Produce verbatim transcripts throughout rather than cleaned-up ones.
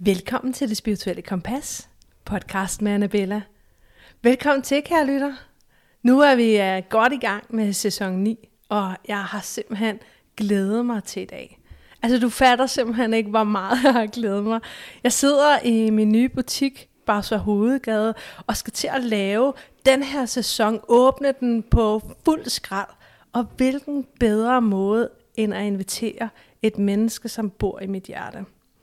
Velkommen til Det Spirituelle Kompas, podcast med Annabella. Velkommen til, kære lytter. Nu er vi uh, godt i gang med sæson ni, og jeg har simpelthen glædet mig til i dag. Altså, du fatter simpelthen ikke, hvor meget jeg har glædet mig. Jeg sidder i min nye butik, Bagsværd Hovedgade, og skal til at lave den her sæson, åbne den på fuld skrald. Og hvilken bedre måde, end at invitere et menneske, som bor i mit hjerte.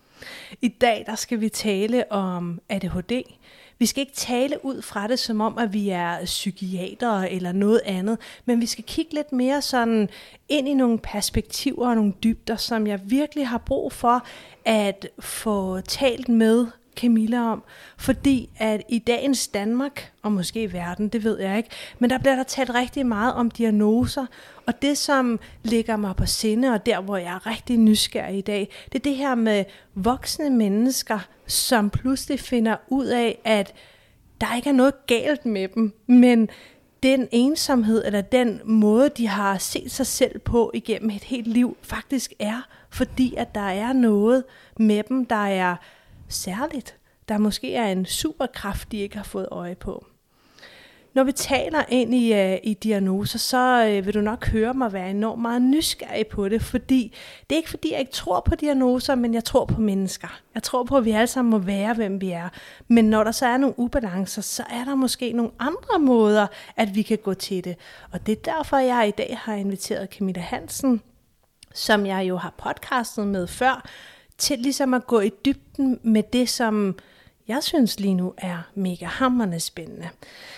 I dag der skal vi tale om A D H D. Vi skal ikke tale ud fra det, som om, at vi er psykiatere eller noget andet, men vi skal kigge lidt mere sådan ind i nogle perspektiver og nogle dybder, som jeg virkelig har brug for at få talt med Camilla om, fordi at i dagens Danmark, og måske i verden, det ved jeg ikke, men der bliver der talt rigtig meget om diagnoser, og det som ligger mig på sinde, og der hvor jeg er rigtig nysgerrig i dag, det er det her med voksne mennesker, som pludselig finder ud af, at der ikke er noget galt med dem, men den ensomhed, eller den måde, de har set sig selv på igennem et helt liv, faktisk er, fordi at der er noget med dem, der er særligt, der måske er en superkraft, de ikke har fået øje på. Når vi taler ind i, uh, i diagnoser, så uh, vil du nok høre mig være enormt meget nysgerrig på det, fordi det er ikke fordi, jeg ikke tror på diagnoser, men jeg tror på mennesker. Jeg tror på, at vi alle sammen må være, hvem vi er. Men når der så er nogle ubalancer, så er der måske nogle andre måder, at vi kan gå til det. Og det er derfor, jeg i dag har inviteret Camilla Hansen, som jeg jo har podcastet med før, til ligesom at gå i dybden med det, som jeg synes lige nu er mega hamrende spændende.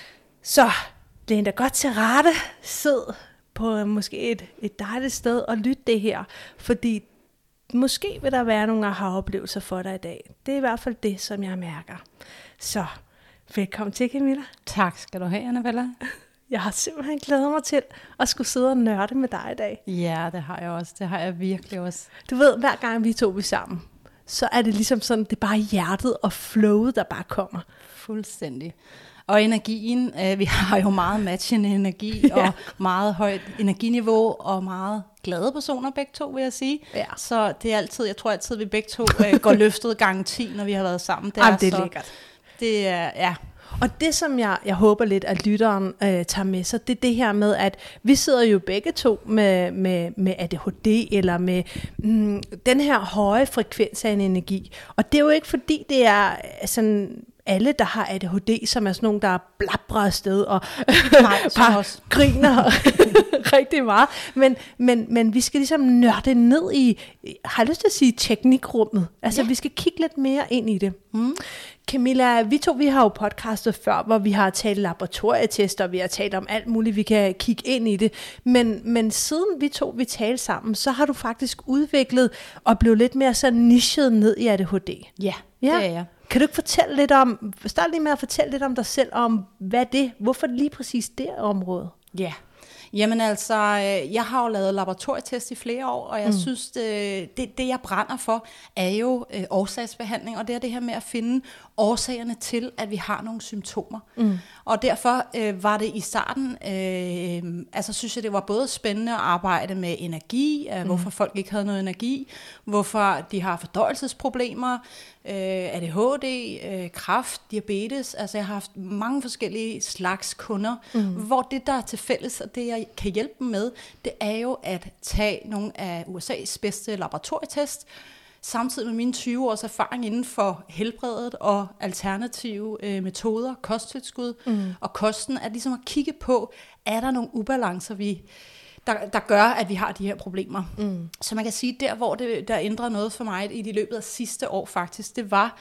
Så læn dig godt til rette, sid på måske et, et dejligt sted og lyt det her, fordi måske vil der være nogle aha-oplevelser for dig i dag. Det er i hvert fald det, som jeg mærker. Så velkommen til, Camilla. Tak skal du have, Annabella. Jeg har simpelthen glædet mig til at skulle sidde og nørde med dig i dag. Ja, det har jeg også. Det har jeg virkelig også. Du ved, hver gang vi to er sammen, så er det ligesom sådan, det er bare hjertet og flowet, der bare kommer. Fuldstændig. Og energien, øh, vi har jo meget matchende energi, ja. Og meget højt energiniveau, og meget glade personer begge to, vil jeg sige. Ja. Så det er altid, jeg tror altid, vi begge to øh, går løftet gange ti, når vi har været sammen. Det er, Jamen, det er så lækkert. Det er, ja. Og det, som jeg, jeg håber lidt, at lytteren øh, tager med sig, det er det her med, at vi sidder jo begge to med, med, med A D H D, eller med mm, den her høje frekvens af en energi. Og det er jo ikke fordi, det er sådan alle, der har A D H D, som er sådan nogle, der blabrer afsted og Nej, bare griner rigtig meget. Men, men, men vi skal ligesom nørde ned i, har jeg lyst til at sige, teknikrummet. Altså, ja. Vi skal kigge lidt mere ind i det. Mm. Camilla, vi to, vi har jo podcastet før, hvor vi har talt laboratorietester, og vi har talt om alt muligt, vi kan kigge ind i det. Men, men siden vi to, vi talte sammen, så har du faktisk udviklet og blevet lidt mere så nichet ned i A D H D. Ja, ja. Det er jeg. Kan du ikke fortælle lidt om, start lige med at fortælle lidt om dig selv, om hvad det, hvorfor lige præcis det område? Ja, jamen altså, jeg har jo lavet laboratorietest i flere år, og jeg mm. synes, det, det, det jeg brænder for, er jo øh, årsagsbehandling, og det er det her med at finde årsagerne til, at vi har nogle symptomer. Mm. Og derfor øh, var det i starten, øh, altså synes jeg, det var både spændende at arbejde med energi, øh, mm. hvorfor folk ikke havde noget energi, hvorfor de har fordøjelsesproblemer, øh, A D H D, øh, kræft, diabetes, altså jeg har haft mange forskellige slags kunder, mm. hvor det der er til fælles, og det jeg kan hjælpe dem med, det er jo at tage nogle af U S A's bedste laboratorietest, samtidig med mine tyve års erfaring inden for helbredet og alternative øh, metoder, kosttilskud mm. og kosten, er ligesom at kigge på, er der nogle ubalancer, vi, der, der gør, at vi har de her problemer. Mm. Så man kan sige, der hvor det, der ændrede noget for mig i de løbet af sidste år faktisk, det var,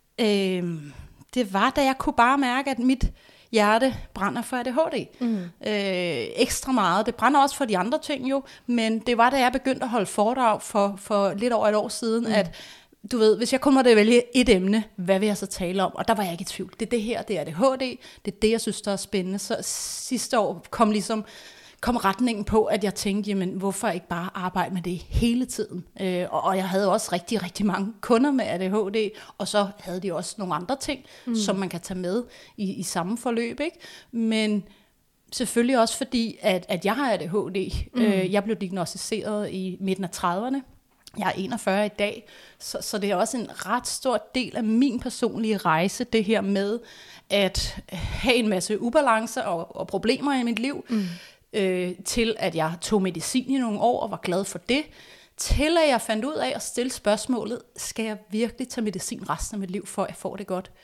øh, det var, da jeg kunne bare mærke, at mit hjerte brænder for A D H D. Mm. Øh, ekstra meget. Det brænder også for de andre ting jo, men det var, da jeg begyndte at holde foredrag for, for lidt over et år siden, mm. at du ved, hvis jeg kun måtte vælge et emne, hvad vil jeg så tale om? Og der var jeg ikke i tvivl. Det er det her, det er A D H D, det er det, jeg synes, der er spændende. Så sidste år kom ligesom kom retningen på, at jeg tænkte, jamen, hvorfor ikke bare arbejde med det hele tiden? Øh, og, og jeg havde også rigtig, rigtig mange kunder med A D H D, og så havde de også nogle andre ting, mm. som man kan tage med i, i samme forløb, ikke? Men selvfølgelig også fordi, at, at jeg har A D H D. Mm. Øh, jeg blev diagnosticeret i midten af trediverne, Jeg er enogfyrre i dag, så, så det er også en ret stor del af min personlige rejse, det her med at have en masse ubalancer og, og problemer i mit liv, mm. øh, til at jeg tog medicin i nogle år og var glad for det, til at jeg fandt ud af at stille spørgsmålet, skal jeg virkelig tage medicin resten af mit liv, for at jeg får det godt?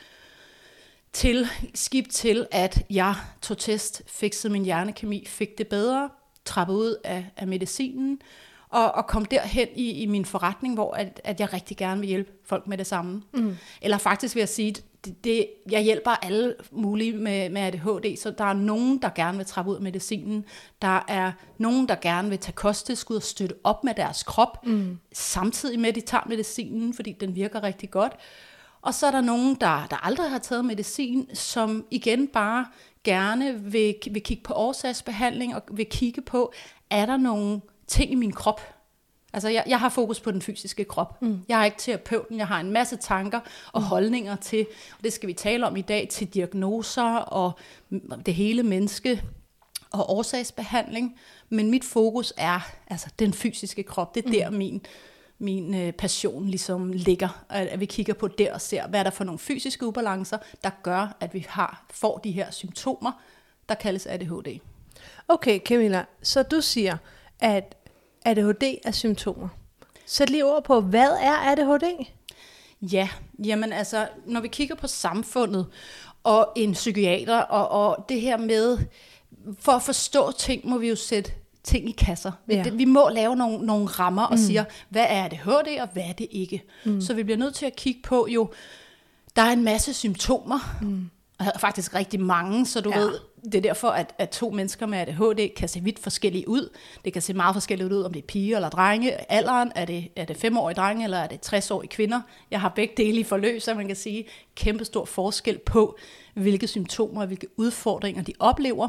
Til skib til, at jeg tog test, fikset min hjernekemi, fik det bedre, trappede ud af, af medicinen, og, og kom derhen i, i min forretning, hvor at, at jeg rigtig gerne vil hjælpe folk med det samme. Mm. Eller faktisk vil jeg sige, det, det, jeg hjælper alle mulige med, med A D H D, så der er nogen, der gerne vil trappe ud af medicinen. Der er nogen, der gerne vil tage kosttilskud og støtte op med deres krop, mm. samtidig med, at de tager medicinen, fordi den virker rigtig godt. Og så er der nogen, der, der aldrig har taget medicin, som igen bare gerne vil, vil kigge på årsagsbehandling og vil kigge på, er der nogle ting i min krop? Altså jeg, jeg har fokus på den fysiske krop. Mm. Jeg er ikke terapeuten, jeg har en masse tanker og mm. holdninger til, og det skal vi tale om i dag, til diagnoser og det hele menneske og årsagsbehandling. Men mit fokus er altså den fysiske krop. Det er mm. der min, min øh, passion ligesom ligger. At, at vi kigger på det og ser, hvad er der for nogle fysiske ubalancer, der gør, at vi har, får de her symptomer, der kaldes A D H D. Okay, Camilla, så du siger, at A D H D er symptomer. Sæt lige ord på, hvad er A D H D? Ja, jamen altså, når vi kigger på samfundet og en psykiater, og, og det her med, for at forstå ting, må vi jo sætte ting i kasser. Ja. Vi må lave nogle, nogle rammer og mm. sige, hvad er A D H D, og hvad er det ikke? Mm. Så vi bliver nødt til at kigge på, jo, der er en masse symptomer, mm. og faktisk rigtig mange, så du ja. ved, det er derfor, at, at to mennesker med A D H D kan se vidt forskellige ud. Det kan se meget forskelligt ud, om det er piger eller drenge. Alderen, er det, er det femårige drenge, eller er det tres-årige kvinder? Jeg har begge dele i forløb, så man kan sige, kæmpe stor forskel på, hvilke symptomer og hvilke udfordringer de oplever.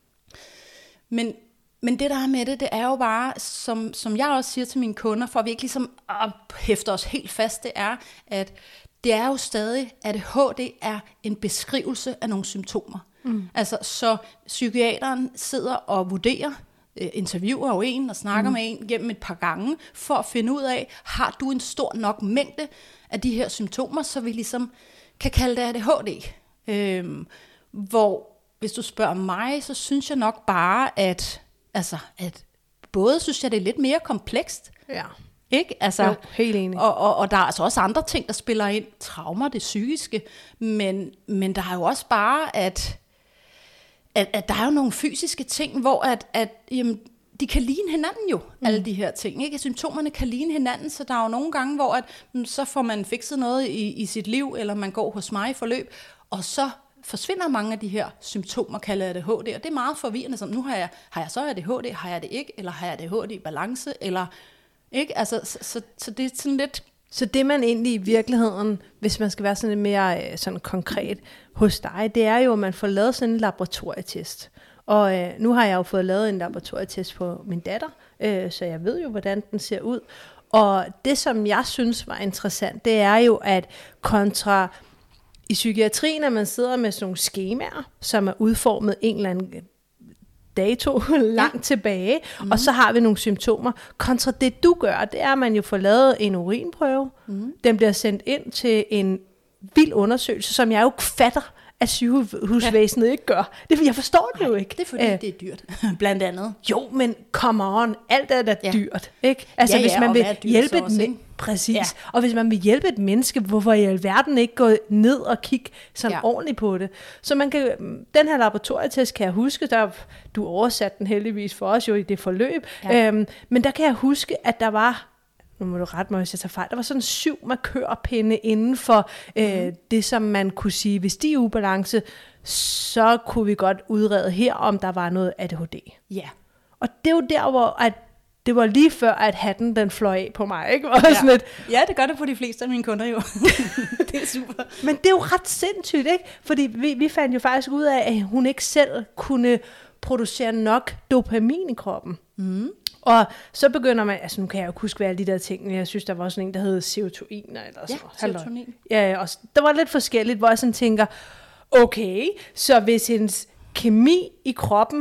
Men, men det, der er med det, det er jo bare, som, som jeg også siger til mine kunder, for at vi ikke ligesom øh, hæfter os helt fast, det er, at det er jo stadig, at A D H D er en beskrivelse af nogle symptomer. Mm. Altså, så psykiateren sidder og vurderer, øh, interviewer jo en og snakker mm. med en gennem et par gange, for at finde ud af, har du en stor nok mængde af de her symptomer, så vi ligesom kan kalde det A D H D. Øhm, hvor, hvis du spørger mig, så synes jeg nok bare, at, altså, at både synes jeg, det er lidt mere komplekst. Ja. Ikke? Altså, jo, helt enig. Og, og, og der er altså også andre ting, der spiller ind. Traumer, det psykiske. Men, men der er jo også bare, at, at, at der er jo nogle fysiske ting, hvor at, at, jamen, de kan ligne hinanden jo, mm. alle de her ting. Ikke? Symptomerne kan ligne hinanden, så der er jo nogle gange, hvor at, så får man fikset noget i, i sit liv, eller man går hos mig i forløb, og så forsvinder mange af de her symptomer, kaldet A D H D, og det er meget forvirrende. Som, nu har jeg, har jeg så A D H D, har jeg det ikke, eller har jeg A D H D i balance, eller ikke? Altså, så, så, så det er sådan lidt. Så det man egentlig i virkeligheden, hvis man skal være sådan lidt mere sådan konkret hos dig, det er jo, at man får lavet sådan en laboratorietest. Og øh, nu har jeg jo fået lavet en laboratorietest på min datter, øh, så jeg ved jo, hvordan den ser ud. Og det, som jeg synes var interessant, det er jo, at kontra i psykiatrien, at man sidder med sådan nogle skemaer, som er udformet en eller anden dato langt ja. tilbage, mm. og så har vi nogle symptomer. Kontra det, du gør, det er, at man jo får lavet en urinprøve. Mm. Den bliver sendt ind til en vild undersøgelse, som jeg jo fatter, at sygehusvæsenet ja. ikke gør. Det, jeg forstår det Nej, jo ikke. Det er fordi, Æh, det er dyrt, blandt andet. Jo, men come on, alt er da ja. dyrt. Ikke? Altså, ja, ja, hvis man vil hjælpe et også, men- præcis. Ja. Og hvis man vil hjælpe et menneske, hvorfor i alverden ikke gå ned og kigge sådan ja. ordentligt på det? Så man kan, den her laboratorietest kan jeg huske, der, du oversatte den heldigvis for os jo i det forløb, ja. øhm, men der kan jeg huske, at der var, nu må du rette mig, hvis jeg tager fejl, der var sådan syv markørpinde inden for øh, mm. det, som man kunne sige, hvis de er ubalance, så kunne vi godt udrede her, om der var noget A D H D. Ja. Og det er jo der, hvor at det var lige før, at hatten den fløj af på mig, ikke? Ja. Sådan lidt. Ja, det gør det på de fleste af mine kunder jo. Det er super. Men det er jo ret sindssygt, ikke? Fordi vi, vi fandt jo faktisk ud af, at hun ikke selv kunne producere nok dopamin i kroppen. Mm. Og så begynder man, altså nu kan jeg jo huske, hvad alle de der ting, jeg synes, der var sådan en, der hed serotonin. Eller sådan ja, serotonin. Ja, og der var lidt forskelligt, hvor jeg sådan tænker, okay, så hvis hendes kemi i kroppen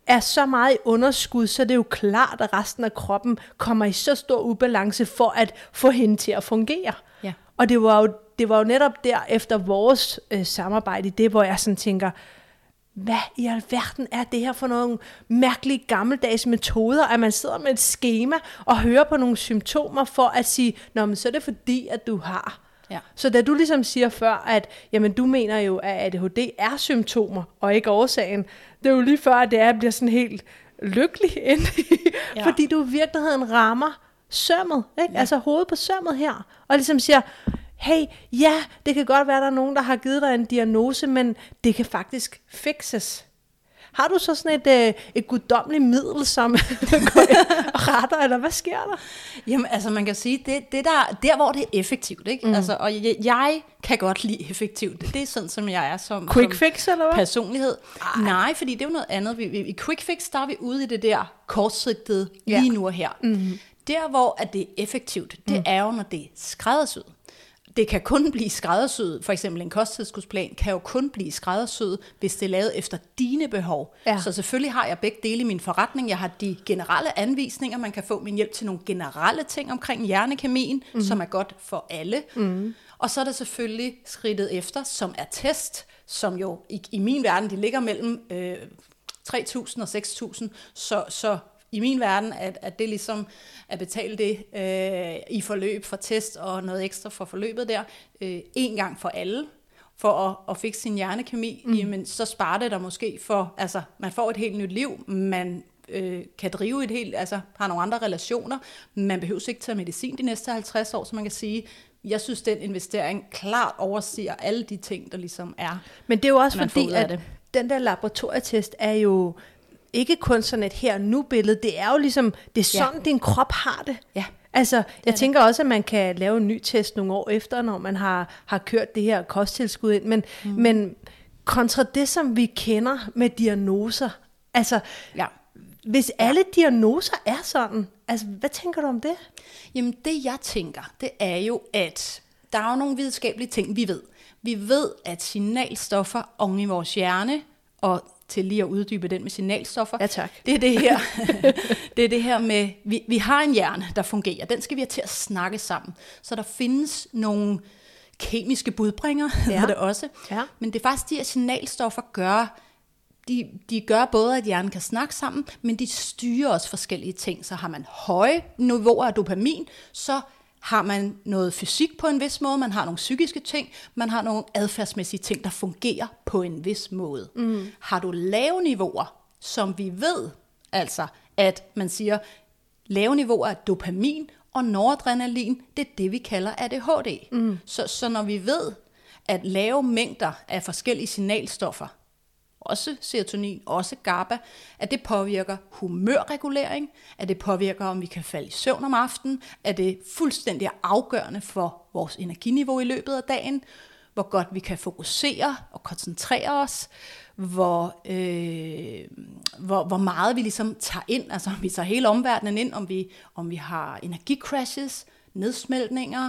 er så meget i underskud, så det er jo klart, at resten af kroppen kommer i så stor ubalance for at få hende til at fungere. Ja. Og det var jo, det var jo netop der efter vores øh, samarbejde i det, hvor jeg sådan tænker, hvad i alverden er det her for nogle mærkelige gammeldags metoder, at man sidder med et skema og hører på nogle symptomer for at sige, nå, men så er det fordi, at du har. Ja. Så da du ligesom siger før, at jamen, du mener jo, at A D H D er symptomer, og ikke årsagen, det er jo lige før, at det er, at bliver sådan helt lykkelig endelig, ja. Fordi du i virkeligheden rammer sømmet, ikke? Ja. Altså hovedet på sømmet her, og ligesom siger, hey, ja, det kan godt være, der er nogen, der har givet dig en diagnose, men det kan faktisk fikses. Har du så sådan et, øh, et guddommeligt middel, som går ind og retter, eller hvad sker der? Jamen, altså man kan sige, det, det der, der hvor det er effektivt, ikke? Mm. Altså, og jeg, jeg kan godt lide effektivt. Det er sådan, som jeg er som, quick som fix, eller hvad? Personlighed. Ej. Nej, fordi det er jo noget andet. Vi, vi, I quick fix, der er vi ude i det der kortsigtede ja. lige nu og her. Mm. Der, hvor at det er effektivt, det mm. er jo, når det er skræddersyet. Det kan kun blive skræddersyet, for eksempel en kosttilskudsplan, kan jo kun blive skræddersyet, hvis det er lavet efter dine behov. Ja. Så selvfølgelig har jeg begge dele i min forretning. Jeg har de generelle anvisninger, man kan få min hjælp til nogle generelle ting omkring hjernekemien, mm. som er godt for alle. Mm. Og så er der selvfølgelig skridtet efter, som er test, som jo i, i min verden, de ligger mellem øh, tre tusind og seks tusind, så... så i min verden, at, at det ligesom at betale det øh, i forløb for test og noget ekstra for forløbet der, øh, en gang for alle, for at, at fikse sin hjernekemi, mm. jamen så sparer det der måske for, altså man får et helt nyt liv, man øh, kan drive et helt, altså har nogle andre relationer, man behøver ikke tage medicin de næste halvtreds år, så man kan sige, jeg synes den investering klart overstiger alle de ting, der ligesom er. Men det er jo også fordi, at den der laboratorietest er jo ikke kun sådan et her-nu-billede, det er jo ligesom, det er sådan, ja. Din krop har det. Ja. Altså, jeg tænker også, at man kan lave en ny test nogle år efter, når man har, har kørt det her kosttilskud ind, men, mm. men kontra det, som vi kender med diagnoser, altså, ja. Hvis alle diagnoser er sådan, altså, hvad tænker du om det? Jamen, det jeg tænker, det er jo, at der er jo nogle videnskabelige ting, vi ved. Vi ved, at signalstoffer oven i vores hjerne, og til lige at uddybe den med signalstoffer. Ja, tak. Det er det her, det er det her med, vi, vi har en hjerne, der fungerer. Den skal vi have til at snakke sammen. Så der findes nogle kemiske budbringer, ja. Hedder det også. Ja. Men det er faktisk de her signalstoffer gør, de, de gør både, at hjernen kan snakke sammen, men de styrer også forskellige ting. Så har man høje niveauer af dopamin, så har man noget fysik på en vis måde, man har nogle psykiske ting, man har nogle adfærdsmæssige ting, der fungerer på en vis måde. Mm. Har du lave niveauer, som vi ved, altså at man siger, lave niveauer af dopamin og noradrenalin, det er det, vi kalder A D H D. Mm. Så, så når vi ved, at lave mængder af forskellige signalstoffer, også serotonin, også GABA, at det påvirker humørregulering, at det påvirker, om vi kan falde i søvn om aftenen, at det fuldstændig afgørende for vores energiniveau i løbet af dagen, hvor godt vi kan fokusere og koncentrere os, hvor, øh, hvor, hvor meget vi ligesom tager ind, altså om vi tager hele omverdenen ind, om vi, om vi har energicrashes, nedsmeltninger,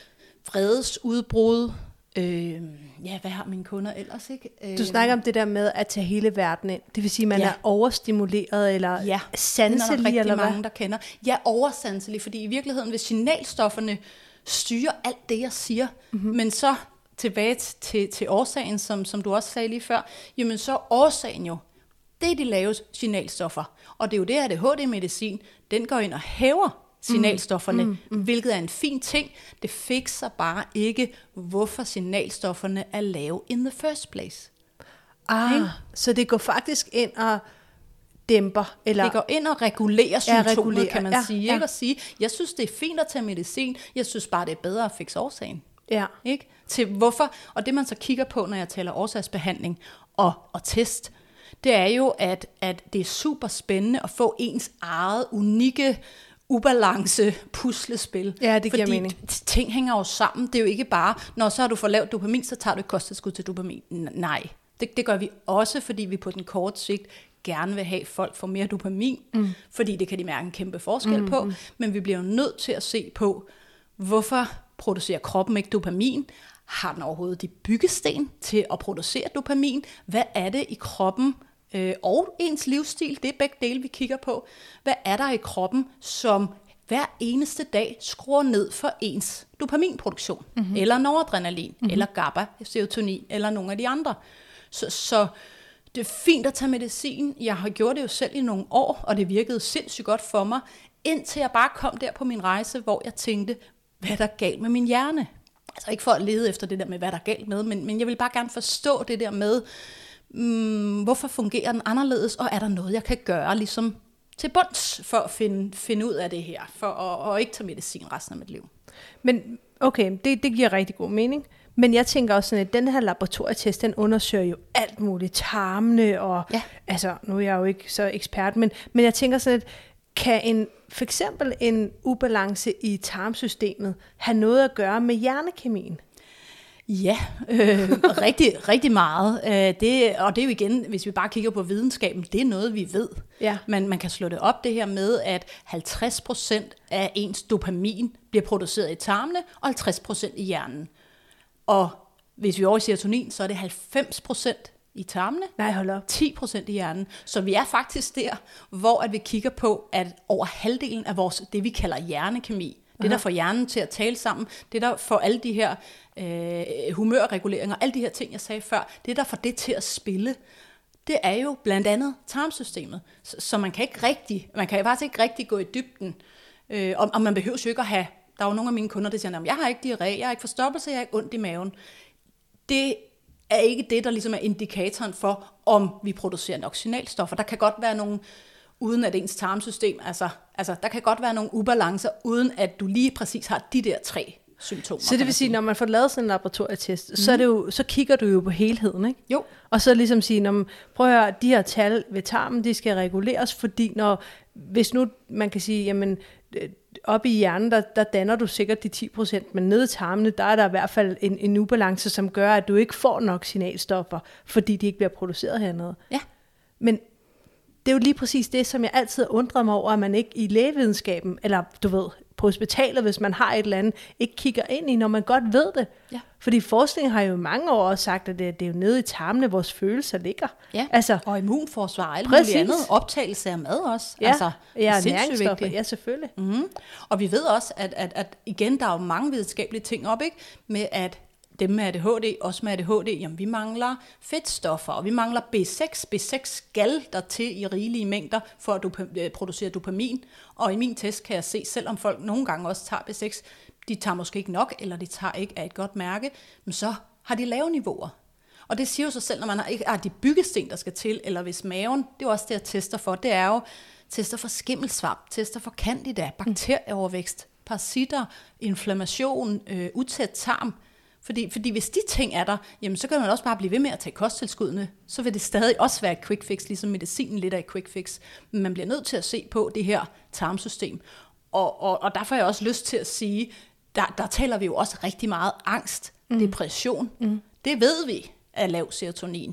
vredesudbrud. Øh, ja, hvad har mine kunder ellers, ikke? Øh, du snakker om det der med at tage hele verden ind. Det vil sige, at man ja. Er overstimuleret, eller ja. Sanselig, eller hvad? Mange, der kender. Ja, oversanselig, fordi i virkeligheden, hvis signalstofferne styrer alt det, jeg siger, mm-hmm. men så tilbage til, til årsagen, som, som du også sagde lige før, jamen så er årsagen jo, det er de lave signalstoffer. Og det er jo det, at A D H D-medicin, den går ind og hæver signalstofferne, mm, mm. hvilket er en fin ting. Det fikser bare ikke, hvorfor signalstofferne er lave in the first place. Ah, okay? Så det går faktisk ind og dæmper, eller det går ind og regulerer symptomet, ja, regulerer. Kan man ja, sige. Ja. Ikke? Og sige, jeg synes, det er fint at tage medicin, jeg synes bare, det er bedre at fikse årsagen. Ja. Ikke? Til hvorfor, og det man så kigger på, når jeg taler årsagsbehandling og, og test, det er jo, at, at det er super spændende at få ens eget unikke ubalance puslespil. Ja, det giver fordi mening. Ting hænger jo sammen. Det er jo ikke bare, når så har du for lavt dopamin, så tager du et kosttilskud til dopamin. Nej, det, det gør vi også, fordi vi på den korte sigt gerne vil have, at folk får mere dopamin, mm. fordi det kan de mærke en kæmpe forskel mm, på. Mm. Men vi bliver jo nødt til at se på, hvorfor producerer kroppen ikke dopamin? Har den overhovedet de byggesten til at producere dopamin? Hvad er det i kroppen, øh, og ens livsstil. Det er begge dele, vi kigger på. Hvad er der i kroppen, som hver eneste dag skruer ned for ens dopaminproduktion, mm-hmm. eller noradrenalin, mm-hmm. eller GABA, serotonin, eller nogle af de andre. Så, så det er fint at tage medicin. Jeg har gjort det jo selv i nogle år, og det virkede sindssygt godt for mig, indtil jeg bare kom der på min rejse, hvor jeg tænkte, hvad er der galt med min hjerne? Altså ikke for at lede efter det der med, hvad der er galt med, men, men jeg vil bare gerne forstå det der med, mm, hvorfor fungerer den anderledes, og er der noget, jeg kan gøre ligesom til bunds for at finde, finde ud af det her, for at, at ikke tage medicin resten af mit liv. Men okay, det, det giver rigtig god mening. Men jeg tænker også sådan, at den her laboratorietest, den undersøger jo alt muligt, tarmene og, ja. altså nu er jeg jo ikke så ekspert, men, men jeg tænker sådan, at kan en, for eksempel en ubalance i tarmsystemet have noget at gøre med hjernekemien? Ja, øh, rigtig, rigtig meget. Øh, det, og det er jo igen, hvis vi bare kigger på videnskaben, det er noget, vi ved. Ja. Man, man kan slå det op det her med, at halvtreds procent af ens dopamin bliver produceret i tarmene, og halvtreds procent i hjernen. Og hvis vi er over i serotonin, så er det halvfems procent i tarmene, Nej, hold op. ti procent i hjernen. Så vi er faktisk der, hvor at vi kigger på, at over halvdelen af vores, det vi kalder hjernekemi, det der får hjernen til at tale sammen, det der får alle de her øh, humørreguleringer, alle de her ting, jeg sagde før, det der får det til at spille, det er jo blandt andet tarmsystemet. Så, så man kan ikke rigtig, man kan faktisk ikke rigtig gå i dybden, øh, og, og man behøver jo ikke at have, der er jo nogle af mine kunder, der siger, jeg har ikke diarré, jeg har ikke forstoppelse, jeg har ikke ondt i maven. Det er ikke det, der ligesom er indikatoren for, om vi producerer nok signalstoffer. Der kan godt være nogle, uden at ens tarmsystem, altså, altså der kan godt være nogle ubalancer, uden at du lige præcis har de der tre symptomer. Så det vil sige, når man får lavet sådan en laboratorietest, mm. så, er det jo, så kigger du jo på helheden, ikke? Jo. Og så ligesom sige, når man, prøv at høre, de her tal ved tarmen, de skal reguleres, fordi når, hvis nu man kan sige, jamen, oppe i hjernen, der, der danner du sikkert de ti procent, men nede i tarmene, der er der i hvert fald en, en ubalance, som gør, at du ikke får nok signalstoffer, fordi de ikke bliver produceret hernede. Ja. Men det er jo lige præcis det, som jeg altid undrer mig over, at man ikke i lægevidenskaben, eller du ved, på hospitalet, hvis man har et eller andet, ikke kigger ind i, når man godt ved det. Ja. Fordi forskningen har jo mange år også sagt, at det, det er jo nede i tarmene, vores følelser ligger. Ja, altså, og immunforsvar og alt muligt andet. Optagelse af mad også. Ja, altså, ja næringsstoffer, ja selvfølgelig. Mm-hmm. Og vi ved også, at, at, at igen, der er jo mange videnskabelige ting op, ikke? Med at dem med A D H D, også med A D H D, jamen vi mangler fedtstoffer, og vi mangler B seks. B seks skal der til i rigelige mængder for at dopa- producere dopamin. Og i min test kan jeg se, selvom folk nogle gange også tager B seks, de tager måske ikke nok, eller de tager ikke af et godt mærke, men så har de lave niveauer. Og det siger jo sig selv, når man har ikke har de byggesten, der skal til, eller hvis maven, det er jo også det, jeg tester for, det er jo tester for skimmelsvamp, tester for candida, bakterieovervækst, parasitter, inflammation, øh, utæt tarm. Fordi, fordi hvis de ting er der, jamen så kan man også bare blive ved med at tage kosttilskuddene. Så vil det stadig også være et quick fix, ligesom medicinen lidt af et quick fix. Men man bliver nødt til at se på det her tarmsystem. Og, og, og derfor har jeg også lyst til at sige, der, der taler vi jo også rigtig meget angst, mm. depression. Mm. Det ved vi er lav serotonin.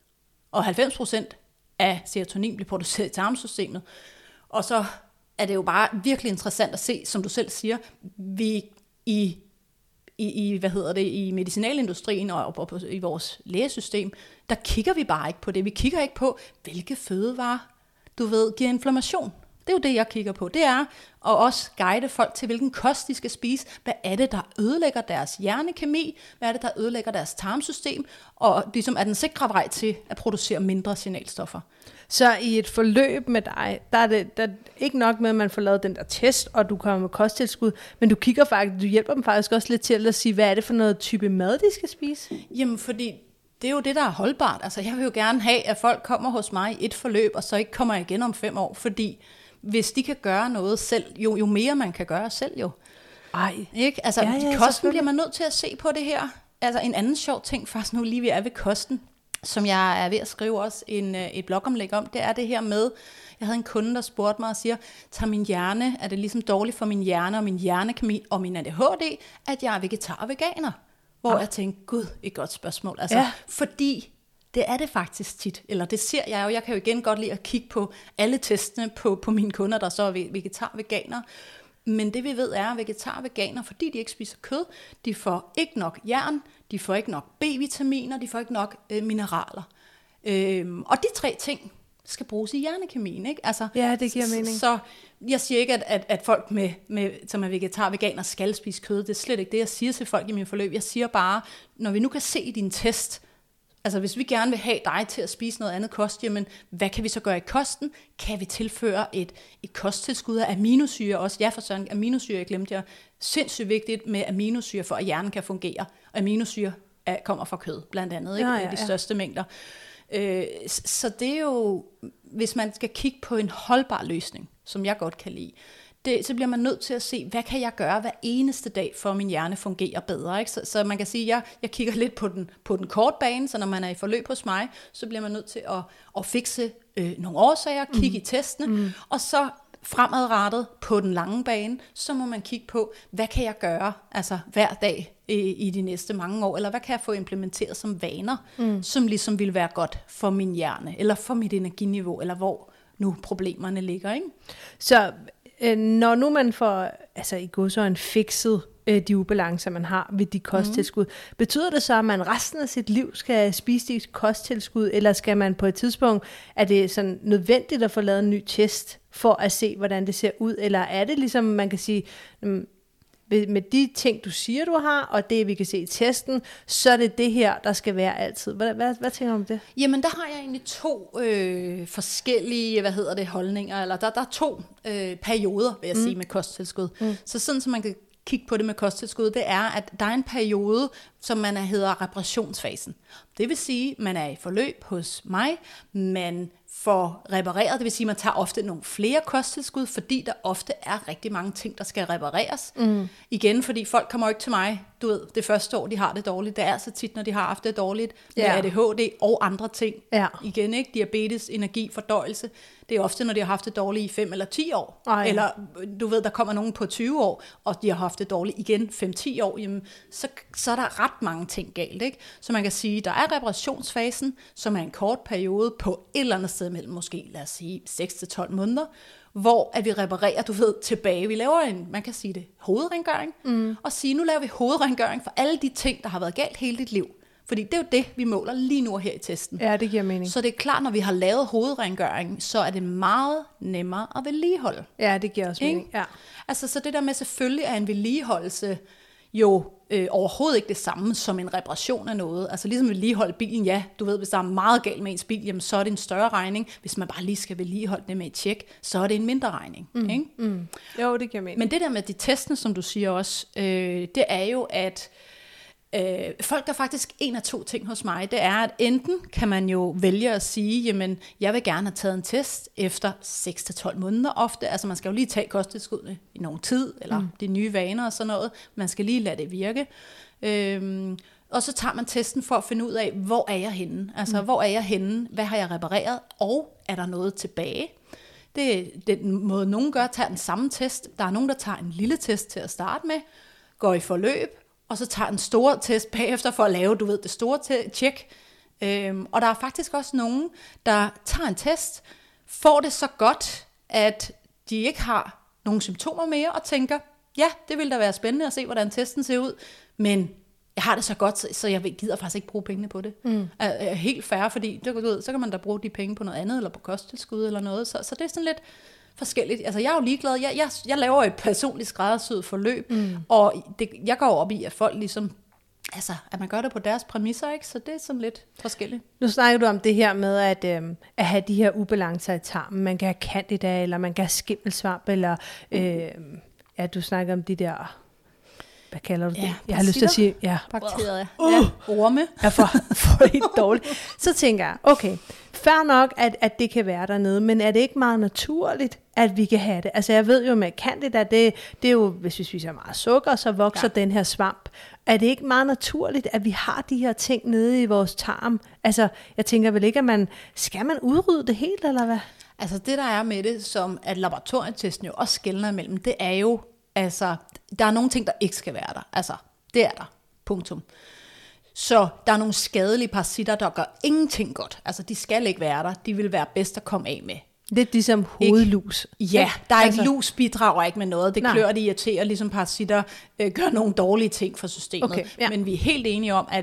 Og halvfems procent af serotonin bliver produceret i tarmsystemet. Og så er det jo bare virkelig interessant at se, som du selv siger, vi i I, i, hvad hedder det, i medicinalindustrien og, og, og i vores lægesystem, der kigger vi bare ikke på det. Vi kigger ikke på, hvilke fødevarer, du ved, giver inflammation. Det er jo det, jeg kigger på. Det er at også guide folk til, hvilken kost de skal spise. Hvad er det, der ødelægger deres hjernekemi? Hvad er det, der ødelægger deres tarmsystem? Og ligesom er den sikre vej til at producere mindre signalstoffer. Så i et forløb med dig, der er det der er ikke nok med, at man får lavet den der test, og du kommer med kosttilskud, men du kigger faktisk, du hjælper dem faktisk også lidt til at sige, hvad er det for noget type mad, de skal spise? Jamen, fordi det er jo det, der er holdbart. Altså, jeg vil jo gerne have, at folk kommer hos mig i et forløb, og så ikke kommer igen om fem år, fordi hvis de kan gøre noget selv, jo, jo mere man kan gøre selv jo. Ej. Ikke? Altså, ja, ja, kosten bliver man nødt til at se på det her. Altså, en anden sjov ting, faktisk nu lige vi er ved kosten, som jeg er ved at skrive også en, et blogomlæg om, det er det her med, jeg havde en kunde, der spurgte mig og siger, tager min hjerne, er det ligesom dårligt for min hjerne og min hjernekemi og min A D H D, at jeg er vegetar og veganer? Hvor ja. jeg tænkte, gud, et godt spørgsmål. Altså, ja. Fordi det er det faktisk tit, eller det ser jeg jo, jeg kan jo igen godt lide at kigge på alle testene på, på mine kunder, der så er vegetar og veganer. Men det vi ved er, at vegetar og veganer, fordi de ikke spiser kød, de får ikke nok jern, de får ikke nok B-vitaminer, de får ikke nok øh, mineraler. Øhm, og de tre ting skal bruges i hjernekemien, ikke? Altså, ja, det giver mening. Så, så jeg siger ikke, at, at, at folk, med, med, som er vegetar veganer, skal spise kød. Det er slet ikke det, jeg siger til folk i min forløb. Jeg siger bare, når vi nu kan se i din test, altså hvis vi gerne vil have dig til at spise noget andet kost, jamen hvad kan vi så gøre i kosten? Kan vi tilføre et, et kosttilskud af aminosyre også? Ja, for sådan aminosyre, jeg glemte jeg. Sindssygt vigtigt med aminosyre, for at hjernen kan fungere. Og aminosyre er, kommer fra kød, blandt andet, ikke? Ja, ja, de ja. største mængder. Øh, så det er jo, hvis man skal kigge på en holdbar løsning, som jeg godt kan lide, det, så bliver man nødt til at se, hvad kan jeg gøre hver eneste dag, for at min hjerne fungerer bedre. Ikke? Så, så man kan sige, at jeg, jeg kigger lidt på den, på den korte bane, så når man er i forløb hos mig, så bliver man nødt til at, at fikse øh, nogle årsager, kigge mm. i testene, mm. og så fremadrettet på den lange bane, så må man kigge på, hvad kan jeg gøre altså hver dag i, i de næste mange år, eller hvad kan jeg få implementeret som vaner, mm. som ligesom vil være godt for min hjerne, eller for mit energiniveau, eller hvor nu problemerne ligger, ikke? Så øh, når nu man får, altså i godsøjne fikset øh, de ubalancer, man har ved de kosttilskud, mm. betyder det så, at man resten af sit liv skal spise de kosttilskud, eller skal man på et tidspunkt, er det sådan nødvendigt at få lavet en ny test, for at se, hvordan det ser ud, eller er det ligesom, man kan sige, med de ting, du siger, du har, og det, vi kan se i testen, så er det det her, der skal være altid. Hvad, hvad, hvad tænker du om det? Jamen, der har jeg egentlig to øh, forskellige, hvad hedder det, holdninger, eller der, der er to øh, perioder, vil jeg mm. sige, med kosttilskud. Mm. Så sådan, som man kan kigge på det med kosttilskud, det er, at der er en periode, som man hedder reparationsfasen. Det vil sige, at man er i forløb hos mig, man får repareret, det vil sige, at man tager ofte nogle flere kosttilskud, fordi der ofte er rigtig mange ting, der skal repareres. Mm. Igen, fordi folk kommer jo ikke til mig, du ved, det første år, de har det dårligt. Det er så tit, når de har haft det dårligt, med ja. A D H D og andre ting. Ja. Igen, ikke? Diabetes, energi, fordøjelse. Det er ofte, når de har haft det dårligt i fem eller ti år. Ej. Eller du ved, der kommer nogen på tyve år, og de har haft det dårligt igen fem til ti år, jamen, så, så er der ret mange ting galt, ikke? Så man kan sige, der er reparationsfasen, som er en kort periode på et eller andet sted mellem måske, lad os sige, seks til tolv måneder, hvor at vi reparerer, du ved, tilbage. Vi laver en, man kan sige det, hovedrengøring, mm. og sige, nu laver vi hovedrengøring for alle de ting, der har været galt hele dit liv. Fordi det er jo det, vi måler lige nu her i testen. Ja, det giver mening. Så det er klart, når vi har lavet hovedrengøring, så er det meget nemmere at vedligeholde. Ja, det giver også mening. Ja. Altså, så det der med selvfølgelig er en vedligeholdelse jo øh, overhovedet ikke det samme som en reparation af noget. Altså ligesom vedligeholde bilen, ja, du ved, hvis der er meget galt med ens bil, jamen, så er det en større regning. Hvis man bare lige skal vedligeholde det med et tjek, så er det en mindre regning. Mm. Ikke? Mm. Jo, det giver mening. Men det der med de testene, som du siger også, øh, det er jo, at Øh, folk, der faktisk en af to ting hos mig, det er, at enten kan man jo vælge at sige, jamen, jeg vil gerne have taget en test efter seks til tolv måneder ofte, altså man skal jo lige tage kosttilskuddene i nogen tid, eller mm. de nye vaner og sådan noget, man skal lige lade det virke, øhm, og så tager man testen for at finde ud af, hvor er jeg henne, altså mm. hvor er jeg henne, hvad har jeg repareret, og er der noget tilbage? Det er den måde, nogen gør, tager den samme test, der er nogen, der tager en lille test til at starte med, går i forløb, og så tager en stor test bagefter for at lave, du ved, det store te- tjek. Øhm, og der er faktisk også nogen, der tager en test, får det så godt, at de ikke har nogen symptomer mere, og tænker, ja, det ville da være spændende at se, hvordan testen ser ud, men jeg har det så godt, så jeg gider faktisk ikke bruge pengene på det. Mm. Er, er helt fair, fordi du ved, så kan man da bruge de penge på noget andet, eller på kosttilskud eller noget, så, så det er sådan lidt forskelligt. Altså jeg er jo ligeglad. Jeg, jeg, jeg laver et personligt skræddersyet forløb, mm. og det, jeg går op i, at folk ligesom, altså at man gør det på deres præmisser, ikke? Så det er sådan lidt forskelligt. Nu snakker du om det her med at, øhm, at have de her ubalancer i tarmen. Man kan have candida, eller man kan have skimmelsvamp, eller øhm, ja, du snakker om de der, hvad kalder du det? Ja, jeg har lyst til at sige, ja. Bakterier. Uh, ja, orme. Jeg får, får helt dårligt. Så tænker jeg, okay, fair nok, at, at det kan være dernede, men er det ikke meget naturligt, at vi kan have det? Altså jeg ved jo med candida, det, det er jo, hvis vi spiser meget sukker, så vokser ja. den her svamp. Er det ikke meget naturligt, at vi har de her ting nede i vores tarm? Altså jeg tænker vel ikke, at man, skal man udrydde det helt, eller hvad? Altså det der er med det, som at laboratorietesten jo også skelner imellem, det er jo, altså der er nogle ting, der ikke skal være der. Altså det er der. Punktum. Så der er nogle skadelige parasitter, der gør ingenting godt. Altså de skal ikke være der. De vil være bedst at komme af med. Lidt ligesom hovedlus. Ikke? Ja, der er altså, ikke lus, bidrager ikke med noget. Det nej. klør, det irriterer, ligesom parasitter øh, gør nogle dårlige ting for systemet. Okay, ja. Men vi er helt enige om, at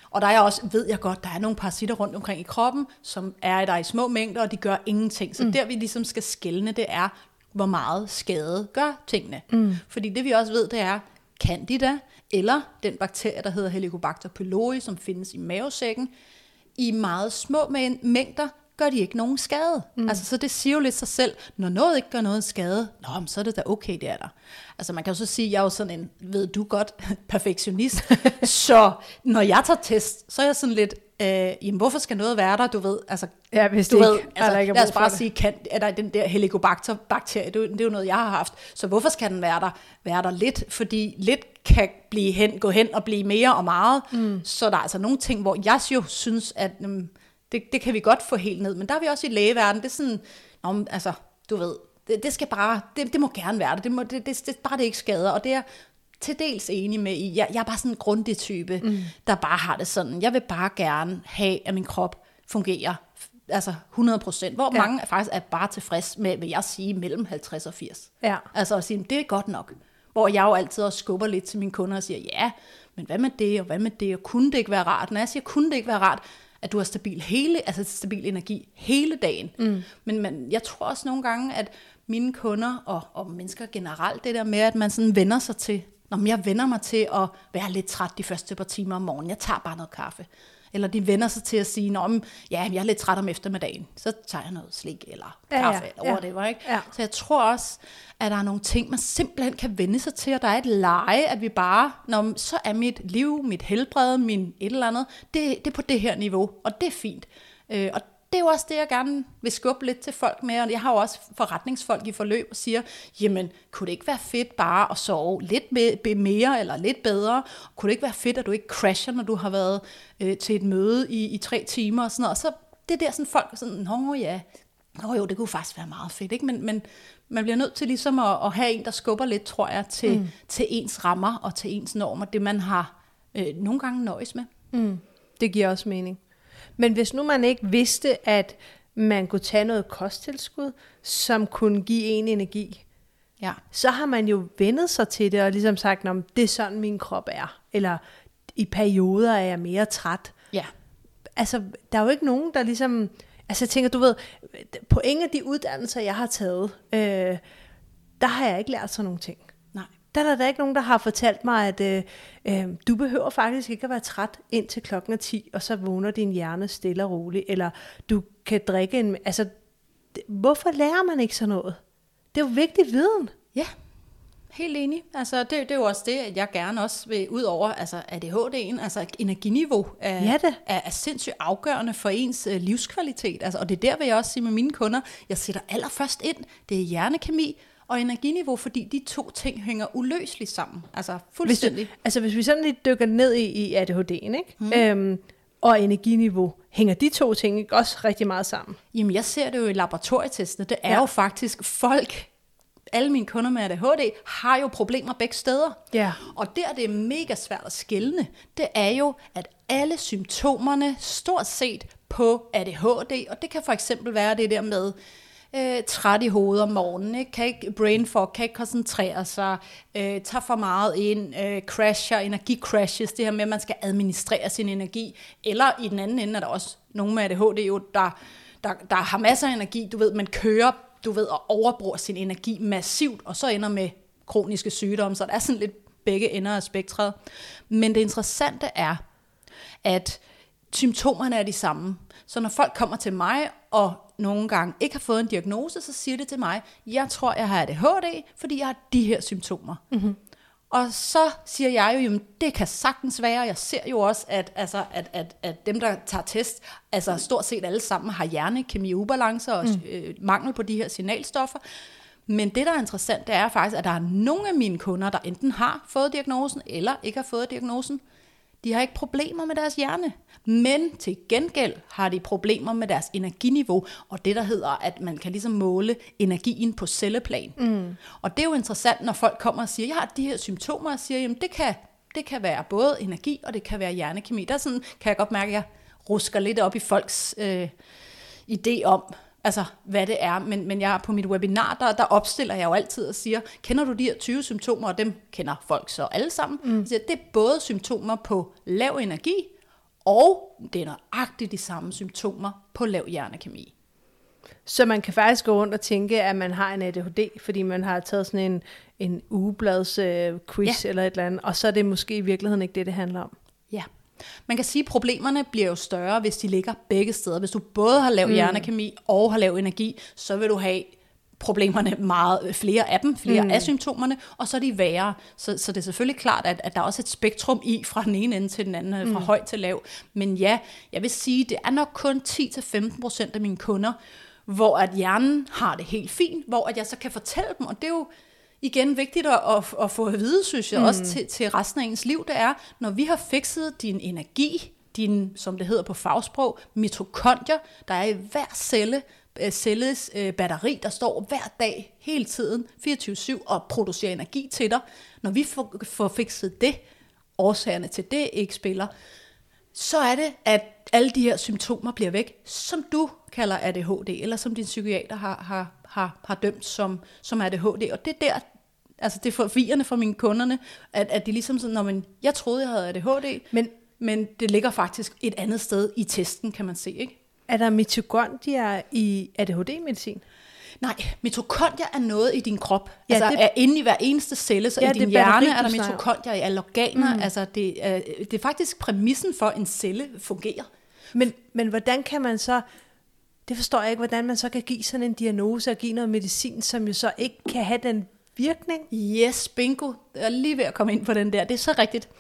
Og der er også, ved jeg godt, der er nogle parasitter rundt omkring i kroppen, som er der i små mængder, og de gør ingenting. Så mm. der vi ligesom skal skelne, det er, hvor meget skade gør tingene. Mm. Fordi det vi også ved, det er Candida, eller den bakterie, der hedder Helicobacter pylori, som findes i mavesækken, i meget små mængder, gør de ikke nogen skade. Mm. Altså, så det siger jo lidt sig selv, når noget ikke gør noget skade, nå, så er det da okay, det er der. Altså, man kan jo så sige, at jeg er jo sådan en, ved du godt, perfektionist. Så når jeg tager test, så er jeg sådan lidt, øh, jamen, hvorfor skal noget være der, du ved? Altså, ja, hvis du det ved, ikke, altså, ikke lad os bare sige, kan, er der den der Helicobacter-bakterie, det, det er jo noget, jeg har haft. Så hvorfor skal den være der? Være der lidt, fordi lidt kan blive hen, gå hen og blive mere og meget. Mm. Så der er altså nogle ting, hvor jeg jo synes, at um, det, det kan vi godt få helt ned. Men der er vi også i lægeverdenen, det er sådan, om, altså, du ved, det, det skal bare, det, det må gerne være det. Det, må, det, det, det bare det ikke skader, og det er til dels enig med i. Jeg, jeg er bare sådan en grundig type, mm. der bare har det sådan. Jeg vil bare gerne have, at min krop fungerer altså hundrede procent, hvor ja. mange faktisk er bare tilfreds med, vil jeg sige, mellem halvtreds og firs. Ja. Altså at sige, det er godt nok. Hvor jeg jo altid også skubber lidt til mine kunder og siger, ja, men hvad med det, og hvad med det, og kunne det ikke være rart? Når jeg siger, kunne det ikke være rart, at du har stabil, hele, altså stabil energi hele dagen. Mm. Men man, jeg tror også nogle gange, at mine kunder, og, og mennesker generelt, det der med, at man sådan vender sig til, når jeg vender mig til at være lidt træt de første par timer om morgenen, jeg tager bare noget kaffe. Eller de vender sig til at sige, Nå, men, ja, jeg er lidt træt om eftermiddagen, så tager jeg noget slik eller kaffe, ja, ja, eller whatever, ikke? Ja. Så jeg tror også, at der er nogle ting, man simpelthen kan vende sig til, og der er et leje, at vi bare, når så er mit liv, mit helbred, min et eller andet, det, det er på det her niveau, og det er fint. Øh, og det er jo også det, jeg gerne vil skubbe lidt til folk med, og jeg har jo også forretningsfolk i forløb og siger, jamen, kunne det ikke være fedt bare at sove lidt med, mere eller lidt bedre? Kunne det ikke være fedt, at du ikke crasher, når du har været øh, til et møde i, i tre timer og sådan noget? Og så det er der sådan folk sådan, nå ja, nå jo, det kunne faktisk være meget fedt, ikke? Men, men man bliver nødt til ligesom at, at have en, der skubber lidt, tror jeg, til, mm. til ens rammer og til ens normer, det man har øh, nogle gange nøjes med. Mm. Det giver også mening. Men hvis nu man ikke vidste, at man kunne tage noget kosttilskud, som kunne give en energi, ja. så har man jo vendet sig til det, og ligesom sagt, at det er sådan, min krop er. Eller i perioder er jeg mere træt. Ja. Altså, der er jo ikke nogen, der ligesom... Altså, jeg tænker, du ved, på ingen af de uddannelser, jeg har taget, øh, der har jeg ikke lært sådan nogle ting. Der er der, der ikke nogen, der har fortalt mig, at øh, øh, du behøver faktisk ikke at være træt indtil klokken er ti, og så vågner din hjerne stille og roligt, eller du kan drikke en... Altså, det, hvorfor lærer man ikke sådan noget? Det er jo vigtig viden. Ja, helt enig. Altså, det, det er jo også det, at jeg gerne også vil ud over altså A D H D'en, altså energiniveau er, ja, det. er, er sindssygt afgørende for ens øh, livskvalitet. Altså, og det er der, vil jeg også sige med mine kunder, jeg sætter allerførst ind, det er hjernekemi, og energiniveau, fordi de to ting hænger uløseligt sammen. Altså fuldstændig. Hvis, altså hvis vi sådan lidt dykker ned i, i A D H D'en, ikke? Mm. Øhm, og energiniveau, hænger de to ting ikke også rigtig meget sammen? Jamen jeg ser det jo i laboratorietestene. Det er ja. jo faktisk folk, alle mine kunder med A D H D, har jo problemer begge steder. Ja. Og der det er mega svært at skelne, det er jo, at alle symptomerne stort set på A D H D, og det kan for eksempel være det der med, Øh, træt i hovedet om morgenen, ikke? Kan ikke brain fog, kan ikke koncentrere sig, øh, tager for meget ind, øh, crasher, energicrashes, det her med, at man skal administrere sin energi, eller i den anden ende er der også nogle med A D H D, jo, der, der, der har masser af energi, du ved, man kører, du ved, og overbruger sin energi massivt, og så ender med kroniske sygdomme, så der er sådan lidt begge ender af spektret. Men det interessante er, at symptomerne er de samme. Så når folk kommer til mig, og nogle gange ikke har fået en diagnose, så siger det til mig, jeg tror, jeg har A D H D, fordi jeg har de her symptomer. Mm-hmm. Og så siger jeg jo, jamen, det kan sagtens være, jeg ser jo også, at, altså, at, at, at dem, der tager test, altså stort set alle sammen har hjernekemi-ubalancer og mm. øh, mangel på de her signalstoffer. Men det, der er interessant, det er faktisk, at der er nogle af mine kunder, der enten har fået diagnosen, eller ikke har fået diagnosen. De har ikke problemer med deres hjerne, men til gengæld har de problemer med deres energiniveau, og det der hedder, at man kan ligesom måle energien på celleplan. Mm. Og det er jo interessant, når folk kommer og siger, jeg har de her symptomer, og siger, jamen det kan, det kan være både energi, og det kan være hjernekemi. Der er sådan, kan jeg godt mærke, at jeg rusker lidt op i folks øh, idé om, altså hvad det er, men, men jeg på mit webinar, der, der opstiller jeg jo altid og siger, kender du de her tyve symptomer, og dem kender folk så alle sammen. Mm. Så det er både symptomer på lav energi, Og det er nøjagtigt de samme symptomer på lav hjernekemi. Så man kan faktisk gå rundt og tænke, at man har en A D H D, fordi man har taget sådan en, en ugeblads øh, quiz ja. eller et eller andet, og så er det måske i virkeligheden ikke det, det handler om. Ja. Man kan sige, at problemerne bliver jo større, hvis de ligger begge steder. Hvis du både har lav mm. hjernekemi og har lav energi, så vil du have problemerne meget, flere af dem, flere mm. af symptomerne, og så er de værre. Så, så det er selvfølgelig klart, at, at der er også et spektrum i, fra den ene ende til den anden, mm. fra høj til lav. Men ja, jeg vil sige, det er nok kun ti til femten procent af mine kunder, hvor at hjernen har det helt fint, hvor at jeg så kan fortælle dem, og det er jo igen vigtigt at, at, at få at vide, synes jeg, mm. også til, til resten af ens liv, det er, når vi har fikset din energi, din, som det hedder på fagsprog, mitokondrier, der er i hver celle, celles øh, batteri, der står hver dag, hele tiden, fireogtyve syv, og producerer energi til dig. Når vi får, får fikset det, årsagerne til det ikke spiller, så er det, at alle de her symptomer bliver væk, som du kalder A D H D, eller som din psykiater har, har, har, har dømt som, som A D H D. Og det er der, altså det er forvirrende for mine kunderne, at, at de ligesom sådan, når man, jeg troede, jeg havde A D H D, men, men det ligger faktisk et andet sted i testen, kan man se, ikke? Er der mitokondrier i A D H D-medicin? Nej, mitokondrier er noget i din krop. Ja, altså det, er inde i hver eneste celle, så ja, i din hjerne batteri, er der mitokondrier, i alle organer. Mm. Altså det er, det er faktisk præmissen for, at en celle fungerer. Men, men hvordan kan man så, det forstår jeg ikke, hvordan man så kan give sådan en diagnose og give noget medicin, som jo så ikke kan have den virkning? Yes, bingo. Jeg er lige ved at komme ind på den der. Det er så rigtigt.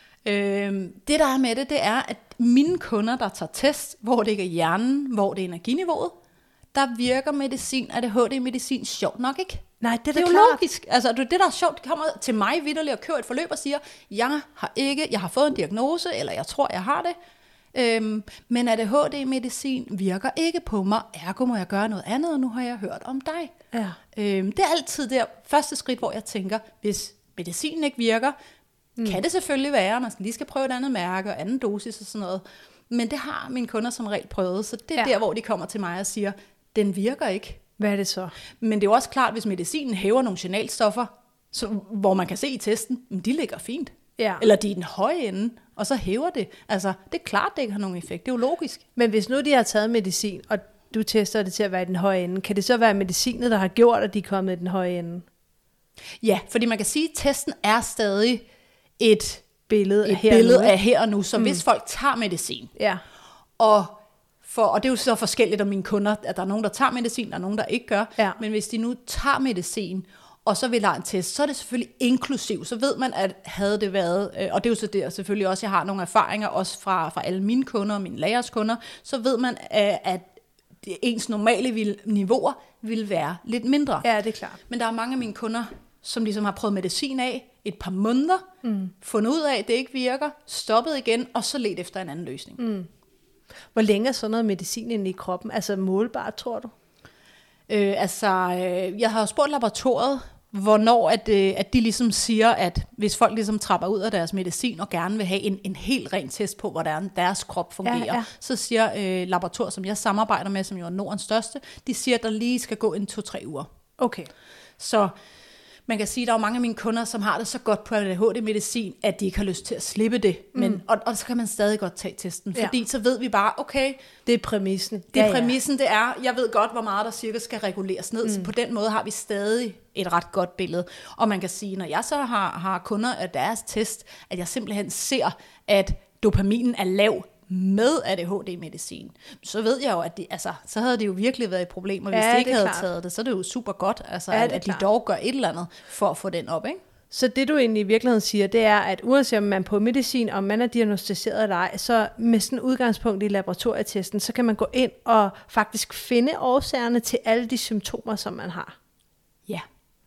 Øhm, det der er med det, det er, at mine kunder, der tager test, hvor det ikke er hjernen, hvor det er energiniveauet, der virker medicin, A D H D-medicin sjovt nok ikke. Nej, det er, det er jo klart. logisk. Altså, det der er sjovt, det kommer til mig vitterligt og kører et forløb og siger, jeg har ikke, jeg har fået en diagnose, eller jeg tror, jeg har det, øhm, men A D H D-medicin virker ikke på mig, ergo må jeg gøre noget andet, og nu har jeg hørt om dig. Ja. Øhm, det er altid der første skridt, hvor jeg tænker, hvis medicinen ikke virker, mm. kan det selvfølgelig være, man lige skal prøve et andet mærke og anden dosis og sådan noget, men det har mine kunder som regel prøvet, så det er ja. der, hvor de kommer til mig og siger, den virker ikke. Hvad er det så? Men det er jo også klart, hvis medicinen hæver nogle signalstoffer, så, hvor man kan se i testen, de ligger fint. Ja. Eller de er i den høje ende, og så hæver det. Altså, det er klart, det ikke har nogen effekt. Det er jo logisk. Men hvis nu de har taget medicin, og du tester det til at være i den høje ende, kan det så være medicinet, der har gjort, at de er kommet i den høje ende? Ja, fordi man kan sige, at testen er stadig et billede, et af, her billede nu, af her og nu. Så mm. hvis folk tager medicin, ja. og For, og det er jo så forskelligt om mine kunder, at der er nogen, der tager medicin, der er nogen, der ikke gør. Ja. Men hvis de nu tager medicin, og så vil lade en test, så er det selvfølgelig inklusiv. Så ved man, at havde det været, og det er jo så der selvfølgelig også, jeg har nogle erfaringer, også fra, fra alle mine kunder og mine lærers kunder, så ved man, at ens normale niveauer vil være lidt mindre. Ja, det er klart. Men der er mange af mine kunder, som ligesom har prøvet medicin af et par måneder, mm. fundet ud af, at det ikke virker, stoppet igen, og så let efter en anden løsning. Mm. Hvor længe er sådan noget medicin inde i kroppen? Altså målbart, tror du? Øh, altså, øh, jeg har spurgt laboratoriet, hvornår at, øh, at de ligesom siger, at hvis folk ligesom trapper ud af deres medicin og gerne vil have en, en helt ren test på, hvordan deres krop fungerer, ja, ja. så siger øh, laboratoriet, som jeg samarbejder med, som jo er Nordens største, de siger, at der lige skal gå en to-tre uger. Okay. Så man kan sige, at der er mange af mine kunder, som har det så godt på A D H D-medicin, at de ikke har lyst til at slippe det. Men, mm. og, og så kan man stadig godt tage testen, fordi ja. så ved vi bare, okay, det er præmissen. Det er ja, ja. præmissen, det er, jeg ved godt, hvor meget der cirka skal reguleres ned, mm. så på den måde har vi stadig et ret godt billede. Og man kan sige, når jeg så har, har kunder af deres test, at jeg simpelthen ser, at dopaminen er lav med A D H D-medicin, så ved jeg jo, at de, altså, så havde det jo virkelig været et problem, og hvis ja, de ikke havde klart. taget det, så er det jo super godt, altså, ja, at, at de dog gør et eller andet for at få den op, ikke? Så det du egentlig i virkeligheden siger, det er, at uanset om man på medicin, om man er diagnosticeret eller ej, så med sådan udgangspunkt i laboratorietesten, så kan man gå ind og faktisk finde årsagerne til alle de symptomer, som man har. Ja.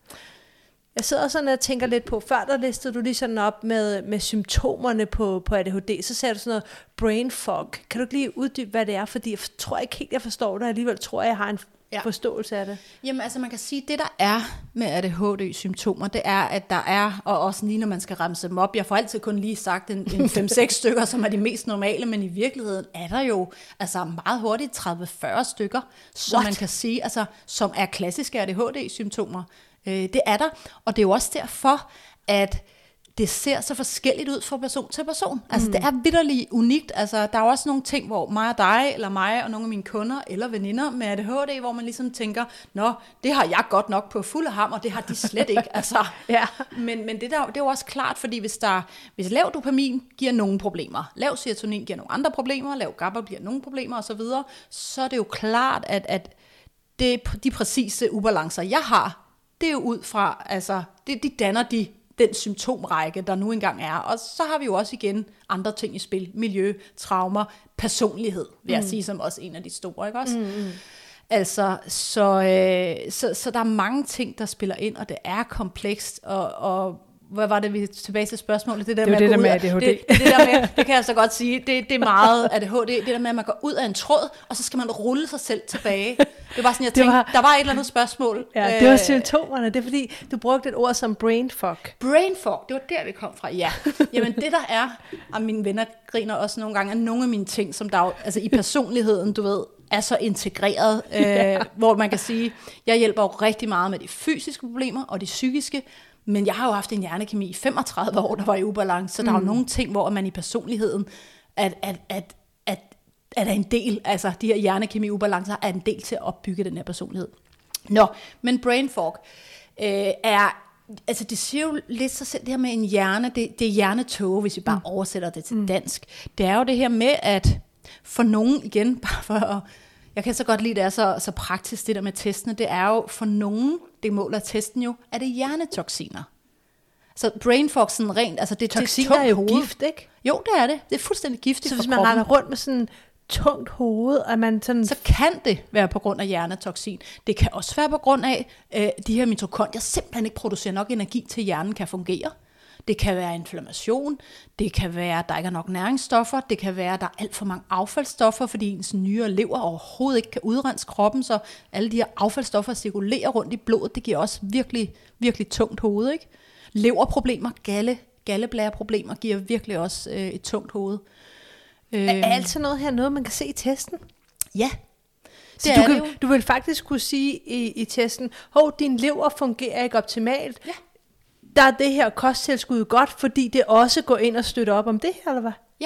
Jeg sidder sådan og tænker lidt på, før der listede du lige sådan op med, med symptomerne på, på A D H D, så sagde du sådan noget brain fog. Kan du ikke lige uddybe, hvad det er? Fordi jeg tror ikke helt, jeg forstår det, alligevel tror jeg, jeg har en ja. forståelse af det. Jamen altså man kan sige, det der er med A D H D-symptomer, det er, at der er, og også lige når man skal ramse dem op, jeg får altid kun lige sagt en, en fem seks stykker, som er de mest normale, men i virkeligheden er der jo altså meget hurtigt tredive til fyrre stykker, som What? man kan sige, altså, som er klassiske A D H D-symptomer. Det er der, og det er jo også derfor, at det ser så forskelligt ud fra person til person. Altså mm. det er vitterligt unikt. Altså der er også nogle ting, hvor mig og dig, eller mig og nogle af mine kunder, eller veninder med A D H D, hvor man ligesom tænker, nå, det har jeg godt nok på fuld hammer, det har de slet ikke. Altså, ja. Men, men det, der, det er jo også klart, fordi hvis, der, hvis lav dopamin giver nogle problemer, lav serotonin giver nogle andre problemer, lav GABA giver nogle problemer osv., så er det jo klart, at, at det, de præcise ubalancer, jeg har, det er jo ud fra, altså, det, de danner de, den symptomrække, der nu engang er. Og så har vi jo også igen andre ting i spil. Miljø, traumer, personlighed, vil jeg mm. sige, som også en af de store, ikke også? Mm. Altså, så, øh, så, så der er mange ting, der spiller ind, og det er komplekst, og, og hvad var det, vi tilbage til spørgsmålet? Det der det med, det der med A A D H D. Det, det, der med, det kan jeg så godt sige, det, det er meget A D H D, det der med, at man går ud af en tråd, og så skal man rulle sig selv tilbage. Det var sådan, jeg tænkte, var, der var et eller andet spørgsmål. Ja, det var symptomerne. Det er fordi, du brugte et ord som brain fog. Brain fog, det var der, vi kom fra, ja. Jamen det der er, og mine venner griner også nogle gange, at nogle af mine ting, som der altså i personligheden, du ved, er så integreret, øh, ja. Hvor man kan sige, jeg hjælper jo rigtig meget med de fysiske problemer, og de psykiske, men jeg har jo haft en hjernekemi i femogtredive år, der var i ubalance, så der mm. er jo nogle ting, hvor man i personligheden, at, at, at, at, at er en del, altså de her hjernekemi-ubalancer, er en del til at opbygge den her personlighed. Nå, men brain fog øh, er, altså det siger jo lidt sig selv, det her med en hjerne, det, det er hjernetåge, hvis vi bare mm. oversætter det til mm. dansk. Det er jo det her med, at for nogen, igen, bare for at, jeg kan så godt lide, det er så, så praktisk, det der med testene, det er jo for nogen, det måler testen jo, er det hjernetoksiner. Så brain fog sådan rent, altså det, toksiner det er, er jo hoved. gift, ikke? Jo, det er det. Det er fuldstændig giftigt så for hvis man kroppen. render rundt med sådan tungt hoved, og man sådan... Så kan det være på grund af hjernetoksin. Det kan også være på grund af, øh, de her mitokondrier simpelthen ikke producerer nok energi til, hjernen kan fungere. Det kan være inflammation, det kan være, at der ikke er nok næringsstoffer, det kan være, at der er alt for mange affaldsstoffer, fordi ens nyre og lever overhovedet ikke kan udrense kroppen, så alle de her affaldsstoffer cirkulerer rundt i blodet. Det giver også virkelig, virkelig tungt hoved, ikke? Leverproblemer, galle, galleblæreproblemer giver virkelig også øh, et tungt hoved. Er, er alt sådan noget her noget, man kan se i testen? Ja. Det så du, kan, du vil faktisk kunne sige i, i testen, hov, din lever fungerer ikke optimalt. Ja. Der er det her kosttilskud godt, fordi det også går ind og støtter op om det her, eller hvad? Ja.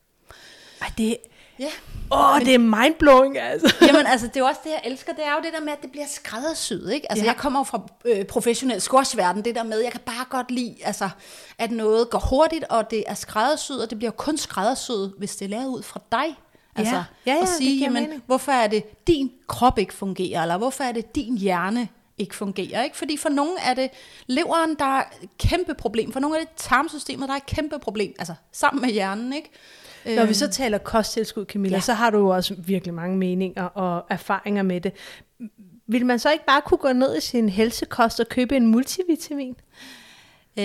Ej, det... Ja. Åh, oh, det er mindblowing, altså. Jamen, altså, det er også det, jeg elsker. Det er jo det der med, at det bliver skræddersyet, ikke? Altså, ja. Jeg kommer jo fra øh, professionel squashverden. Det der med, jeg kan bare godt lide, altså, at noget går hurtigt, og det er skræddersyet, og det bliver kun skræddersyet, hvis det er lavet ud fra dig. Altså, ja. Ja, ja, at sige, jamen, hvorfor er det, din krop ikke fungerer, eller hvorfor er det, din hjerne ikke fungerer, ikke? Fordi for nogle er det leveren, der er et kæmpe problem. For nogle er det tarmsystemet, der er et kæmpe problem. Altså, sammen med hjernen, ikke? Når vi så taler kosttilskud, Camilla, ja. Så har du jo også virkelig mange meninger og erfaringer med det. Vil man så ikke bare kunne gå ned i sin helsekost og købe en multivitamin? Øh,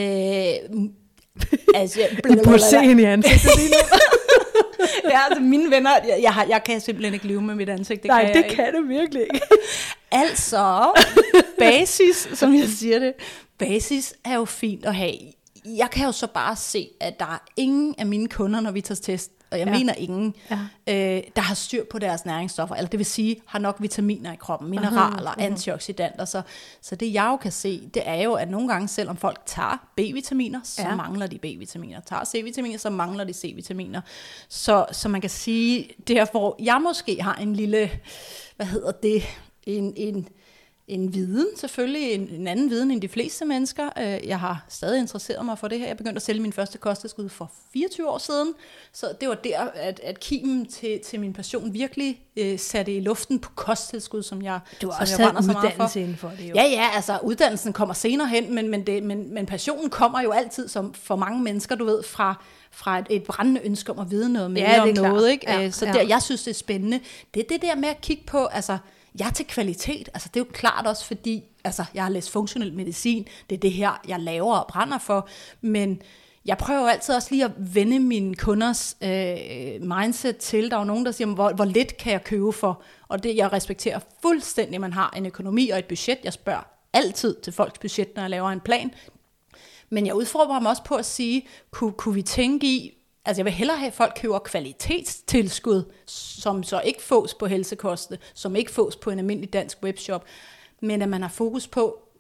altså, du burde se hende i ansigtet lige nu. Ja, altså mine venner, jeg, jeg, har, jeg kan simpelthen ikke lyve med mit ansigt. Det Nej, kan det jeg kan du virkelig ikke. Altså, basis, som jeg siger det, basis er jo fint at have. Jeg kan jo så bare se, at der er ingen af mine kunder, når vi tager test, og jeg ja. mener ingen, ja. øh, der har styr på deres næringsstoffer, eller det vil sige, har nok vitaminer i kroppen, mineraler, uh-huh, uh-huh. antioxidanter. Så, så det jeg jo kan se, det er jo, at nogle gange, selvom folk tager B-vitaminer, så ja. mangler de B-vitaminer. Tager C-vitaminer, så mangler de C-vitaminer. Så, så man kan sige, der hvor jeg måske har en lille, hvad hedder det, en... en En viden, selvfølgelig en, en anden viden end de fleste mennesker. Jeg har stadig interesseret mig for det her. Jeg begyndte at sælge min første kosttilskud for fireogtyve år siden. Så det var der, at, at kimen til, til min passion virkelig øh, satte i luften på kosttilskud, som jeg Du har som også jeg taget så meget uddannelse inden for det jo. Ja, ja, altså uddannelsen kommer senere hen, men, men, det, men, men passionen kommer jo altid, som for mange mennesker, du ved, fra... fra et, et brændende ønske om at vide noget mere ja, om noget, ikke? Ja, så der, ja. jeg synes, det er spændende. Det er det der med at kigge på, altså, jeg er til kvalitet, altså det er jo klart også, fordi altså, jeg har læst funktionel medicin, det er det her, jeg laver og brænder for, men jeg prøver jo altid også lige at vende mine kunders øh, mindset til. Der er jo nogen, der siger, hvor, hvor lidt kan jeg købe for, og det jeg respekterer fuldstændig, at man har en økonomi og et budget. Jeg spørger altid til folks budget, når jeg laver en plan. Men jeg udfordrer mig også på at sige, kunne, kunne vi tænke i, altså jeg vil hellere have, at folk køber kvalitetstilskud, som så ikke fås på helsekoste, som ikke fås på en almindelig dansk webshop, men at man har fokus på,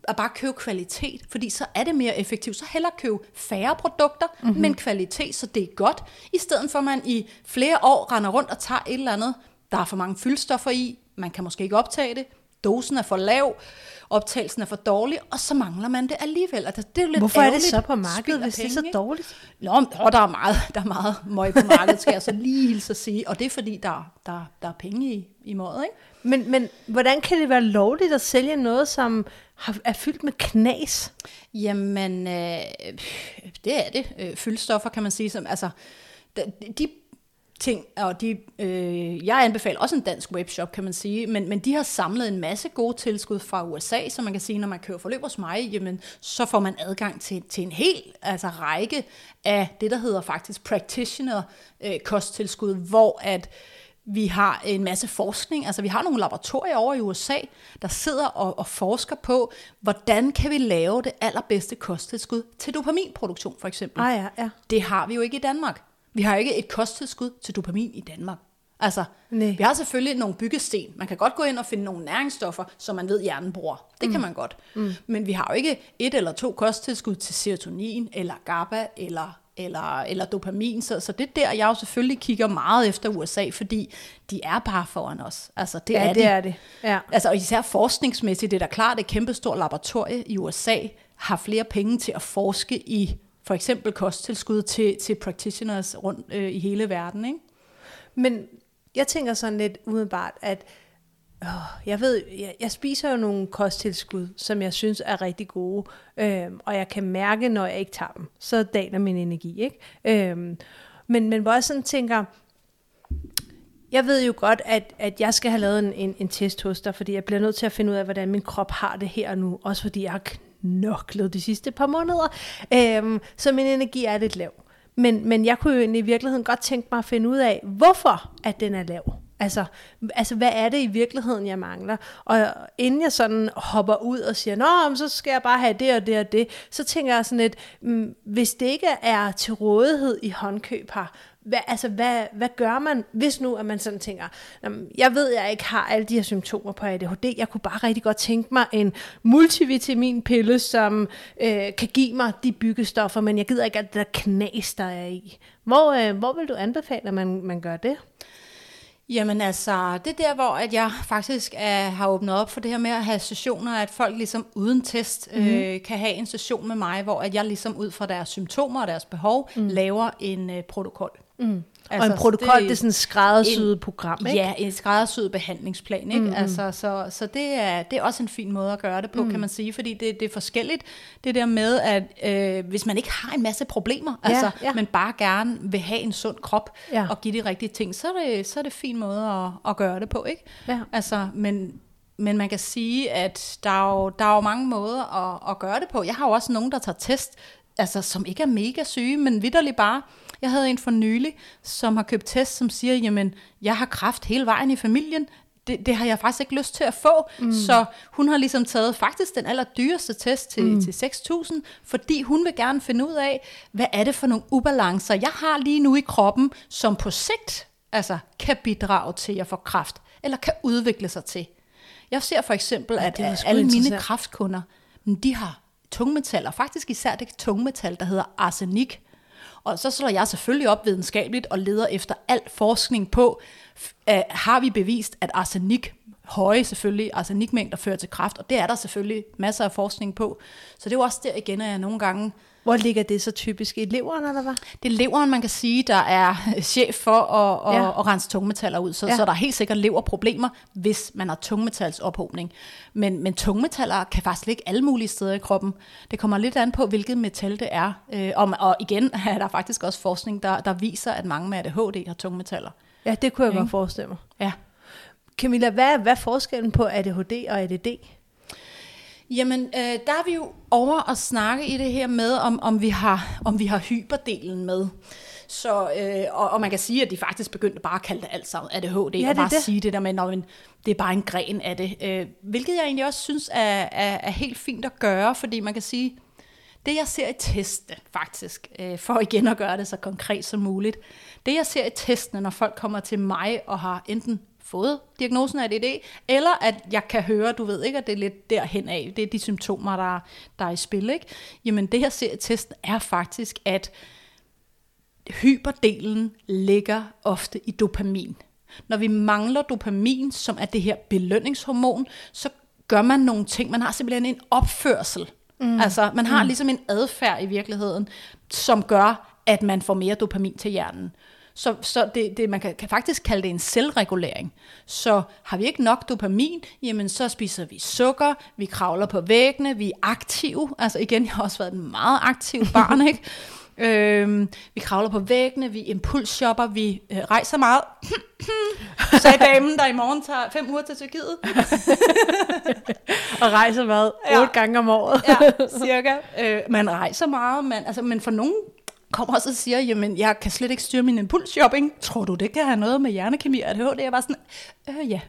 at bare købe kvalitet, fordi så er det mere effektivt. Så hellere købe færre produkter, mm-hmm. men kvalitet, så det er godt, i stedet for at man i flere år render rundt og tager et eller andet, der er for mange fyldstoffer i, man kan måske ikke optage det, dosen er for lav, optagelsen er for dårlig, og så mangler man det alligevel. Altså, det er jo lidt Hvorfor ærgerligt. er det så på markedet, hvis det er så dårligt? Nå, der er meget, der er meget møg på markedet, skal jeg så lige hilse at sige, og det er fordi, der, der, der er penge i, i måde, ikke? Men, men hvordan kan det være lovligt at sælge noget, som har, er fyldt med knas? Jamen, øh, det er det. Øh, fyldstoffer, kan man sige. Som, altså, de, de ting, og de, øh, jeg anbefaler også en dansk webshop, kan man sige, men, men de har samlet en masse gode tilskud fra U S A, så man kan sige, når man køber forløb hos mig, jamen, så får man adgang til, til en hel altså, række af det, der hedder faktisk practitioner øh, kosttilskud, hvor at vi har en masse forskning, altså vi har nogle laboratorier over i U S A, der sidder og, og forsker på, hvordan kan vi lave det allerbedste kosttilskud til dopaminproduktion, for eksempel. Ah, ja, ja. Det har vi jo ikke i Danmark. Vi har ikke et kosttilskud til dopamin i Danmark. Altså, Nej. Vi har selvfølgelig nogle byggesten. Man kan godt gå ind og finde nogle næringsstoffer, som man ved, hjernen bruger. Det mm. kan man godt. Mm. Men vi har jo ikke et eller to kosttilskud til serotonin, eller GABA, eller, eller, eller dopamin. Så, så det er der, jeg jo selvfølgelig kigger meget efter U S A, fordi de er bare foran os. Altså, det ja, er det de. er det. Ja. Altså, og især forskningsmæssigt, det er da klart, at et kæmpestort laboratorie i U S A har flere penge til at forske i for eksempel kosttilskud til, til practitioners rundt øh, i hele verden, ikke? Men jeg tænker sådan lidt umiddelbart, at åh, jeg ved, jeg, jeg spiser jo nogle kosttilskud, som jeg synes er rigtig gode, øhm, og jeg kan mærke, når jeg ikke tager dem, så daler min energi, ikke? Øhm, men, men hvor jeg sådan tænker, jeg ved jo godt, at, at jeg skal have lavet en, en, en test hos dig, fordi jeg bliver nødt til at finde ud af, hvordan min krop har det her og nu, også fordi jeg har knoklet de sidste par måneder, øhm, så min energi er lidt lav. Men, men jeg kunne jo egentlig i virkeligheden godt tænke mig at finde ud af, hvorfor at den er lav. Altså, altså, hvad er det i virkeligheden, jeg mangler? Og inden jeg sådan hopper ud og siger, nå, så skal jeg bare have det og det og det, så tænker jeg sådan lidt, mm, hvis det ikke er til rådighed i håndkøb her, hvad, altså, hvad, hvad gør man, hvis nu at man sådan tænker, jeg ved, jeg ikke har alle de her symptomer på A D H D, jeg kunne bare rigtig godt tænke mig en multivitaminpille, som øh, kan give mig de byggestoffer, men jeg gider ikke alt det der knas, der er i. Hvor, øh, hvor vil du anbefale, at man, man gør det? Jamen altså, det er der, hvor at jeg faktisk er, har åbnet op for det her med at have sessioner, at folk ligesom uden test mm. øh, kan have en session med mig, hvor at jeg ligesom ud fra deres symptomer og deres behov mm. laver en øh, protokol. Mm. Altså, og en protokol, det, det er sådan et skræddersyet program, ikke? Ja, en skræddersyet behandlingsplan, ikke? Mm-hmm. Altså, så så det, er, det er også en fin måde at gøre det på, mm. kan man sige, fordi det, det er forskelligt. Det der med, at øh, hvis man ikke har en masse problemer, ja, altså, ja. men bare gerne vil have en sund krop ja. og give de rigtige ting, så er det, så er det en fin måde at, at gøre det på, ikke? Ja. Altså, men... Men man kan sige, at der er jo, der er jo mange måder at, at gøre det på. Jeg har jo også nogen, der tager test, altså, som ikke er mega syge, men vitterligt bare. Jeg havde en for nylig, som har købt test, som siger, jamen, jeg har kræft hele vejen i familien. Det, det har jeg faktisk ikke lyst til at få. Mm. Så hun har ligesom taget faktisk den allerdyreste test til, mm. til seks tusind, fordi hun vil gerne finde ud af, hvad er det for nogle ubalancer, jeg har lige nu i kroppen, som på sigt altså, kan bidrage til at få kræft, eller kan udvikle sig til. Jeg ser for eksempel, ja, at alle mine kræftkunder, de har tungmetaller, faktisk især det tungmetal, der hedder arsenik. Og så slår jeg selvfølgelig op videnskabeligt og leder efter al forskning på, uh, har vi bevist, at arsenik, høje selvfølgelig, arsenikmængder fører til kræft, og det er der selvfølgelig masser af forskning på. Så det er jo også der igen, at jeg nogle gange... Hvor ligger det så typisk i leveren, eller hvad? Det er leveren, man kan sige, der er chef for at, ja. at, at rense tungmetaller ud. Så, ja. så der er helt sikkert leverproblemer, hvis man har tungmetalsophobning. Men, men tungmetaller kan faktisk ligge alle mulige steder i kroppen. Det kommer lidt an på, hvilket metal det er. Og, og igen er der faktisk også forskning, der, der viser, at mange med A D H D har tungmetaller. Ja, det kunne jeg ja. godt forestille mig. Ja. Camilla, hvad, hvad er forskellen på A D H D og A D D? Jamen, øh, der er vi jo over at snakke i det her med, om, om, vi, har, om vi har hyperdelen med. Så, øh, og, og man kan sige, at de faktisk begyndte bare at kalde det alt sammen A D H D, ja, og bare det. sige det der med, at det er bare en gren af det. Øh, hvilket jeg egentlig også synes er, er, er helt fint at gøre, fordi man kan sige, det jeg ser i testene faktisk, øh, for igen at gøre det så konkret som muligt, det jeg ser i testene, når folk kommer til mig og har enten fået diagnosen af A D D, eller at jeg kan høre, du ved ikke, at det er lidt derhen af, det er de symptomer, der, der er i spil, ikke? Jamen det her serietesten er faktisk, at hyperdelen ligger ofte i dopamin. Når vi mangler dopamin, som er det her belønningshormon, så gør man nogle ting. Man har simpelthen en opførsel. Mm. Altså, man har mm. ligesom en adfærd i virkeligheden, som gør, at man får mere dopamin til hjernen. Så, så det, det, man kan, kan faktisk kalde det en selvregulering. Så har vi ikke nok dopamin, jamen så spiser vi sukker, vi kravler på væggene, vi er aktive. Altså igen, jeg har også været en meget aktiv barn, ikke? Øhm, vi kravler på væggene, vi impulsshopper, vi øh, rejser meget. Sagde damen, der i morgen tager fem uger til Tyrkiet. Og rejser hvad? Ja. Otte gange om året. Ja, cirka. Øh, man rejser meget, man, altså, men for nogen kommer også og siger, jamen jeg kan slet ikke styre min impulsshopping. Tror du, det kan have noget med hjernekemi og A D H D? Jeg er bare sådan, øh ja.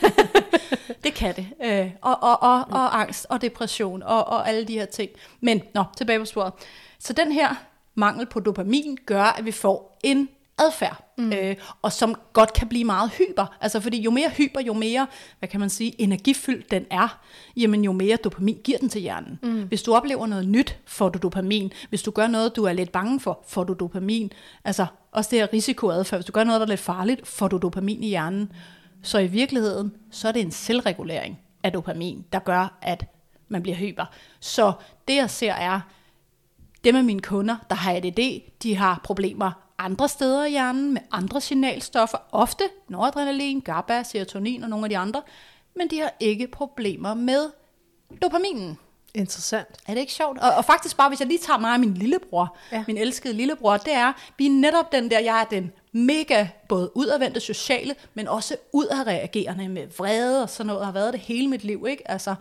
Det kan det. Øh, og, og, og, og angst og depression og, og alle de her ting. Men, nå, tilbage på sporet. Så den her mangel på dopamin gør, at vi får en adfærd, mm. øh, og som godt kan blive meget hyper. Altså fordi jo mere hyper, jo mere, hvad kan man sige, energifyldt den er, jamen jo mere dopamin giver den til hjernen. Mm. Hvis du oplever noget nyt, får du dopamin. Hvis du gør noget, du er lidt bange for, får du dopamin. Altså også det her risikoadfærd. Hvis du gør noget, der er lidt farligt, får du dopamin i hjernen. Så i virkeligheden, så er det en selvregulering af dopamin, der gør, at man bliver hyper. Så det jeg ser er, dem af mine kunder, der har A D D, de har problemer andre steder i hjernen med andre signalstoffer, ofte noradrenalin, GABA, serotonin og nogle af de andre, men de har ikke problemer med dopaminen. Interessant. Er det ikke sjovt? Og, og faktisk bare, hvis jeg lige tager mig og min lillebror, ja. min elskede lillebror, det er, vi er netop den der, jeg er den mega, både udadvendte sociale, men også udadreagerende med vrede og sådan noget, har været det hele mit liv, ikke? Altså,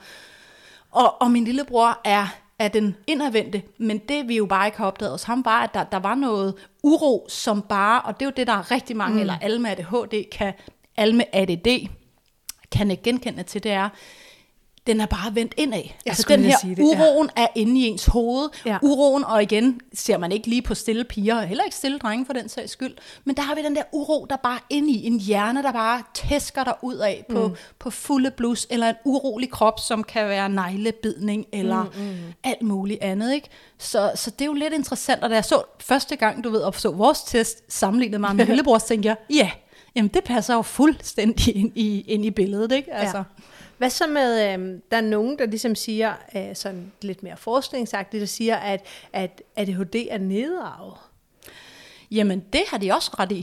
og, og min lillebror er af den indadvendte, men det vi jo bare ikke har opdaget hos ham, var, at der, der var noget uro, som bare, og det er jo det, der er rigtig mange, mm. eller alle med A D H D, kan, alle med A D D kan ikke genkende til, det er, den er bare vendt indad. Altså den her det, uroen ja. er inde i ens hoved. Ja. Uroen, og igen ser man ikke lige på stille piger, heller ikke stille drenge for den sags skyld, men der har vi den der uro, der bare er inde i, en hjerne, der bare tæsker der ud af på, mm. på fulde blus, eller en urolig krop, som kan være neglebidning, eller mm, mm. alt muligt andet, ikke? Så, så det er jo lidt interessant, og da jeg så første gang, du ved, og så vores test, sammenlignet med min lillebror, så tænkte jeg, ja, jamen det passer jo fuldstændig ind i, ind i billedet, ikke? Altså. Ja. Hvad så med, øh, der er nogen, der ligesom siger, øh, sådan lidt mere forskningsagtigt, der siger, at, at A D H D er nedarvet? Jamen, det har de også ret i.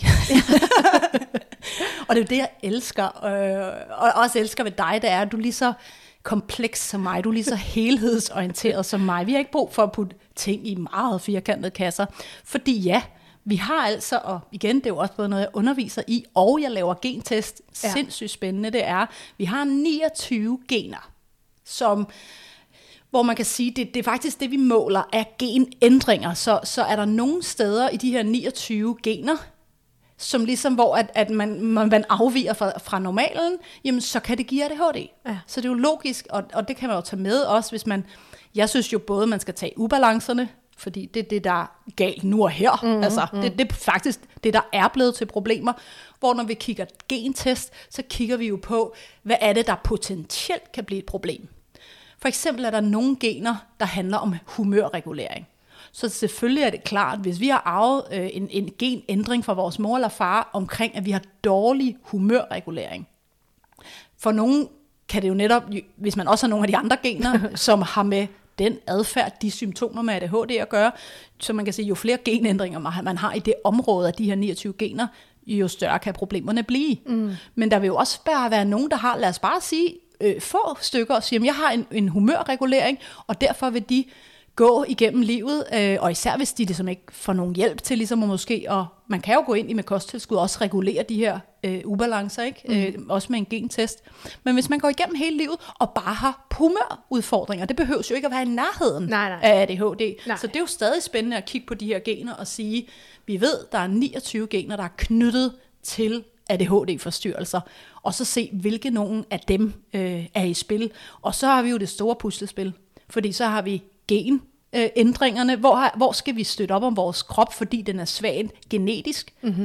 Og det er jo det, jeg elsker, øh, og også elsker ved dig, det er, at du er lige så kompleks som mig, du er lige så helhedsorienteret som mig. Vi har ikke brug for at putte ting i meget firkantede kasser, fordi ja, vi har altså, og igen, det er jo også både noget, jeg underviser i, og jeg laver gentest, ja. Sindssygt spændende det er, vi har niogtyve gener, som, hvor man kan sige, det, det er faktisk det, vi måler af genændringer, så, så er der nogle steder i de her niogtyve gener, som ligesom, hvor at, at man, man afviger fra, fra normalen, jamen så kan det give A D H D. Ja. Så det er jo logisk, og, og det kan man jo tage med også, hvis man, jeg synes jo både, man skal tage ubalancerne, fordi det er det, der er galt nu og her. Mm, altså, mm. Det, det er faktisk det, der er blevet til problemer. Hvor når vi kigger gentest, så kigger vi jo på, hvad er det, der potentielt kan blive et problem. For eksempel er der nogle gener, der handler om humørregulering. Så selvfølgelig er det klart, hvis vi har arvet øh, en, en genændring fra vores mor eller far omkring, at vi har dårlig humørregulering. For nogen kan det jo netop, hvis man også har nogle af de andre gener, som har med den adfærd, de symptomer med A D H D at gøre, så man kan sige, jo flere genændringer man har i det område af de her niogtyve gener, jo større kan problemerne blive. Mm. Men der vil jo også bare være nogen, der har, lad os bare sige, øh, få stykker og sige, at jeg har en, en humørregulering, og derfor vil de gå igennem livet, øh, og især hvis de ligesom ikke får nogen hjælp til, ligesom at måske, og man kan jo gå ind i med kosttilskud og også regulere de her øh, ubalancer, ikke? Mm. Øh, også med en gentest. Men hvis man går igennem hele livet og bare har humørudfordringer, det behøves jo ikke at være i nærheden nej, nej. af A D H D. Nej. Så det er jo stadig spændende at kigge på de her gener og sige, vi ved, der er niogtyve gener, der er knyttet til A D H D-forstyrrelser, og så se, hvilke nogen af dem øh, er i spil. Og så har vi jo det store puslespil, fordi så har vi genændringerne, hvor, hvor skal vi støtte op om vores krop, fordi den er svagt genetisk. Mm-hmm.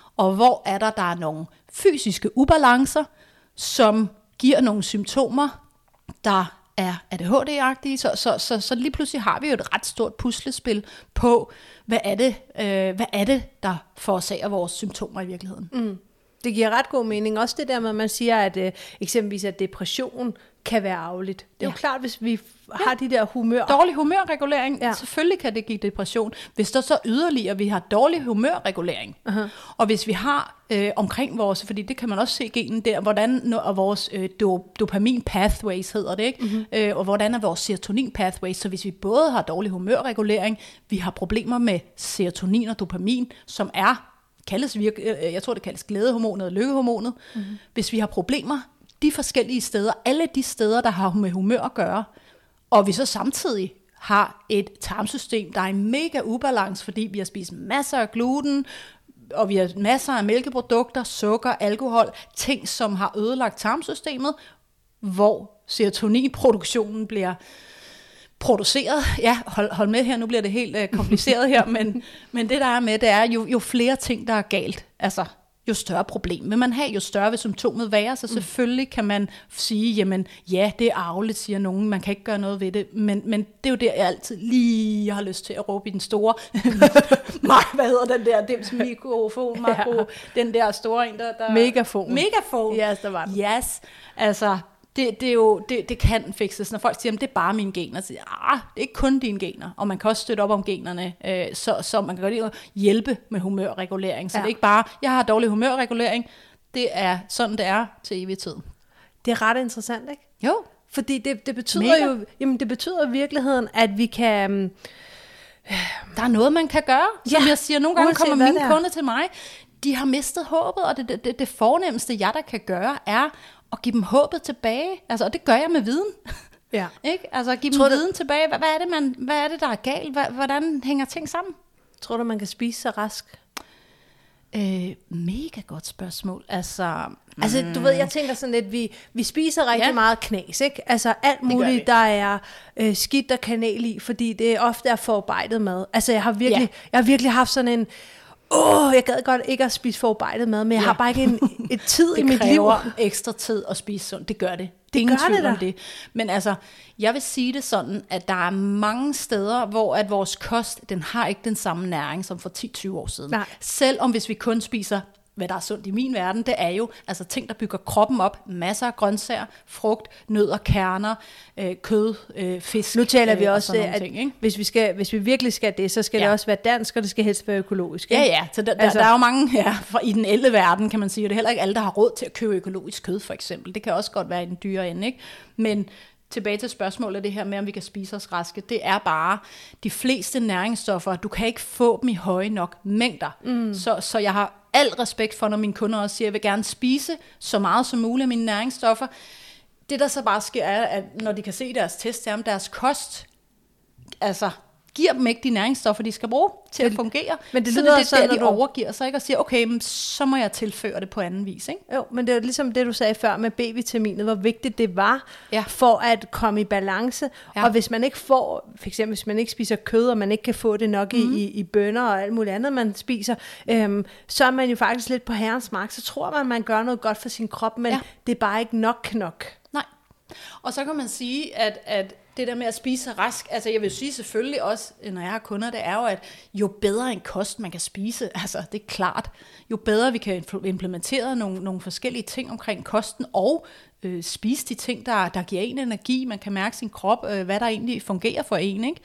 og hvor er der, der er nogle fysiske ubalancer, som giver nogle symptomer, der er A D H D-agtige, så, så, så, så lige pludselig har vi jo et ret stort puslespil på, hvad er det, øh, hvad er det der forårsager vores symptomer i virkeligheden. Mm. Det giver ret god mening. Også det der med, at man siger, at øh, eksempelvis at depression kan være arveligt. Det er ja. jo klart, hvis vi har ja. de der humør. Dårlig humørregulering, ja. selvfølgelig kan det give depression. Hvis der så yderligere, vi har dårlig humørregulering, uh-huh. og hvis vi har øh, omkring vores, fordi det kan man også se genen der, hvordan og vores øh, do, dopamin pathways hedder det, ikke? Uh-huh. Øh, og hvordan er vores serotonin pathways, så hvis vi både har dårlig humørregulering, vi har problemer med serotonin og dopamin, som er kaldes virke, jeg tror det kaldes glædehormonet og lykkehormonet. Mm-hmm. Hvis vi har problemer de forskellige steder, alle de steder, der har med humør at gøre, og vi så samtidig har et tarmsystem, der er en mega ubalance, fordi vi har spist masser af gluten, og vi har masser af mælkeprodukter, sukker, alkohol, ting, som har ødelagt tarmsystemet, hvor serotoninproduktionen bliver produceret. Ja, hold, hold med her, nu bliver det helt øh, kompliceret her, men, men det der er med, det er jo, jo flere ting, der er galt, altså jo større problem vil man have, jo større vil symptomet være, så selvfølgelig kan man sige, jamen ja, det er arveligt, siger nogen, man kan ikke gøre noget ved det, men, men det er jo der, jeg altid lige har lyst til at råbe i den store, nej, hvad hedder den der, dims mikrofon, makro, ja. den der store en, der... der Megafon. Megafon. Yes, der var den. Yes, altså... Det, det, er jo, det, det kan fikses, når folk siger, at det er bare mine gener. Så siger, ah, det er ikke kun dine gener, og man kan også støtte op om generne, øh, så, så man kan godt hjælpe med humørregulering. Så ja. det er ikke bare, jeg har dårlig humørregulering, det er sådan, det er til evig tid. Det er ret interessant, ikke? Jo. Fordi det, det betyder Mega. jo, jamen det betyder i virkeligheden, at vi kan... Øh, der er noget, man kan gøre, som ja. jeg siger, nogle gange kommer mine kunder til mig, de har mistet håbet, og det, det, det, det fornemmeste, jeg der kan gøre, er og give dem håbet tilbage. Altså, og det gør jeg med viden. Ja. Ikke? Altså, give dem tror viden du... tilbage. Hvad, hvad, er det, man, hvad er det, der er galt? Hvad, hvordan hænger ting sammen? Tror du, man kan spise sig rask? Øh, mega godt spørgsmål. Altså, mm. altså, du ved, jeg tænker sådan lidt, vi, vi spiser rigtig ja. meget knas, ikke? Altså, alt muligt, der er øh, skidt og kanel i, fordi det ofte er forarbejdet mad. Altså, jeg har virkelig, ja. jeg har virkelig haft sådan en... Åh, oh, jeg gad godt ikke at spise forarbejdet mad, men jeg ja. har bare ikke en, et tid i mit liv. Det kræver ekstra tid at spise sundt. Det gør det. Det er ingen tvivl om det. Men altså, jeg vil sige det sådan, at der er mange steder, hvor at vores kost, den har ikke den samme næring som for ti til tyve år siden. Nej. Selvom hvis vi kun spiser, hvad der er sundt i min verden, det er jo altså ting, der bygger kroppen op. Masser af grøntsager, frugt, nødder, kerner, øh, kød, øh, fisk. Nu taler vi også, øh, at ting, hvis, vi skal, hvis vi virkelig skal det, så skal ja. det også være dansk, og det skal helst være økologisk. Ikke? Ja, ja. Så der, altså, der, der er jo mange ja, fra, i den ældre verden, kan man sige, og det er heller ikke alle, der har råd til at købe økologisk kød, for eksempel. Det kan også godt være i den dyre ende, ikke? Men tilbage til spørgsmålet, det her med, om vi kan spise os raske, det er bare de fleste næringsstoffer, du kan ikke få dem i høje nok mængder. Mm. Så, så jeg har al respekt for, når mine kunder også siger, at jeg vil gerne spise så meget som muligt af mine næringsstoffer. Det der så bare sker, er, at når de kan se deres test, er, om deres kost, altså giver dem ikke de næringsstoffer, de skal bruge til at fungere. Men det lyder så det, sådan, der, de du... overgiver sig, ikke? Og siger, okay, men så må jeg tilføre det på anden vis. Ikke? Jo, men det er ligesom det, du sagde før med B-vitaminet, hvor vigtigt det var ja. for at komme i balance. Ja. Og hvis man ikke får, for eksempel hvis man ikke spiser kød, og man ikke kan få det nok mm-hmm. i, i bønner og alt muligt andet, man spiser, øhm, så er man jo faktisk lidt på herrens mark. Så tror man, man gør noget godt for sin krop, men ja. det er bare ikke nok nok. Nej. Og så kan man sige, at, at det der med at spise sig rask, altså jeg vil sige selvfølgelig også, når jeg har kunder, det er jo, at jo bedre en kost man kan spise, altså det er klart, jo bedre vi kan implementere nogle, nogle forskellige ting omkring kosten, og øh, spise de ting, der, der giver en energi, man kan mærke sin krop, øh, hvad der egentlig fungerer for en, ikke?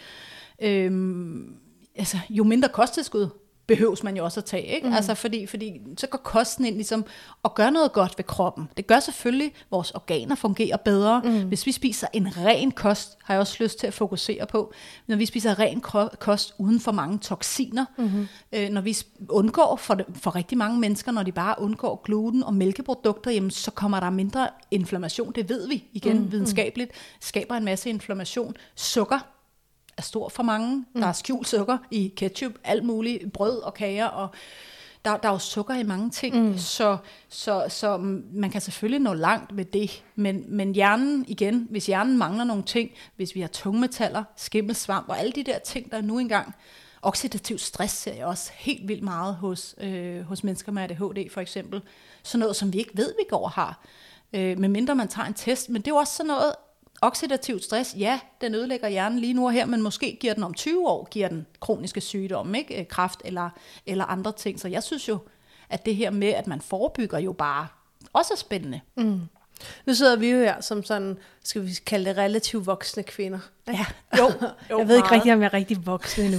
Øhm, altså jo mindre kosttilskud behøves man jo også at tage, ikke? Mm. Altså fordi, fordi så går kosten ind ligesom og gør noget godt ved kroppen. Det gør selvfølgelig, at vores organer fungerer bedre. Mm. Hvis vi spiser en ren kost, har jeg også lyst til at fokusere på, når vi spiser ren kost uden for mange toksiner, mm-hmm. øh, når vi undgår for, for rigtig mange mennesker, når de bare undgår gluten og mælkeprodukter, jamen, så kommer der mindre inflammation. Det ved vi igen mm. videnskabeligt. Skaber en masse inflammation. Sukker er stor for mange. Mm. Der er skjult sukker i ketchup, alt muligt, brød og kager, og der, der er jo sukker i mange ting, mm. så, så, så man kan selvfølgelig nå langt med det, men, men hjernen, igen, hvis hjernen mangler nogle ting, hvis vi har tungmetaller, skimmelsvamp og alle de der ting, der nu engang, oxidativ stress ser jeg også helt vildt meget hos, øh, hos mennesker med A D H D for eksempel. Sådan noget, som vi ikke ved, vi går og har. Øh, medmindre man tager en test. Men det er jo også sådan noget, oxidativ stress, ja, den ødelægger hjernen lige nu og her, men måske giver den om tyve år, giver den kroniske sygdomme, ikke? Kræft eller, eller andre ting. Så jeg synes jo, at det her med, at man forebygger jo bare, også er spændende. Mm. Nu sidder vi jo her som sådan, skal vi kalde det relativt voksne kvinder. Ja, jo. jo jeg ved ikke rigtig, om jeg er rigtig voksen endnu.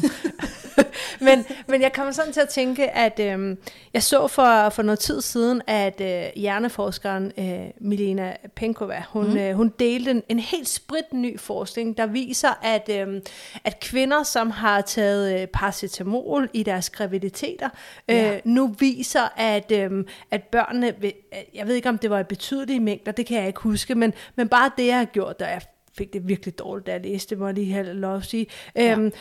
men, men jeg kommer sådan til at tænke, at øhm, jeg så for, for noget tid siden, at øh, hjerneforskeren øh, Milena Penkova, hun, mm. øh, hun delte en, en helt spritny forskning, der viser, at, øh, at kvinder, som har taget øh, paracetamol i deres graviditeter, øh, ja. nu viser, at, øh, at børnene, jeg ved ikke, om det var i betydelige mængder, det kan jeg ikke huske, men, men bare det, jeg har gjort, der jeg fik det virkelig dårligt, da jeg læste det, må jeg lige have lov at sige, ja. øhm,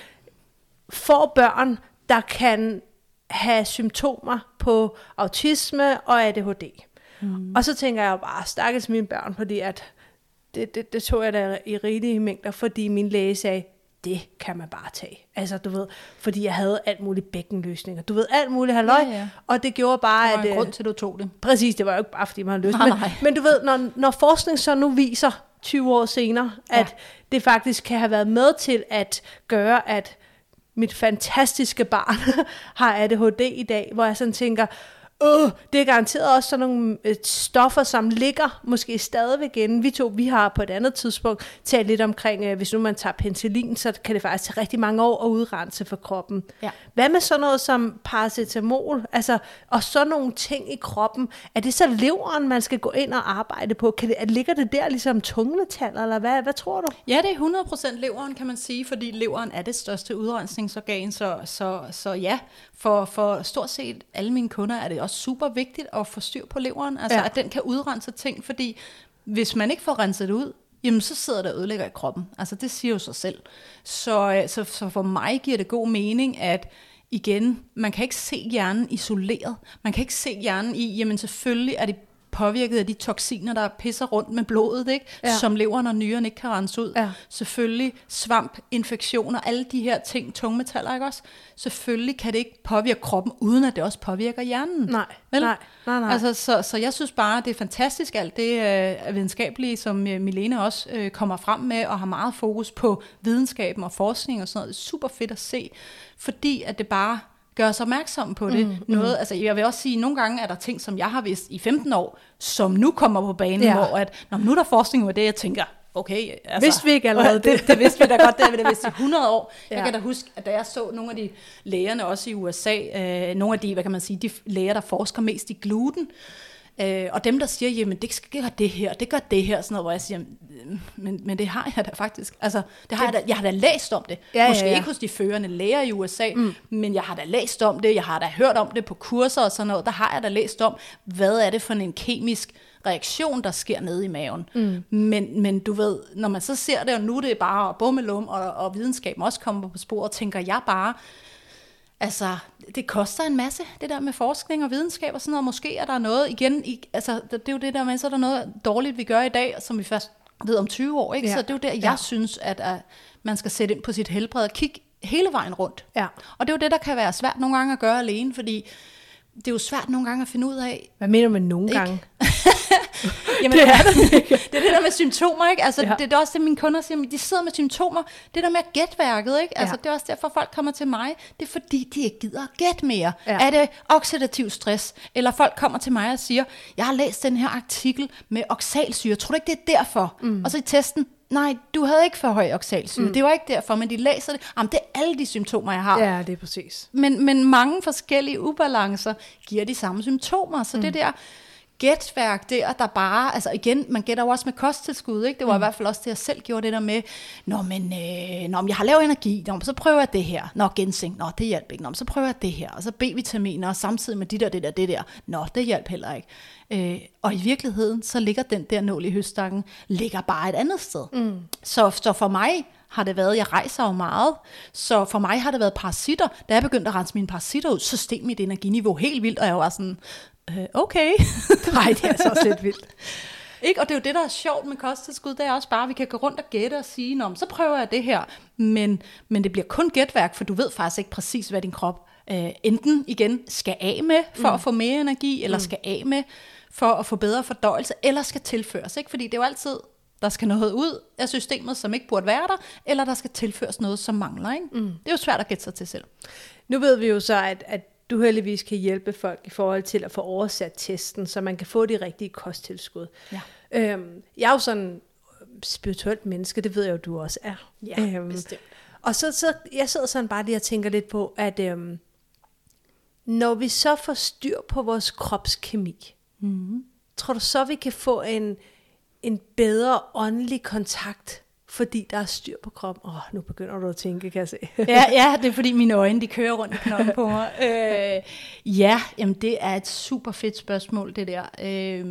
får børn, der kan have symptomer på autisme og A D H D. Mm. Og så tænker jeg bare, stakkels mine børn, fordi at det, det, det tog jeg da i rigelige mængder, fordi min læge sagde, det kan man bare tage. Altså, du ved, fordi jeg havde alt muligt bækkenløsninger. Du ved, alt muligt halløj, ja, ja. Og det gjorde bare, at... Det var en at, grund til, at du tog det. Præcis, det var jo ikke bare, fordi man havde lyst. Nej, men, nej. men du ved, når, når forskning så nu viser tyve år senere, at ja. det faktisk kan have været med til at gøre, at mit fantastiske barn har A D H D i dag, hvor jeg sådan tænker, åh, det er garanteret også sådan nogle øh, stoffer, som ligger måske stadigvæk inde. Vi to, vi har på et andet tidspunkt talt lidt omkring, øh, hvis nu man tager penicillin, så kan det faktisk tage rigtig mange år at udrense for kroppen. Ja. Hvad med sådan noget som paracetamol, altså, og sådan nogle ting i kroppen? Er det så leveren, man skal gå ind og arbejde på? Kan det, ligger det der ligesom tungmetaller, eller hvad, hvad tror du? Ja, det er hundrede procent leveren, kan man sige, fordi leveren er det største udrensningsorgan, så, så, så ja, for, for stort set alle mine kunder er det også super vigtigt at få styr på leveren, altså ja. at den kan udrense ting, fordi hvis man ikke får renset det ud, jamen så sidder der og ødelægger i kroppen. Altså det siger jo sig selv. Så, så, så for mig giver det god mening, at igen, man kan ikke se hjernen isoleret. Man kan ikke se hjernen i, jamen selvfølgelig er det påvirket af de toksiner, der pisser rundt med blodet, ikke? Ja. Som leveren og nyren ikke kan rense ud. Ja. Selvfølgelig svamp, infektioner, alle de her ting, tungmetaller, ikke også? Selvfølgelig kan det ikke påvirke kroppen, uden at det også påvirker hjernen. Nej, Vel? nej, nej, nej. Altså, så, så jeg synes bare, det er fantastisk alt det er videnskabelige, som Milena også øh, kommer frem med, og har meget fokus på videnskaben og forskning og sådan noget. Det er super fedt at se, fordi at det bare gør os opmærksom på det. Mm, Noget, mm. Altså, jeg vil også sige, at nogle gange er der ting, som jeg har vidst i femten år, som nu kommer på banen, ja. hvor at, når nu er der forskning med det, jeg tænker, okay, altså, vidste vi ikke allerede det? Det, det vidste vi da godt, det har vi da vidst i hundrede år. Ja. Jeg kan da huske, at da jeg så nogle af de lægerne også i U S A, øh, nogle af de, hvad kan man sige, de læger, der forsker mest i gluten, Øh, og dem, der siger, jamen det skal gøre det her, det gør det her, sådan noget, hvor jeg siger, men, men det har jeg da faktisk. Altså, det har det, jeg, da, jeg har da læst om det. Ja, Måske ja, ja. ikke hos de førende læger i U S A, mm. men jeg har da læst om det, jeg har da hørt om det på kurser og sådan noget. Der har jeg da læst om, hvad er det for en kemisk reaktion, der sker nede i maven. Mm. Men, men du ved, når man så ser det, og nu det er bare bummelum, og, og videnskaben også kommer på sporet, tænker jeg bare, altså, det koster en masse, det der med forskning og videnskab og sådan noget. Måske er der noget, igen, i, altså, det er jo det der med, så er der noget dårligt, vi gør i dag, som vi først ved om tyve år, ikke? Ja. Så det er jo der, jeg ja. synes, at, at man skal sætte ind på sit helbred og kigge hele vejen rundt. Ja. Og det er jo det, der kan være svært nogle gange at gøre alene, fordi det er jo svært nogle gange at finde ud af. Hvad mener du med nogle ikke? gange? Jamen, det, er det, det er det der med symptomer, ikke? Altså, ja. det, det er også det, mine kunder siger, de sidder med symptomer. Det der med gætværket, ikke? Altså, ja. det er også derfor, folk kommer til mig. Det er fordi, de ikke gider at gætte mere. Ja. Er det oxidativ stress? Eller folk kommer til mig og siger, jeg har læst den her artikel med oxalsyre. Tror du ikke, det er derfor? Mm. Og så i testen, nej, du havde ikke for høj oxalsyre. Mm. Det var ikke derfor, men de læser det. Jamen, det er alle de symptomer, jeg har. Ja, det er præcis. Men, men mange forskellige ubalancer giver de samme symptomer. Så mm. det der gætværk der, der bare, altså igen, man gætter jo også med kosttilskud, ikke? Det var mm. i hvert fald også det, jeg selv gjorde det der med, nå, men, øh, nå, men jeg har lav energi, nå, så prøver jeg det her, nå, ginseng, nå, det hjælper ikke, nå, så prøver jeg det her, og så B-vitaminer, og samtidig med det der, det der, det der, nå, det hjælper heller ikke. Øh, og i virkeligheden, så ligger den der nål i høstakken, ligger bare et andet sted. Mm. Så, så for mig har det været, jeg rejser jo meget, så for mig har det været parasitter. Da jeg begyndte at rense mine parasitter ud, så steg mit energiniveau helt vildt, og jeg var sådan, øh, okay. Nej, det er så også lidt vildt. Ikke? Og det er jo det, der er sjovt med kosttilskud, det er også bare, at vi kan gå rundt og gætte og sige, nå, så prøver jeg det her. Men, men det bliver kun gætværk, for du ved faktisk ikke præcis, hvad din krop øh, enten igen skal af med, for mm. at få mere energi, eller mm. skal af med, for at få bedre fordøjelse, eller skal tilføres. Ikke? Fordi det er jo altid, der skal noget ud af systemet, som ikke burde være der, eller der skal tilføres noget, som mangler. Ikke? Mm. Det er jo svært at gætte sig til selv. Nu ved vi jo så, at, at du heldigvis kan hjælpe folk i forhold til at få oversat testen, så man kan få de rigtige kosttilskud. Ja. Øhm, jeg er jo sådan spirituelt menneske, det ved jeg jo, du også er. Ja, øhm, bestemt. Og så, så jeg sidder sådan bare lige og tænker lidt på, at øhm, når vi så får styr på vores kropskemi, mm-hmm. tror du så, vi kan få en, en bedre åndelig kontakt, fordi der er styr på kroppen? Åh, oh, nu begynder du at tænke, kan jeg se. ja, ja, det er fordi mine øjne, de kører rundt i knoppen på mig. Øh, ja, jamen det er et super fedt spørgsmål, det der. Øh,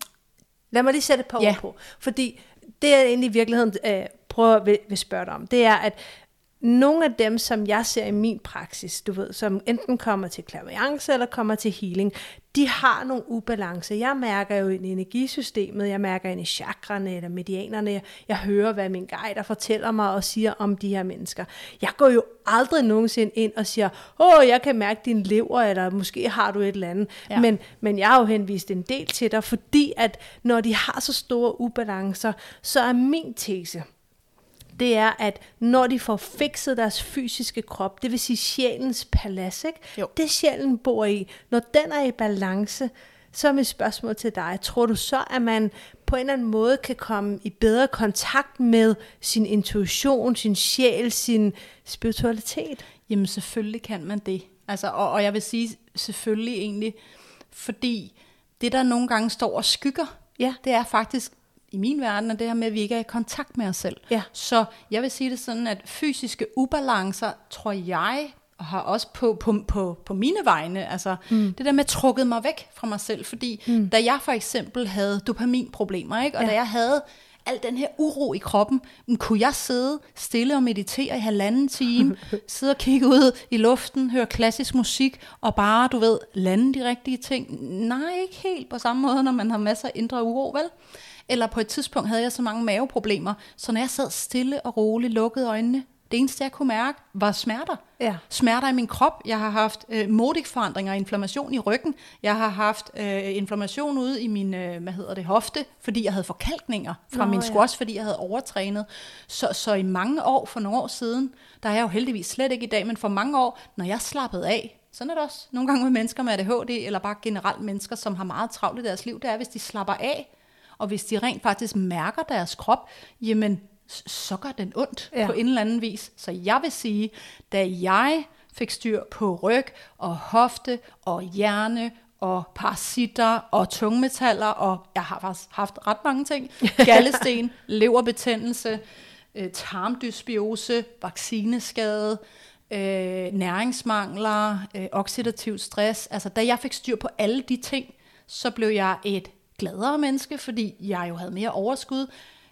Lad mig lige sætte et par ja. ord på. Fordi det jeg egentlig i virkeligheden øh, prøver at vil, vil spørge dig om, det er, at nogle af dem, som jeg ser i min praksis, du ved, som enten kommer til clairvoyance eller kommer til healing, de har nogle ubalancer. Jeg mærker jo i energisystemet, jeg mærker ind i chakrene eller medianerne, jeg hører, hvad min guider fortæller mig og siger om de her mennesker. Jeg går jo aldrig nogensinde ind og siger, åh, jeg kan mærke din lever, eller måske har du et eller andet. Ja. Men, men jeg har jo henvist en del til dig, fordi at når de har så store ubalancer, så er min tese, det er, at når de får fikset deres fysiske krop, det vil sige sjælens palads, ikke? Det sjælen bor i, når den er i balance, så er mit spørgsmål til dig, tror du så, at man på en eller anden måde kan komme i bedre kontakt med sin intuition, sin sjæl, sin spiritualitet? Jamen selvfølgelig kan man det. Altså, og, og jeg vil sige selvfølgelig egentlig, fordi det der nogle gange står og skygger, ja. Det er faktisk i min verden er det her med, at vi ikke er i kontakt med os selv. Ja. Så jeg vil sige det sådan, at fysiske ubalancer, tror jeg, og har også på, på, på, på mine vegne, altså mm. det der med trukket mig væk fra mig selv, fordi mm. da jeg for eksempel havde dopaminproblemer, ikke? Og ja. Da jeg havde al den her uro i kroppen, kunne jeg sidde stille og meditere i halvanden time, sidde og kigge ud i luften, høre klassisk musik, og bare, du ved, lande de rigtige ting? Nej, ikke helt på samme måde, når man har masser af indre uro, vel? Eller på et tidspunkt havde jeg så mange maveproblemer, så når jeg sad stille og roligt, lukkede øjnene, det eneste jeg kunne mærke, var smerter. Ja. Smerter i min krop. Jeg har haft øh, modikforandringer, inflammation i ryggen. Jeg har haft øh, inflammation ude i min, øh, hvad hedder det, hofte, fordi jeg havde forkalkninger fra Nå, min squash, ja. Fordi jeg havde overtrænet. Så, så i mange år, for nogle år siden, der er jeg jo heldigvis slet ikke i dag, men for mange år, når jeg slappede af, sådan er det også nogle gange med mennesker med A D H D, eller bare generelt mennesker, som har meget travlt i deres liv, det er, hvis de slapper af, og hvis de rent faktisk mærker deres krop, jamen, så gør den ondt ja. På en eller anden vis. Så jeg vil sige, da jeg fik styr på ryg og hofte og hjerne og parasitter og tungmetaller, og jeg har faktisk haft ret mange ting, galdesten, leverbetændelse, øh, tarmdysbiose, vaccineskade, øh, næringsmangler, øh, oxidativ stress. Altså da jeg fik styr på alle de ting, så blev jeg et gladere menneske, fordi jeg jo havde mere overskud.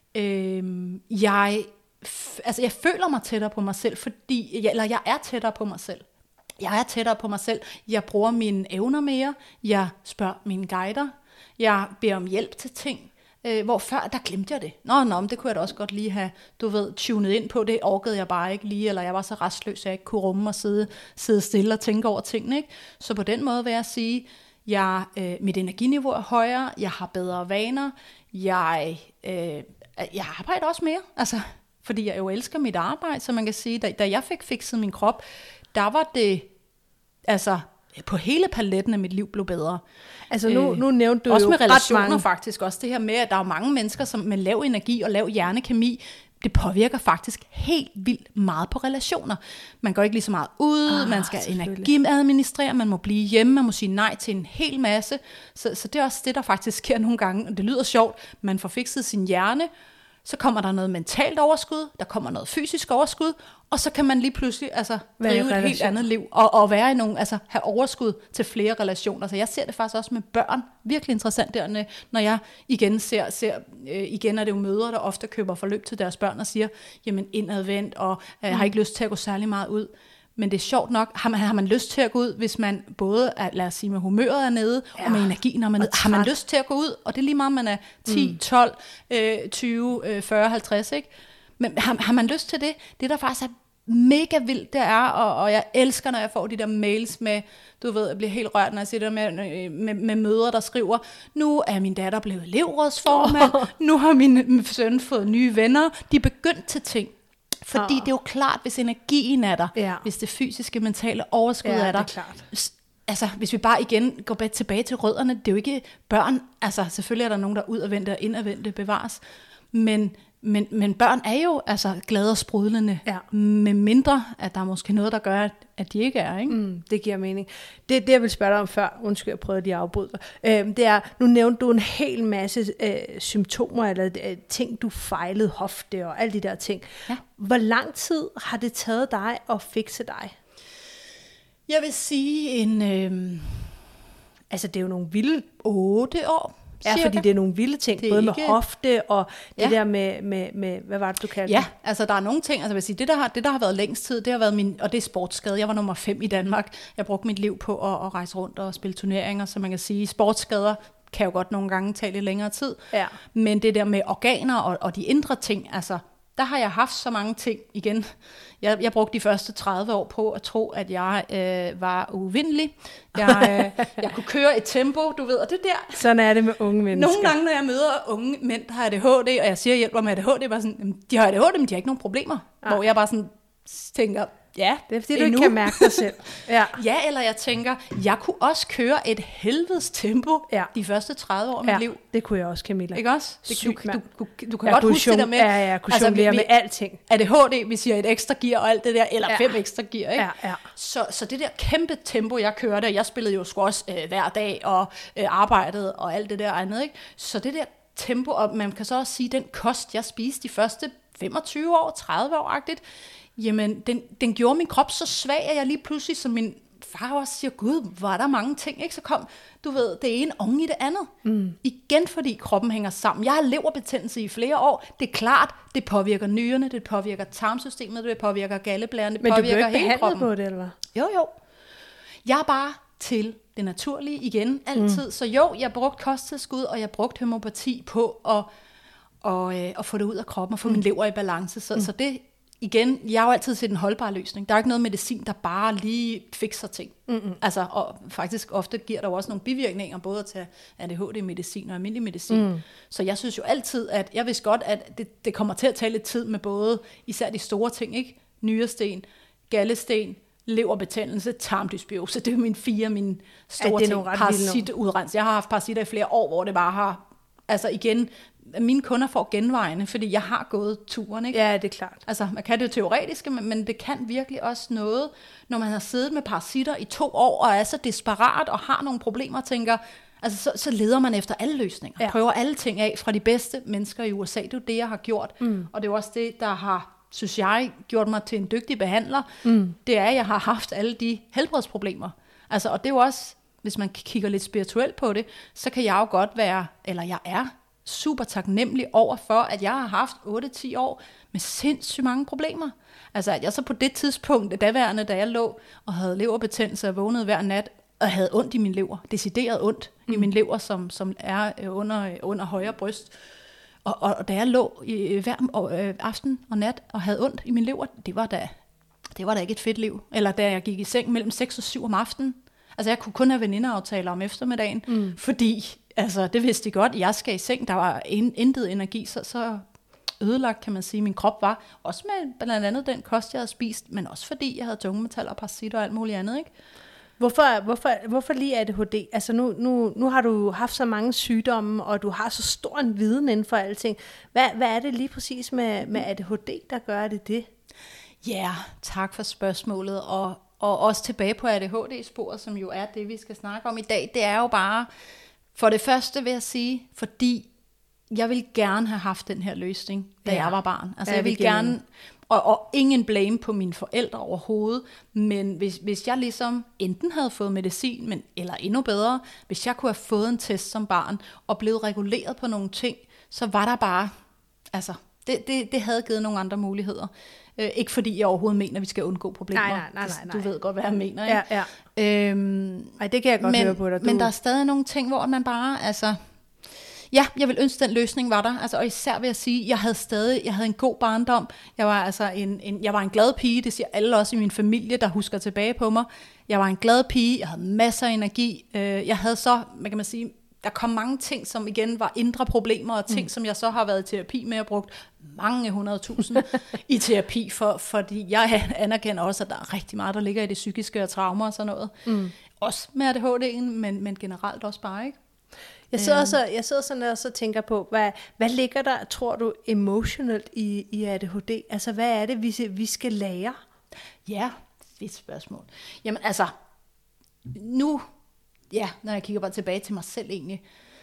Øhm, jeg, f- altså jeg føler mig tættere på mig selv, fordi, jeg, eller jeg er tættere på mig selv. Jeg er tættere på mig selv. Jeg bruger mine evner mere. Jeg spørger mine guider. Jeg beder om hjælp til ting. Øh, hvor før, der glemte jeg det. Nå, nå, men det kunne jeg da også godt lige have, du ved, tunet ind på. Det orkede jeg bare ikke lige, eller jeg var så restløs, at jeg ikke kunne rumme og sidde, sidde stille og tænke over tingene. Ikke? Så på den måde vil jeg sige, jeg, øh, mit energiniveau er højere, jeg har bedre vaner, jeg, øh, jeg arbejder også mere, altså, fordi jeg jo elsker mit arbejde, så man kan sige, da, da jeg fik fikset min krop, der var det, altså, på hele paletten af mit liv blev bedre. Altså nu, nu nævnte du også jo med relationer mange. Faktisk, også det her med, at der er mange mennesker, som med lav energi og lav hjernekemi, det påvirker faktisk helt vildt meget på relationer. Man går ikke lige så meget ud, ah, man skal energiadministrere, man må blive hjemme, man må sige nej til en hel masse. Så, så det er også det, der faktisk sker nogle gange, og det lyder sjovt. Man får fikset sin hjerne, så kommer der noget mentalt overskud, der kommer noget fysisk overskud, og så kan man lige pludselig altså, drive et helt andet liv, og, og være i nogle, altså, have overskud til flere relationer. Så jeg ser det faktisk også med børn, virkelig interessant der, når jeg igen ser, ser øh, igen er det jo mødre, der ofte køber forløb til deres børn og siger, jamen indadvendt, og øh, mm. har ikke lyst til at gå særlig meget ud. Men det er sjovt nok, har man, har man lyst til at gå ud, hvis man både er, lad os sige, med humøret er nede, ja. og med energien er man nede. Har man lyst til at gå ud, og det er lige meget, man er ti, mm. tolv, tyve, fyrre, halvtreds, ikke? Men har, har man lyst til det? Det der faktisk er mega vildt, det er, og, og jeg elsker, når jeg får de der mails med, du ved, jeg bliver helt rørt, når jeg sidder med, med, med mødre, der skriver, nu er min datter blevet elevrådsformand, oh. nu har min søn fået nye venner, de er begyndt til ting. Fordi oh. det er jo klart, hvis energien er der, ja. hvis det fysiske, mentale overskud ja, er der, det er klart. Altså, hvis vi bare igen går tilbage til rødderne, det er jo ikke børn, altså selvfølgelig er der nogen, der er udadvendte og indadvendte bevares, men Men, men børn er jo altså glade og sprudlende, ja. med mindre, at der er måske noget, der gør, at, at de ikke er. Ikke? Mm, det giver mening. Det, det, jeg vil spørge dig om før, undskyld, jeg prøvede lige at afbryde dig, øh, det er, nu nævnte du en hel masse øh, symptomer, eller øh, ting, du fejlede, hofte og alle de der ting. Ja. Hvor lang tid har det taget dig at fikse dig? Jeg vil sige en... Øh, altså, det er jo nogle vilde... otte år. Ja, cirka. Fordi det er nogle vilde ting, både ikke... med hofte og det ja. der med, med, med, hvad var det, du kaldte Ja, det? altså der er nogle ting, altså jeg vil sige, det der, har, det der har været længst tid, det har været min, og det er sportsskade. Jeg var nummer fem i Danmark. Jeg brugte mit liv på at, at rejse rundt og spille turneringer, så man kan sige, sportsskader kan jo godt nogle gange tage lidt længere tid. Ja. Men det der med organer og, og de indre ting, altså der har jeg haft så mange ting igen. Jeg, jeg brugte de første tredive år på at tro, at jeg øh, var uvindelig. Jeg, øh, jeg kunne køre et tempo, du ved, og det der. Sådan er det med unge mennesker. Nogle gange, når jeg møder unge mænd, der har A D H D, og jeg siger, hjælp mig med A D H D, bare sådan, de har A D H D, men de har ikke nogen problemer. Ja. Hvor jeg bare sådan tænker, ja, det er fordi, du ikke kan mærke dig selv. Ja. ja, eller jeg tænker, jeg kunne også køre et helvedes tempo ja. de første tredive år af ja, mit liv. Det kunne jeg også, Camilla. Ikke også? Det, Sygt, du, du, du, du kan jeg godt huske det der med, ja, ja, jeg kunne altså, jonglere med alting. A D H D, vi siger et ekstra gear og alt det der, eller ja. fem ekstra gear, ikke? Ja, ja. Så, så det der kæmpe tempo, jeg kørte, jeg spillede jo squash øh, hver dag, og øh, arbejdede og alt det der andet, ikke? Så det der tempo, og man kan så også sige, den kost, jeg spiste de første femogtyve år, tredive år-agtigt, jamen, den, den gjorde min krop så svag, at jeg lige pludselig, som min far også siger, gud, var der mange ting, ikke? Så kom, du ved, det ene unge i det andet. Mm. Igen, fordi kroppen hænger sammen. Jeg har leverbetændelse i flere år. Det er klart, det påvirker nyrerne, det påvirker tarmsystemet, det påvirker galleblæren, det Men påvirker hele kroppen. Men du blev ikke behandlet på det, eller hvad? Jo, jo. Jeg er bare til det naturlige igen, altid. Mm. Så jo, jeg brugte kosttilskud, og jeg brugte homøopati på at, og, øh, at få det ud af kroppen, og få mm. min lever i balance. Så, mm. så det... Igen, jeg har jo altid set en holdbar løsning. Der er ikke noget medicin, der bare lige fikser ting. Mm-hmm. Altså, og faktisk ofte giver der jo også nogle bivirkninger, både til A D H D-medicin og almindelig medicin. Mm. Så jeg synes jo altid, at jeg vidste godt, at det, det kommer til at tage lidt tid med både, især de store ting, ikke? Nyresten, gallesten, leverbetændelse, tarmdysbiose. Det er jo mine fire, mine store ting. Parasitudrens. Jeg har haft parasitter i flere år, hvor det bare har, altså igen, mine kunder får genvejene, fordi jeg har gået turen, ikke? Ja, det er klart. Altså, man kan det teoretiske, men, men det kan virkelig også noget, når man har siddet med parasitter i to år, og er så desperat, og har nogle problemer, tænker, altså, så, så leder man efter alle løsninger, ja. prøver alle ting af fra de bedste mennesker i U S A. Det er jo det, jeg har gjort, mm. og det er også det, der har, synes jeg, gjort mig til en dygtig behandler. Mm. Det er, at jeg har haft alle de helbredsproblemer. Altså, og det er jo også, hvis man kigger lidt spirituelt på det, så kan jeg jo godt være, eller jeg er, super taknemmelig over for, at jeg har haft otte til ti år med sindssygt mange problemer. Altså, at jeg så på det tidspunkt, daværende, da jeg lå og havde leverbetændelse og vågnede hver nat, og havde ondt i min lever, decideret ondt mm. i min lever, som, som er under, under højre bryst. Og, og, og da jeg lå i, hver øh, aften og nat og havde ondt i min lever, det var da, det var da ikke et fedt liv. Eller da jeg gik i seng mellem seks og syv om aftenen. Altså, jeg kunne kun have venindeaftaler om eftermiddagen, mm. fordi altså, det vidste de godt, jeg skal i seng, der var intet energi, så, så ødelagt, kan man sige, min krop var. Også med blandt andet den kost, jeg havde spist, men også fordi jeg havde tungmetaller, parasitter og alt muligt andet, ikke? Hvorfor, hvorfor, hvorfor lige A D H D? Altså nu, nu, nu har du haft så mange sygdomme, og du har så stor en viden inden for alting. Hvad, hvad er det lige præcis med, med A D H D, der gør det det? Ja, yeah, tak for spørgsmålet, og, og også tilbage på A D H D-sporet, som jo er det, vi skal snakke om i dag. Det er jo bare, for det første vil jeg sige, fordi jeg ville gerne have haft den her løsning, da ja. jeg var barn. Altså ja, jeg ville gerne, og, og ingen blame på mine forældre overhovedet, men hvis, hvis jeg ligesom enten havde fået medicin, men, eller endnu bedre, hvis jeg kunne have fået en test som barn, og blevet reguleret på nogle ting, så var der bare, altså, det, det, det havde givet nogle andre muligheder. Øh, ikke fordi jeg overhovedet mener, at vi skal undgå problemer. Nej, nej, nej, nej, nej. Du ved godt, hvad jeg mener. Ikke? Ja, ja. Øhm, Ej, det kan jeg godt men, høre på dig. Du... Men der er stadig nogle ting, hvor man bare, altså... Ja, jeg vil ønske, den løsning var der. Altså, og især vil jeg sige, jeg havde stadig, jeg havde en god barndom. Jeg var altså en, en, jeg var en glad pige, det siger alle også i min familie, der husker tilbage på mig. Jeg var en glad pige, jeg havde masser af energi. Jeg havde så, hvad kan man sige, der kom mange ting, som igen var indre problemer, og ting, mm. som jeg så har været i terapi med, og brugt mange hundredtusind i terapi, for, fordi jeg anerkender også, at der er rigtig meget, der ligger i det psykiske og traumer og sådan noget. Mm. Også med A D H D'en, men, men generelt også bare, ikke? Jeg sidder, så, jeg sidder sådan der og så tænker på, hvad, hvad ligger der, tror du, emotionelt i, i A D H D? Altså, hvad er det, vi, vi skal lære? Ja, det er et spørgsmål. Jamen altså, nu, ja, når jeg kigger bare tilbage til mig selv egentlig,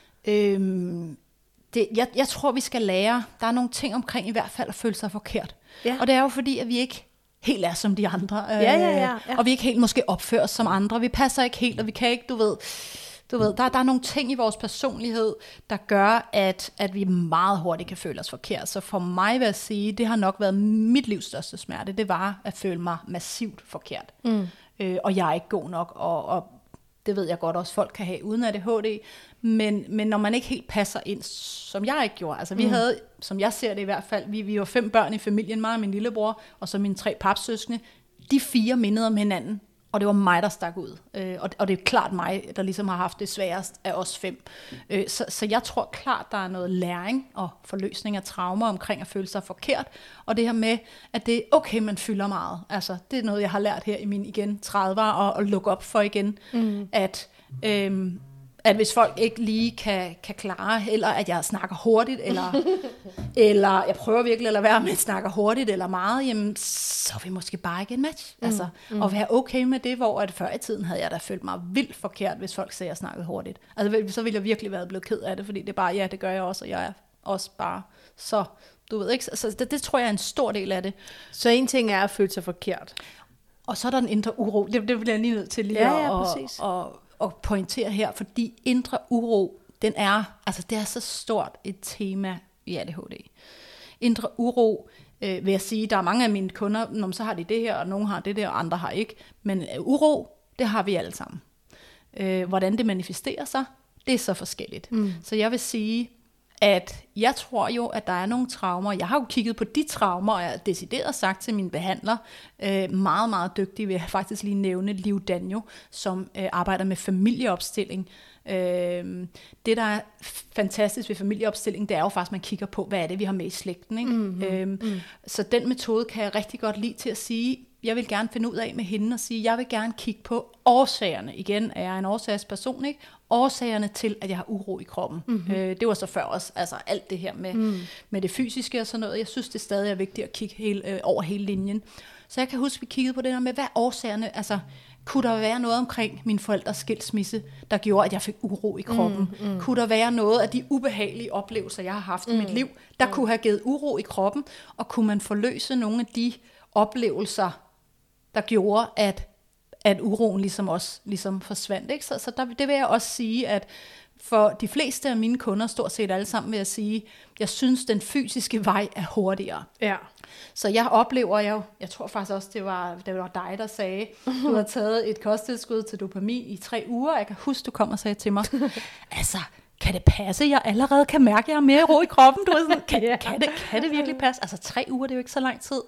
øhm, det, jeg, jeg tror, vi skal lære, der er nogle ting omkring i hvert fald at føle sig forkert. Ja. Og det er jo fordi, at vi ikke helt er som de andre, øh, ja, ja, ja, ja. og vi ikke helt måske opfører os som andre. Vi passer ikke helt, og vi kan ikke, du ved... Du ved, der, der er nogle ting i vores personlighed, der gør, at, at vi meget hurtigt kan føle os forkert. Så for mig vil jeg sige, det har nok været mit livs største smerte, det var at føle mig massivt forkert. Mm. Øh, og jeg er ikke god nok, og, og det ved jeg godt også, folk kan have uden A D H D. Men, men når man ikke helt passer ind, som jeg ikke gjorde. Altså vi mm. havde, som jeg ser det i hvert fald, vi, vi var fem børn i familien, mig og min lillebror, og så mine tre papsøskende. De fire mindede om hinanden. Og det var mig, der stak ud. Øh, og, og det er klart mig, der ligesom har haft det sværest af os fem. Øh, så, så jeg tror klart, der er noget læring og forløsning af traumer omkring at føle sig forkert. Og det her med, at det er okay, man fylder meget. Altså, det er noget, jeg har lært her i min igen trediver og at lukke op for igen. Mm. At... Øhm, at hvis folk ikke lige kan, kan klare, eller at jeg snakker hurtigt, eller, eller jeg prøver virkelig at lade være med at snakke hurtigt eller meget, jamen, så er vi måske bare ikke en match. Mm, altså, mm. Og være okay med det, hvor at før i tiden havde jeg da følt mig vildt forkert, hvis folk sagde, at jeg snakkede hurtigt. Altså, så ville jeg virkelig være blevet ked af det, fordi det er bare, ja, det gør jeg også, og jeg er også bare så, du ved ikke, så det, det tror jeg er en stor del af det. Så en ting er at føle sig forkert. Og så er der den indre uro, det, det bliver jeg lige nødt til lige ja, ja, og, og og pointere her, fordi indre uro, den er, altså det er så stort et tema i A D H D. Indre uro, øh, vil jeg sige, der er mange af mine kunder, når så har de det her, og nogle har det der, og andre har ikke. Men øh, uro, det har vi alle sammen. Øh, hvordan det manifesterer sig, det er så forskelligt. Mm. Så jeg vil sige, at jeg tror jo, at der er nogle traumer. Jeg har jo kigget på de traumer, og jeg har decideret sagt til mine behandler, øh, meget, meget dygtig, vil jeg faktisk lige nævne Liv Danjo, som øh, arbejder med familieopstilling. Øh, det, der er fantastisk ved familieopstilling, det er jo faktisk, at man kigger på, hvad er det, vi har med i slægten. Ikke? Mm-hmm. Øh, mm. Så den metode kan jeg rigtig godt lide til at sige, jeg vil gerne finde ud af med hende og sige, jeg vil gerne kigge på årsagerne. Igen er jeg en årsagsperson, ikke? Årsagerne til, at jeg har uro i kroppen. Mm-hmm. Øh, det var så før også, altså alt det her med, mm. med det fysiske og sådan noget. Jeg synes, det stadig er vigtigt at kigge hele, øh, over hele linjen. Så jeg kan huske, vi kiggede på det der med, hvad årsagerne, altså kunne der være noget omkring min forældres skilsmisse, der gjorde, at jeg fik uro i kroppen? Mm, mm. Kunne der være noget af de ubehagelige oplevelser, jeg har haft mm, i mit liv, der mm. kunne have givet uro i kroppen? Og kunne man forløse nogle af de oplevelser, der gjorde, at, at uroen ligesom også ligesom forsvandt. Ikke? Så, så der, det vil jeg også sige, at for de fleste af mine kunder, stort set alle sammen, vil jeg sige, jeg synes, den fysiske vej er hurtigere. Ja. Så jeg oplever jo, jeg tror faktisk også, det var, det var dig, der sagde, du har taget et kosttilskud til dopamin i tre uger. Jeg kan huske, du kom og sagde til mig, altså, kan det passe, jeg allerede kan mærke, at jeg har mere ro i kroppen? Du er sådan, kan, ja. kan, det, kan det virkelig passe? Altså, tre uger, det er jo ikke så lang tid.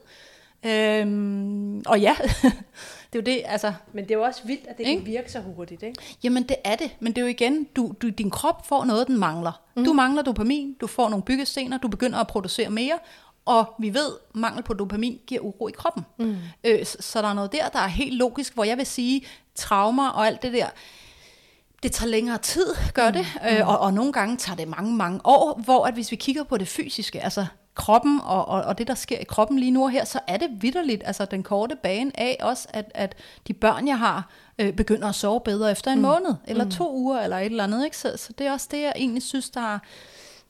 Øhm, og ja, det er jo det, altså. Men det er jo også vildt, at det ikke? kan virke så hurtigt, ikke? Jamen det er det, men det er jo igen, du, du, din krop får noget, den mangler. Mm. Du mangler dopamin, du får nogle byggestener, du begynder at producere mere, og vi ved, mangel på dopamin giver uro i kroppen. Mm. Øh, så, så der er noget der, der er helt logisk, hvor jeg vil sige, traumer og alt det der, det tager længere tid, gør det, mm. øh, og, og nogle gange tager det mange, mange år, hvor at hvis vi kigger på det fysiske, altså kroppen og, og, og det, der sker i kroppen lige nu og her, så er det vitterligt, altså den korte bane af også, at, at de børn, jeg har, øh, begynder at sove bedre efter en mm. måned, eller mm. to uger, eller et eller andet, ikke? Så, så det er også det, jeg egentlig synes, der er,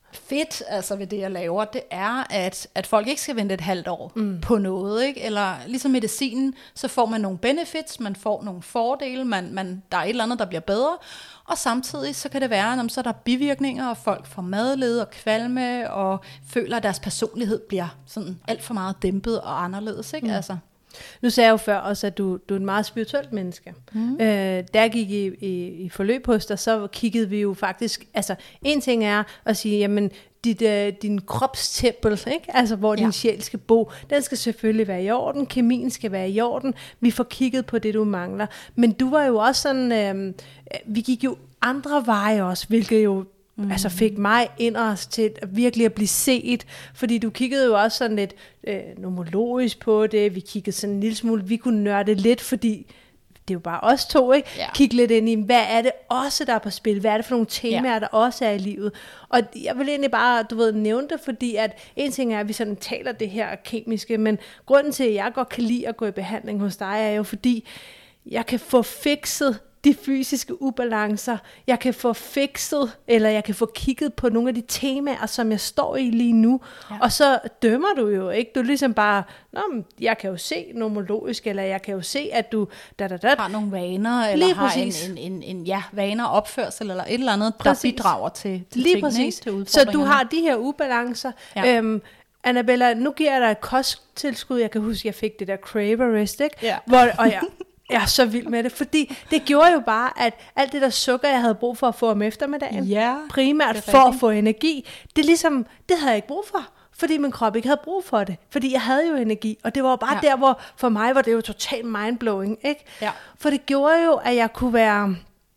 fedt altså ved det, jeg laver, det er, at, at folk ikke skal vente et halvt år mm. på noget, ikke? Eller ligesom medicinen, så får man nogle benefits, man får nogle fordele, man, man, der er et eller andet, der bliver bedre, og samtidig så kan det være, at så er der bivirkninger, og folk får madlede og kvalme, og føler, at deres personlighed bliver sådan alt for meget dæmpet og anderledes, ikke? Mm. Altså. Nu sagde jeg jo før også, at du, du er en meget spirituelt menneske. Mm. Øh, da jeg gik i, i, i forløb hos dig, så kiggede vi jo faktisk, altså en ting er at sige, jamen dit, øh, din kropstempel, ikke? Altså hvor ja. din sjæl skal bo, den skal selvfølgelig være i orden, kemien skal være i orden, vi får kigget på det, du mangler. Men du var jo også sådan, øh, vi gik jo andre veje også, hvilket jo Mm. altså fik mig ind os til at virkelig at blive set, fordi du kiggede jo også sådan lidt øh, nomologisk på det, vi kiggede sådan en lille smule, vi kunne nørde lidt, fordi det er jo bare os to, ikke? Ja. Kig lidt ind i, hvad er det også, der er på spil, hvad er det for nogle temaer, ja. der også er i livet, og jeg vil egentlig bare, du ved, nævne det, fordi at en ting er, at vi sådan taler det her kemiske, men grunden til, at jeg godt kan lide at gå i behandling hos dig, er jo fordi, jeg kan få fikset de fysiske ubalancer, jeg kan få fikset, eller jeg kan få kigget på nogle af de temaer, som jeg står i lige nu, ja. og så dømmer du jo, ikke? Du er ligesom bare, nå, jeg kan jo se nomologisk, eller jeg kan jo se, at du da, da, da. har nogle vaner, eller lige har en, en, en, en ja, vaner, opførsel, eller et eller andet, præcis. der bidrager til, til lige tingene, præcis. Til så du har de her ubalancer. Ja. Øhm, Annabella, nu giver jeg dig et kosttilskud. Jeg kan huske, jeg fik det der Craverest, ikke? Ja. Hvor, og jeg, jeg er så vild med det, fordi det gjorde jo bare, at alt det der sukker, jeg havde brug for at få om eftermiddagen, ja, primært for at få energi, det ligesom, det havde jeg ikke brug for, fordi min krop ikke havde brug for det, fordi jeg havde jo energi, og det var bare ja. der, hvor for mig var det jo totalt mindblowing, ikke? Ja. For det gjorde jo, at jeg kunne være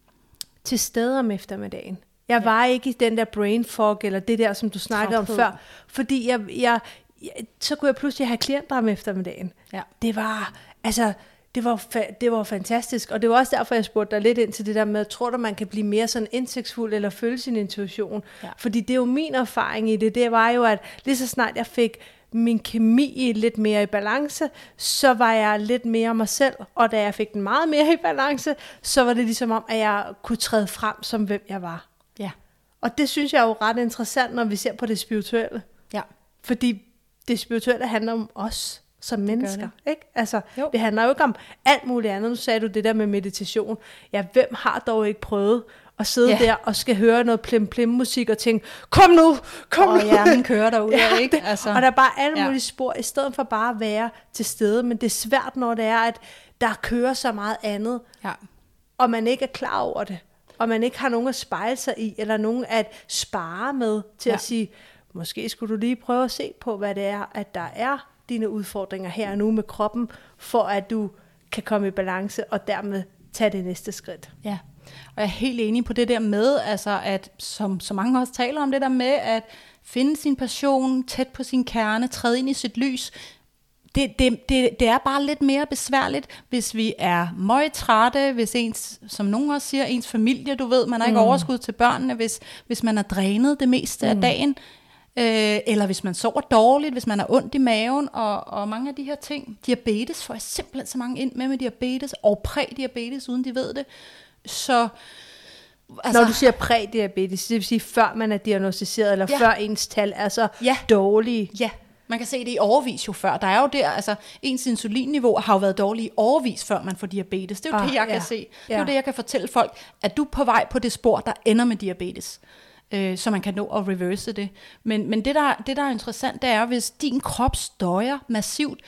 til stede om eftermiddagen. Jeg ja. var ikke i den der brain fog, eller det der, som du snakkede Træthed. om før, fordi jeg, jeg, jeg, så kunne jeg pludselig have klienter om eftermiddagen. Ja. Det var, altså... Det var, fa- det var fantastisk, og det var også derfor, jeg spurgte dig lidt ind til det der med, tror du, man kan blive mere sådan indsigtsfuld, eller følge sin intuition? Ja. Fordi det er jo min erfaring i det, det var jo, at lige så snart jeg fik min kemi lidt mere i balance, så var jeg lidt mere mig selv, og da jeg fik den meget mere i balance, så var det ligesom om, at jeg kunne træde frem, som hvem jeg var. Ja. Og det synes jeg er jo ret interessant, når vi ser på det spirituelle. Ja. Fordi det spirituelle handler om os, som mennesker, ikke? Altså, jo. Det handler jo ikke om alt muligt andet. Nu sagde du det der med meditation. Ja, hvem har dog ikke prøvet at sidde ja. der og skal høre noget plim-plim-musik og tænke, kom nu, kom og nu. Og hjernen kører derude, ja, ikke? Altså. Og der er bare alle mulige ja. spor, i stedet for bare at være til stede. Men det er svært, når det er, at der kører så meget andet, ja. og man ikke er klar over det. Og man ikke har nogen at spejle sig i, eller nogen at spare med, til ja. at sige, måske skulle du lige prøve at se på, hvad det er, at der er dine udfordringer her og nu med kroppen, for at du kan komme i balance, og dermed tage det næste skridt. Ja, og jeg er helt enig på det der med, altså at, som så mange også taler om det der med, at finde sin passion tæt på sin kerne, træde ind i sit lys. Det, det, det, det er bare lidt mere besværligt, hvis vi er møgtrætte, hvis ens, som nogen også siger, ens familie, du ved, man har ikke mm. overskud til børnene, hvis, hvis man er drænet det meste mm. af dagen, Øh, eller hvis man sover dårligt, hvis man har ondt i maven, og, og mange af de her ting. Diabetes får jeg simpelthen så mange ind med med diabetes, og prædiabetes, uden de ved det. Så, altså, når du siger prædiabetes, det vil sige før man er diagnosticeret, eller ja. før ens tal er så ja. dårlige. Ja, man kan se det i årevis jo før. Der er jo der, altså ens insulinniveau har jo været dårligt i årevis, før man får diabetes. Det er jo ah, det, jeg ja. kan se. Det er ja. jo det, jeg kan fortælle folk, at du er på vej på det spor, der ender med diabetes. Øh, så man kan nå at reverse det. Men, men det, der, det, der er interessant, det er, hvis din krop støjer massivt,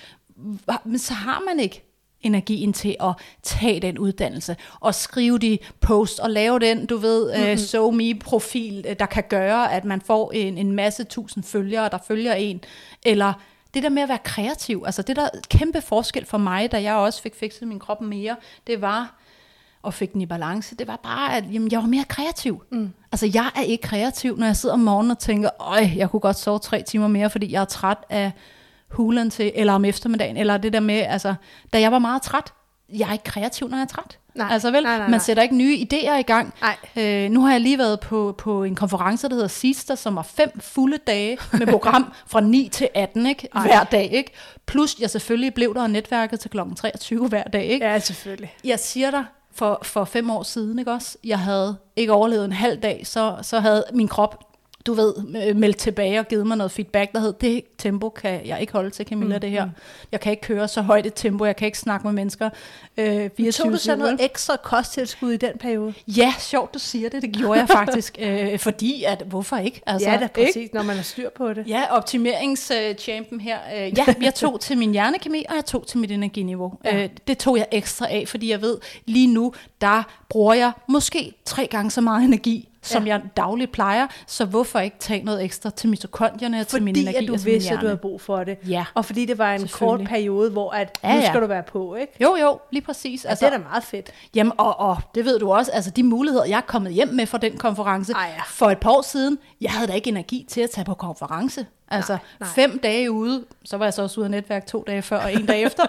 så har man ikke energien til at tage den uddannelse, og skrive de post, og lave den, du ved, mm-hmm. uh, SoMe-profil, der kan gøre, at man får en, en masse tusind følgere, der følger en, eller det der med at være kreativ, altså det der kæmpe forskel for mig, da jeg også fik fikset min krop mere, det var, og fik den i balance, det var bare, at jamen, jeg var mere kreativ. Mm. Altså, jeg er ikke kreativ, når jeg sidder om morgenen og tænker, øj, jeg kunne godt sove tre timer mere, fordi jeg er træt af hulen til, eller om eftermiddagen, eller det der med, altså, da jeg var meget træt, jeg er ikke kreativ, når jeg er træt. Nej, altså vel, nej, nej, nej. Man sætter ikke nye idéer i gang. Øh, nu har jeg lige været på, på en konference, der hedder Sister, som var fem fulde dage med program fra ni til atten, ikke? Hver dag, ikke? Plus, jeg selvfølgelig blev der netværket til klokken treogtyve hver dag, ikke? Ja, selvfølgelig. Jeg siger dig, For, for fem år siden, ikke også? Jeg havde ikke overlevet en halv dag, så, så havde min krop du ved, meldt tilbage og givet mig noget feedback, der hed, det tempo kan jeg ikke holde til, Camilla, mm, det her. Mm. Jeg kan ikke køre så højt et tempo, jeg kan ikke snakke med mennesker. Øh, Tog du så noget ekstra kosttilskud i den periode? Ja, sjovt du siger det, det gjorde jeg faktisk, øh, fordi at, hvorfor ikke? Altså, ja, da præcis, ikke? Når man har styr på det. Ja, optimeringschampen her. Øh, ja, jeg tog til min hjernekemi, og jeg tog til mit energiniveau. Ja. Øh, det tog jeg ekstra af, fordi jeg ved, lige nu, der bruger jeg måske tre gange så meget energi, som ja. jeg dagligt plejer, så hvorfor ikke tage noget ekstra til mitokondrierne og til min energi? Fordi at du vidste, at du havde brug for det. Ja. Og fordi det var en kort periode, hvor at, ja, nu ja. skal du være på, ikke? Jo, jo, lige præcis. Ja, altså, det er da meget fedt. Jamen, og, og det ved du også, altså de muligheder, jeg er kommet hjem med fra den konference, Ej, ja. for et par år siden, jeg havde da ikke energi til at tage på konference. Altså nej, nej. fem dage ude, så var jeg så også ude af netværk to dage før og en dag efter.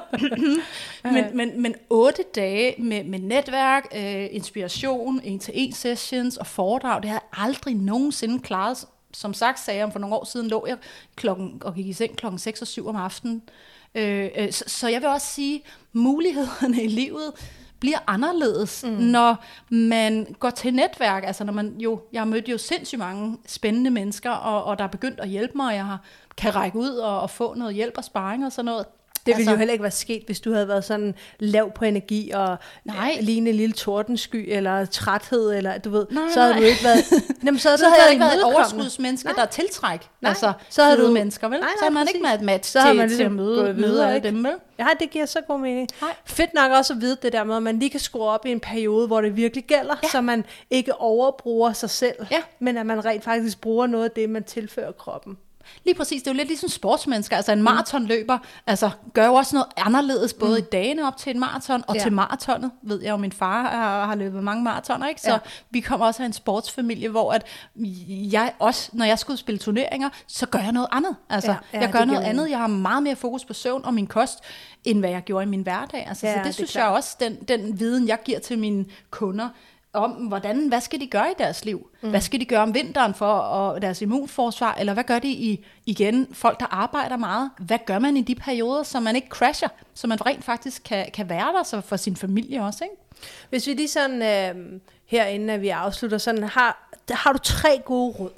men, men, men otte dage med, med netværk, øh, inspiration, en-til-en sessions og foredrag, det havde jeg aldrig nogensinde klaret. Som sagt sagde jeg, for nogle år siden lå jeg klokken, og gik i seng klokken seks og syv om aftenen. Øh, øh, så, så jeg vil også sige, mulighederne i livet bliver anderledes, mm. når man går til netværk. Altså når man jo, jeg har mødt jo sindssygt mange spændende mennesker, og, og der er begyndt at hjælpe mig, og jeg har, kan række ud og, og få noget hjælp og sparring og sådan noget. Det ville altså, jo heller ikke være sket, hvis du havde været sådan lav på energi og nej. lignende en lille tordensky eller træthed, eller du ved, nej, så havde nej. du ikke været. Jamen, så havde så du havde været ikke været et overskudsmenneske, nej. der er tiltræk. Nej. Altså, så havde du mennesker, vel? Nej, nej, så har man præcis. Ikke med et match så til, man til at møde, møde alle dem, vel? Ja, det giver så god mening. Nej. Fedt nok også at vide det der med, at man lige kan skrue op i en periode, hvor det virkelig gælder, ja. så man ikke overbruger sig selv, ja. men at man rent faktisk bruger noget af det, man tilfører kroppen. Lige præcis, det er jo lidt ligesom sportsmennesker, altså en maratonløber, altså gør jo også noget anderledes, både mm. i dagene op til en maraton, og ja. til maratonet, ved jeg jo, min far har, har løbet mange maratoner, ikke? Så ja. vi kommer også af en sportsfamilie, hvor at jeg også, når jeg skal spille turneringer, så gør jeg noget andet, altså ja, ja, jeg gør noget andet, jeg har meget mere fokus på søvn og min kost, end hvad jeg gjorde i min hverdag, altså ja, så det, det synes jeg også, den, den viden, jeg giver til mine kunder, om, hvordan, hvad skal de gøre i deres liv? Mm. Hvad skal de gøre om vinteren for og deres immunforsvar? Eller hvad gør de i, igen, folk, der arbejder meget? Hvad gør man i de perioder, så man ikke crasher? Så man rent faktisk kan, kan være der så for sin familie også, ikke? Hvis vi lige sådan, øh, herinde, at vi afslutter, sådan, har, har du tre gode råd?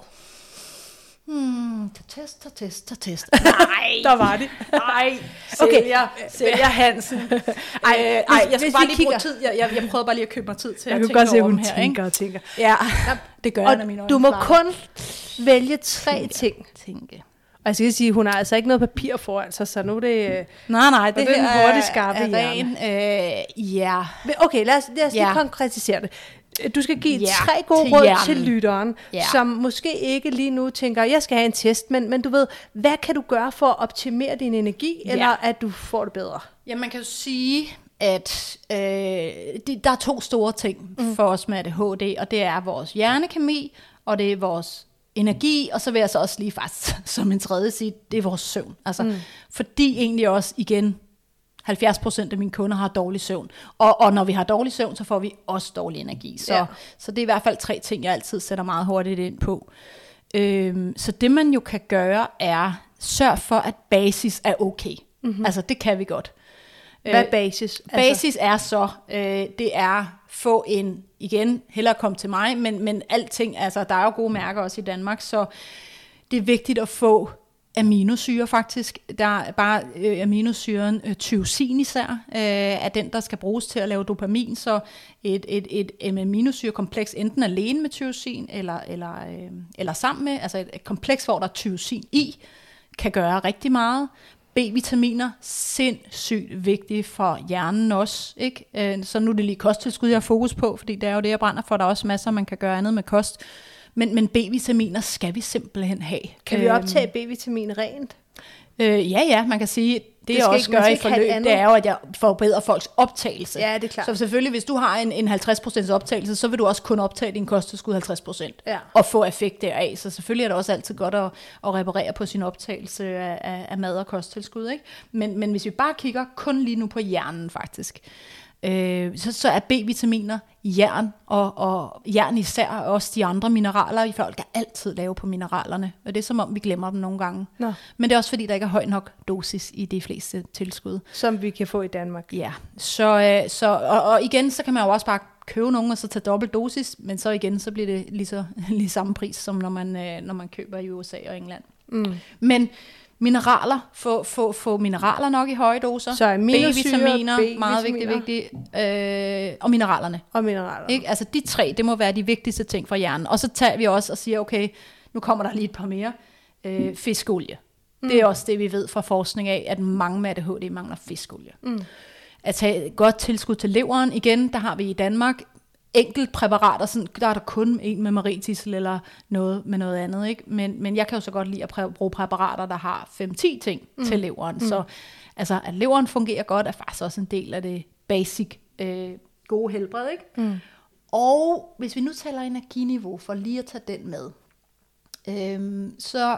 Hmm, test, test, test, test. Nej, der var det. Nej, sælger, okay. sælger Hansen. Ej, ej, ej, jeg skal bare lige bruge tid. Jeg, jeg, jeg prøvede bare lige at købe mig tid til jeg at tænke over hun her, tænker ikke? Og tænker. Ja, det gør jeg, når mine øjne du må kun vælge tre tænke, ting. Tænke. Og jeg skal sige, hun har altså ikke noget papir foran sig, så nu er det... Nej, nej, det, det er hurtigt skarpe er ren, øh, ja. Okay, lad os, lad os lige ja. konkretisere det. Du skal give ja, tre gode til råd hjernen. til lytteren, ja. som måske ikke lige nu tænker, jeg skal have en test, men, men du ved, hvad kan du gøre for at optimere din energi, ja. eller at du får det bedre? Ja, man kan jo sige, at øh, de, der er to store ting mm. for os med A D H D, og det er vores hjernekemi, og det er vores energi, og så vil jeg så også lige faktisk som en tredje sige, det er vores søvn. Altså, mm. fordi egentlig også igen, halvfjerds procent af mine kunder har dårlig søvn. Og, og når vi har dårlig søvn, så får vi også dårlig energi. Så, ja. så det er i hvert fald tre ting, jeg altid sætter meget hurtigt ind på. Øhm, så det man jo kan gøre, er sørg for, at basis er okay. Mm-hmm. Altså det kan vi godt. Hvad er basis? Basis er så, øh, det er få en, igen, hellere komme til mig, men, men alting, altså der er jo gode mærker også i Danmark, så det er vigtigt at få aminosyre faktisk. Der er bare øh, aminosyren øh, tyrosin især, øh, er den, der skal bruges til at lave dopamin, så et, et, et, et aminosyrekompleks enten alene med tyrosin, eller, eller, øh, eller sammen med, altså et, et kompleks, hvor der er tyrosin i, kan gøre rigtig meget. B-vitaminer, sindssygt vigtige for hjernen også, ikke? Øh, så nu er det lige kosttilskud, jeg har fokus på, fordi det er jo det, jeg brænder for. Der er også masser, man kan gøre andet med kost. Men, men B-vitaminer skal vi simpelthen have. Kan vi optage B-vitamin rent? Øh, ja, ja, man kan sige, det, det jeg også gør i forløb, det er jo, at jeg forbedrer folks optagelse. Ja, det er klart. Så selvfølgelig, hvis du har en, en halvtreds procent optagelse, så vil du også kun optage din kosttilskud halvtreds procent, ja. og få effekt deraf. Så selvfølgelig er det også altid godt at, at reparere på sin optagelse af, af, af mad og kosttilskud, ikke? Men, men hvis vi bare kigger kun lige nu på hjernen faktisk, øh, så, så er B-vitaminer, jern og, og jern især, og også de andre mineraler, i folk kan altid lave på mineralerne, og det er som om vi glemmer dem nogle gange. Nå. Men det er også fordi, der ikke er høj nok dosis i de fleste tilskud. Som vi kan få i Danmark. Ja, så, øh, så og, og igen, så kan man jo også bare købe nogen og så tage dobbelt dosis, men så igen, så bliver det lige, så, lige samme pris, som når man, øh, når man køber i U S A og England. Mm. Men mineraler, få, få, få mineraler nok i høje doser. Så aminosyre, B-vitaminer, B-vitaminer, meget vigtigt, vigtigt. Øh, og mineralerne. Og mineralerne. Ikke? Altså de tre, det må være de vigtigste ting for hjernen. Og så tager vi også og siger, okay, nu kommer der lige et par mere. Øh, fiskolie. Mm. Det er også det, vi ved fra forskning af, at mange med A D H D mangler fiskolie. Mm. At tage et godt tilskud til leveren. Igen, der har vi i Danmark enkelt præparater, sådan, der er der kun en med maritisel eller noget med noget andet, ikke? Men, men jeg kan jo så godt lide at præ- bruge præparater, der har fem til ti ting mm. til leveren. Mm. Så altså, at leveren fungerer godt, er faktisk også en del af det basic øh, gode helbred, ikke? Mm. Og hvis vi nu taler energiniveau, for lige at tage den med, øh, så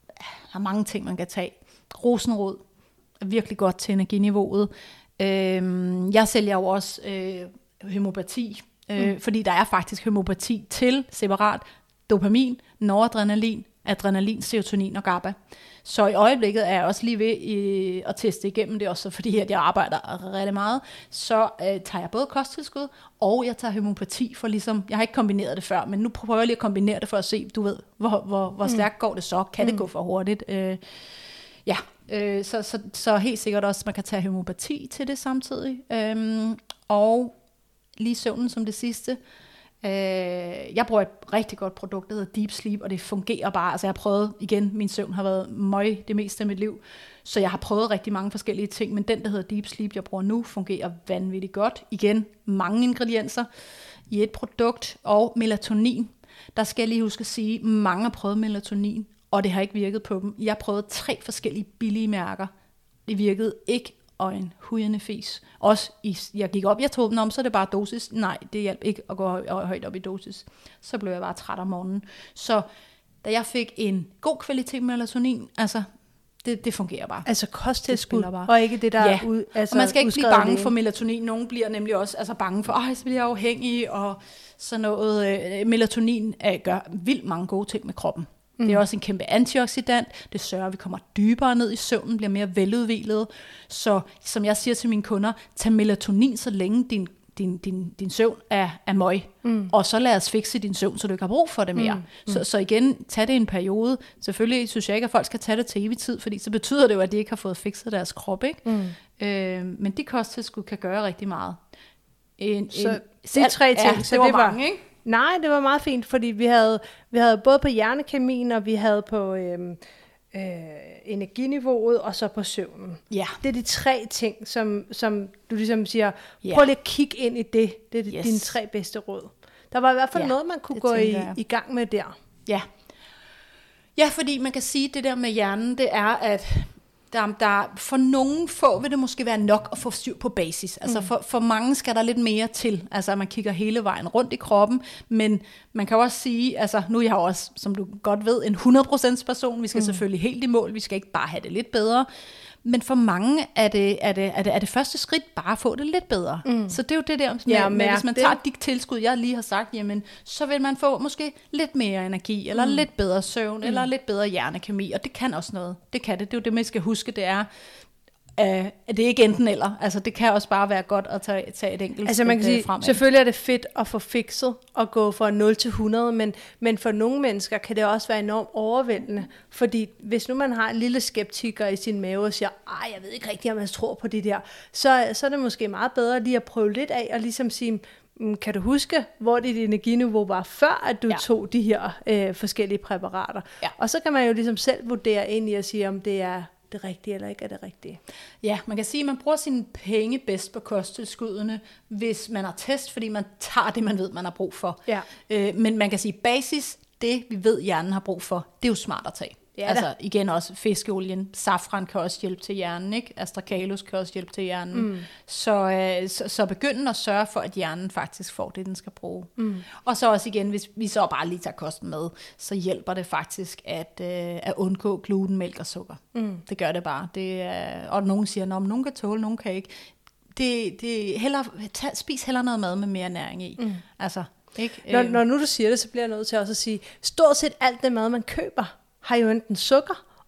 er mange ting, man kan tage. Rosenrod er virkelig godt til energiniveauet. Øh, jeg sælger jo også øh, homøopati, Øh, mm. fordi der er faktisk homøopati til separat dopamin, noradrenalin, adrenalin, serotonin og GABA. Så i øjeblikket er jeg også lige ved i, at teste igennem det, også fordi at jeg arbejder rigtig meget. Så øh, tager jeg både kosttilskud, og jeg tager homøopati for ligesom, jeg har ikke kombineret det før, men nu prøver jeg lige at kombinere det for at se, du ved, hvor, hvor, hvor stærkt går det så, kan mm. det gå for hurtigt? Øh, ja, øh, så, så, så helt sikkert også, man kan tage homøopati til det samtidig. Øh, og lige søvnen som det sidste. Øh, jeg bruger et rigtig godt produkt, der hedder Deep Sleep, og det fungerer bare. Altså jeg har prøvet, igen, min søvn har været møg det meste af mit liv, så jeg har prøvet rigtig mange forskellige ting, men den, der hedder Deep Sleep, jeg bruger nu, fungerer vanvittigt godt. Igen, mange ingredienser i et produkt, og melatonin. Der skal jeg lige huske at sige, mange har prøvet melatonin, og det har ikke virket på dem. Jeg har prøvet tre forskellige billige mærker. Det virkede ikke, og en hujende fis. Også i, jeg gik op, jeg tog dem om, så er det bare dosis. Nej, det hjalp ikke at gå høj, højt op i dosis. Så blev jeg bare træt om morgenen. Så da jeg fik en god kvalitet melatonin, altså, det, det fungerer bare. Altså kosttilskud, og ikke det, der ja. er ud, altså og man skal ikke blive bange lægen. For melatonin. Nogle bliver nemlig også altså, bange for, åh, så bliver jeg afhængig, og sådan noget. Øh, melatonin øh, gør vildt mange gode ting med kroppen. Mm. Det er også en kæmpe antioxidant. Det sørger, at vi kommer dybere ned i søvnen, bliver mere veludhvilet. Så som jeg siger til mine kunder, tag melatonin, så længe din, din, din, din søvn er, er møg. Mm. Og så lad os fikse din søvn, så du ikke har brug for det mere. Mm. Mm. Så, så igen, tag det en periode. Selvfølgelig synes jeg ikke, at folk skal tage det til evig tid, fordi så betyder det jo, at de ikke har fået fikset deres krop. Ikke? Mm. Øh, men de kosttilskud kan gøre rigtig meget. En, så en, det er tre ting, ja, så det var, det var mange, ikke? Nej, det var meget fint, fordi vi havde, vi havde både på hjernekemien, og vi havde på øhm, øh, energiniveauet, og så på søvnen. Ja. Det er de tre ting, som, som du ligesom siger, ja. prøv lige at kigge ind i det. Det er yes. dine tre bedste råd. Der var i hvert fald ja, noget, man kunne gå i, i gang med der. Ja. Ja, fordi man kan sige, at det der med hjernen, det er, at Der, der, for nogen få vil det måske være nok at få styr på basis. Altså for, for mange skal der lidt mere til. Altså at man kigger hele vejen rundt i kroppen. Men man kan også sige, altså nu er jeg også, som du godt ved, en hundrede procent person. Vi skal mm. selvfølgelig helt i mål. Vi skal ikke bare have det lidt bedre. Men for mange er det, er det, er det, er det første skridt bare at få det lidt bedre. Mm. Så det er jo det der med, ja, med hvis man tager de tilskud, jeg lige har sagt, jamen, så vil man få måske lidt mere energi, eller mm. lidt bedre søvn, mm. eller lidt bedre hjernekemi, og det kan også noget. Det kan det. Det er jo det, man skal huske, det er, Uh, det er ikke enten eller. Altså det kan også bare være godt at tage, tage et enkelt altså man kan sige, fremad. Selvfølgelig er det fedt at få fikset og gå fra nul til hundrede, men, men for nogle mennesker kan det også være enormt overvældende, fordi hvis nu man har en lille skeptiker i sin mave og siger, ej, jeg ved ikke rigtig, om jeg tror på det der, så, så er det måske meget bedre lige at prøve lidt af og ligesom sige, kan du huske, hvor dit energiniveau var, før at du ja. tog de her øh, forskellige præparater? Ja. Og så kan man jo ligesom selv vurdere ind i at sige, om det er det rigtige eller ikke er det rigtige. Ja, man kan sige, at man bruger sine penge bedst på kosttilskuddene, hvis man har test, fordi man tager det, man ved, man har brug for. Ja. Øh, men man kan sige, basis, det vi ved, hjernen har brug for, det er jo smart at tage. Ja, altså igen også fiskeolien, safran kan også hjælpe til hjernen, ikke? Astragalus kan også hjælpe til hjernen. Mm. Så, øh, så, så begynd at sørge for, at hjernen faktisk får det, den skal bruge. Mm. Og så også igen, hvis vi så bare lige tager kosten med, så hjælper det faktisk at, øh, at undgå gluten, mælk og sukker. Mm. Det gør det bare. Det er, og nogen siger, at nogen kan tåle, nogen kan ikke. Det, det, hellere, tag, spis hellere noget mad med mere næring i. Mm. Altså, ikke? Når, når nu du siger det, så bliver jeg nødt til også at sige, stort set alt det mad, man køber, har jo enten sukker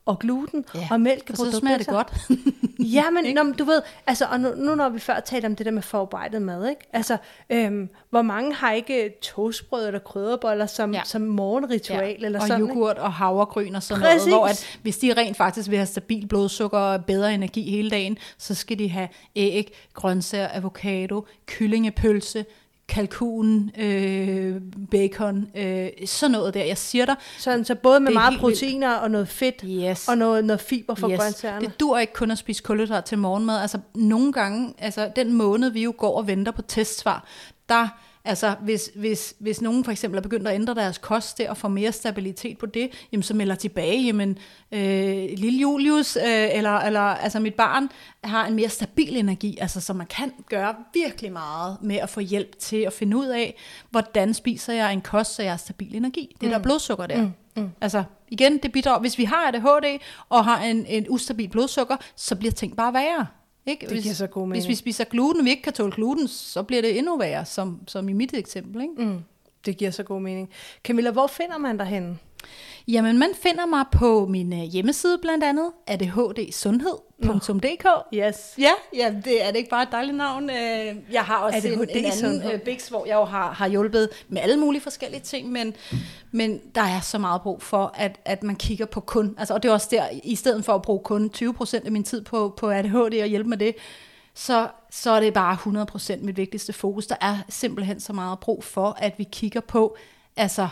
og gluten ja. og mælkeprodukter. Og så smager det godt. Ja, men når, du ved, altså, og nu, nu når vi før talte om det der med forarbejdet mad, ikke? Altså, øhm, hvor mange har ikke toastbrød eller krydderboller som, ja. som morgenritual ja. eller og sådan, yoghurt ikke? Og havregryn og sådan Præcis. noget, hvor at, hvis de rent faktisk vil have stabil blodsukker og bedre energi hele dagen, så skal de have æg, grøntsager, avocado, kyllingepølse, kalkun, øh, bacon, øh, sådan noget der. Jeg siger dig. Sådan, så både med meget proteiner vildt. Og noget fedt, yes. og noget, noget fiber fra yes. grøntsagerne. Det dur ikke kun at spise kulhydrat til morgenmad. Altså nogle gange, altså den måned vi jo går og venter på testsvar, der altså hvis, hvis, hvis nogen for eksempel er begyndt at ændre deres kost der og få mere stabilitet på det, jamen så melder tilbage, jamen øh, lille Julius, øh, eller, eller altså mit barn har en mere stabil energi, altså så man kan gøre virkelig meget med at få hjælp til at finde ud af, hvordan spiser jeg en kost, så jeg har stabil energi. Det er mm. der blodsukker der. Mm. Mm. Altså igen, det bidrager, hvis vi har A D H D og har en, en ustabil blodsukker, så bliver ting bare værre. Ikke? Det giver så god mening. Hvis vi spiser gluten, og vi ikke kan tåle gluten, så bliver det endnu værre, som, som i mit eksempel. Ikke? Mm, det giver så god mening. Camilla, hvor finder man dig henne? Jamen, man finder mig på min hjemmeside blandt andet, A D H D sundhed punktum d k. Yes. Ja, ja, det er det ikke bare et dejligt navn. Jeg har også en, en anden uh, Bix, hvor jeg jo har, har hjulpet med alle mulige forskellige ting, men, men der er så meget brug for, at, at man kigger på kun, altså, og det er også der, i stedet for at bruge kun tyve procent af min tid på, på A D H D og hjælpe med det, så, så er det bare hundrede procent mit vigtigste fokus. Der er simpelthen så meget brug for, at vi kigger på, altså,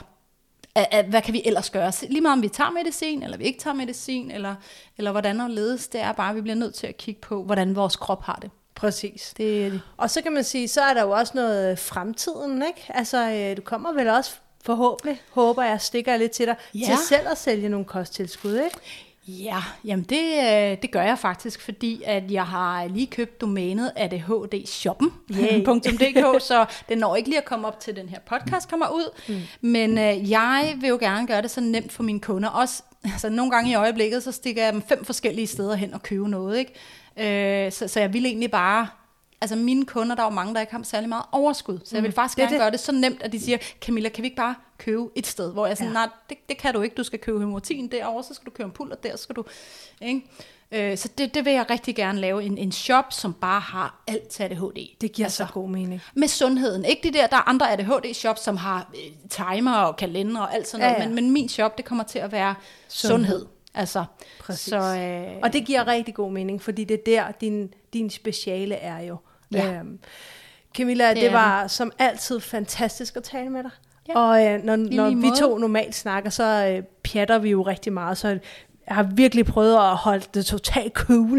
hvad kan vi ellers gøre? Lige meget om vi tager medicin, eller vi ikke tager medicin, eller, eller hvordan og ledes, det er bare, at vi bliver nødt til at kigge på, hvordan vores krop har det. Præcis. Det er det. Og så kan man sige, så er der jo også noget fremtiden, ikke? Altså, du kommer vel også forhåbentlig, håber jeg, stikker jeg lidt til dig, ja. til selv at sælge nogle kosttilskud, ikke? Ja, jamen det, det gør jeg faktisk, fordi at jeg har lige købt domænet A D H D shoppen punktum d k, så det når ikke lige at komme op til den her podcast kommer ud, mm. men øh, jeg vil jo gerne gøre det så nemt for mine kunder, også altså, nogle gange i øjeblikket, så stikker jeg dem fem forskellige steder hen og købe noget, ikke? Øh, så, så jeg vil egentlig bare, altså mine kunder, der er jo mange, der ikke har særlig meget overskud, så jeg vil faktisk mm, gerne det. gøre det så nemt, at de siger, Camilla, kan vi ikke bare købe et sted, hvor jeg sådan, ja. nej, det, det kan du ikke, du skal købe hemotin derovre, så skal du købe en pulver der, så skal du, ikke? Øh, så det, det vil jeg rigtig gerne lave, en, en shop, som bare har alt til A D H D. Det giver altså, så god mening. Med sundheden, ikke de der, der er andre A D H D-shops, som har øh, timer og kalender og alt sådan noget, ja, ja. Men, men min shop, det kommer til at være sundhed. sundhed. Altså, så, øh, og det giver rigtig god mening, fordi det er der, din, din speciale er jo. Ja. Øhm, Camilla, det, det var det. Som altid fantastisk at tale med dig. Ja. Og øh, når, når vi to normalt snakker, så øh, pjatter vi jo rigtig meget, så jeg har virkelig prøvet at holde det totalt cool.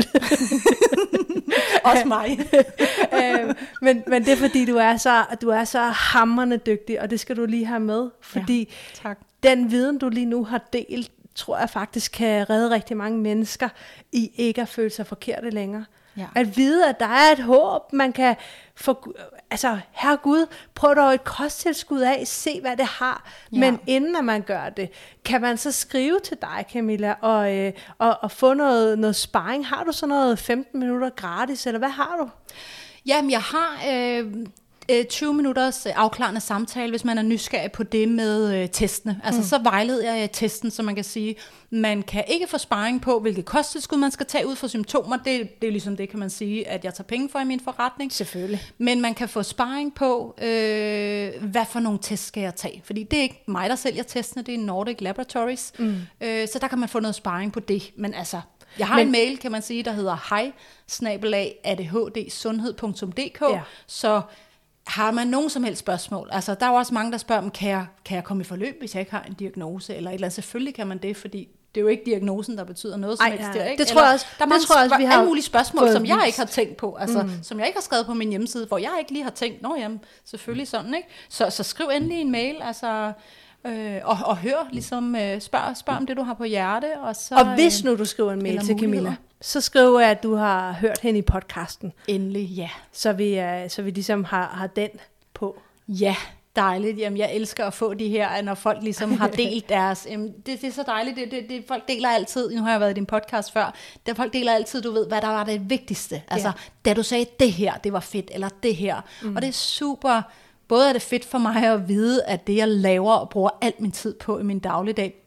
Også mig. øh, men, men det er fordi, du er, så, du er så hamrende dygtig, og det skal du lige have med, fordi ja, tak. Den viden, du lige nu har delt, tror jeg faktisk kan redde rigtig mange mennesker i ikke at føle sig forkerte længere. Ja. At vide, at der er et håb, man kan få, altså herre Gud, prøv dog et kosttilskud af, se hvad det har, ja. Men inden at man gør det, kan man så skrive til dig, Camilla, og, øh, og, og få noget, noget sparring. Har du så noget femten minutter gratis, eller hvad har du? Jamen, jeg har øh, tyve minutters afklarende samtale, hvis man er nysgerrig på det med øh, testene. Altså, mm. så vejleder jeg testen, så man kan sige, man kan ikke få sparring på, hvilket kosttilskud man skal tage ud for symptomer. Det, det er ligesom det, kan man sige, at jeg tager penge for i min forretning. Selvfølgelig. Men man kan få sparring på, øh, hvad for nogle tests skal jeg tage. Fordi det er ikke mig, der sælger testene, det er Nordic Laboratories. Mm. Øh, så der kan man få noget sparring på det. Men altså, jeg har Men, en mail, kan man sige, der hedder hej snabel-a a d h d sundhed punktum d k, ja. Så har man nogen som helst spørgsmål? Altså, der er jo også mange, der spørger, kan jeg, kan jeg komme i forløb, hvis jeg ikke har en diagnose? Eller et eller andet. Selvfølgelig kan man det, fordi det er jo ikke diagnosen, der betyder noget som Ej, helst. Ja, ikke? Det tror jeg også. Der er mange tror også, vi har alle mulige spørgsmål, som jeg vist. ikke har tænkt på. Altså, mm. som jeg ikke har skrevet på min hjemmeside, hvor jeg ikke lige har tænkt, nå jamen, selvfølgelig sådan, ikke? Så, så skriv endelig en mail, altså... Øh, og, og hør, ligesom, øh, spørg, spørg om det, du har på hjerte. Og, så, og hvis nu du skriver en mail til Camilla, så skriver jeg, at du har hørt hende i podcasten. Endelig, ja. Så vi, uh, så vi ligesom har, har den på. Ja, dejligt. Jamen, jeg elsker at få de her, når folk ligesom har delt deres... Jamen, det, det er så dejligt. Det, det, det, folk deler altid, nu har jeg været i din podcast før, der folk deler altid, du ved, hvad der var det vigtigste. Altså, ja. Da du sagde, det her, det var fedt, eller det her. Mm. Og det er super... Både er det fedt for mig at vide, at det, jeg laver og bruger al min tid på i min dagligdag,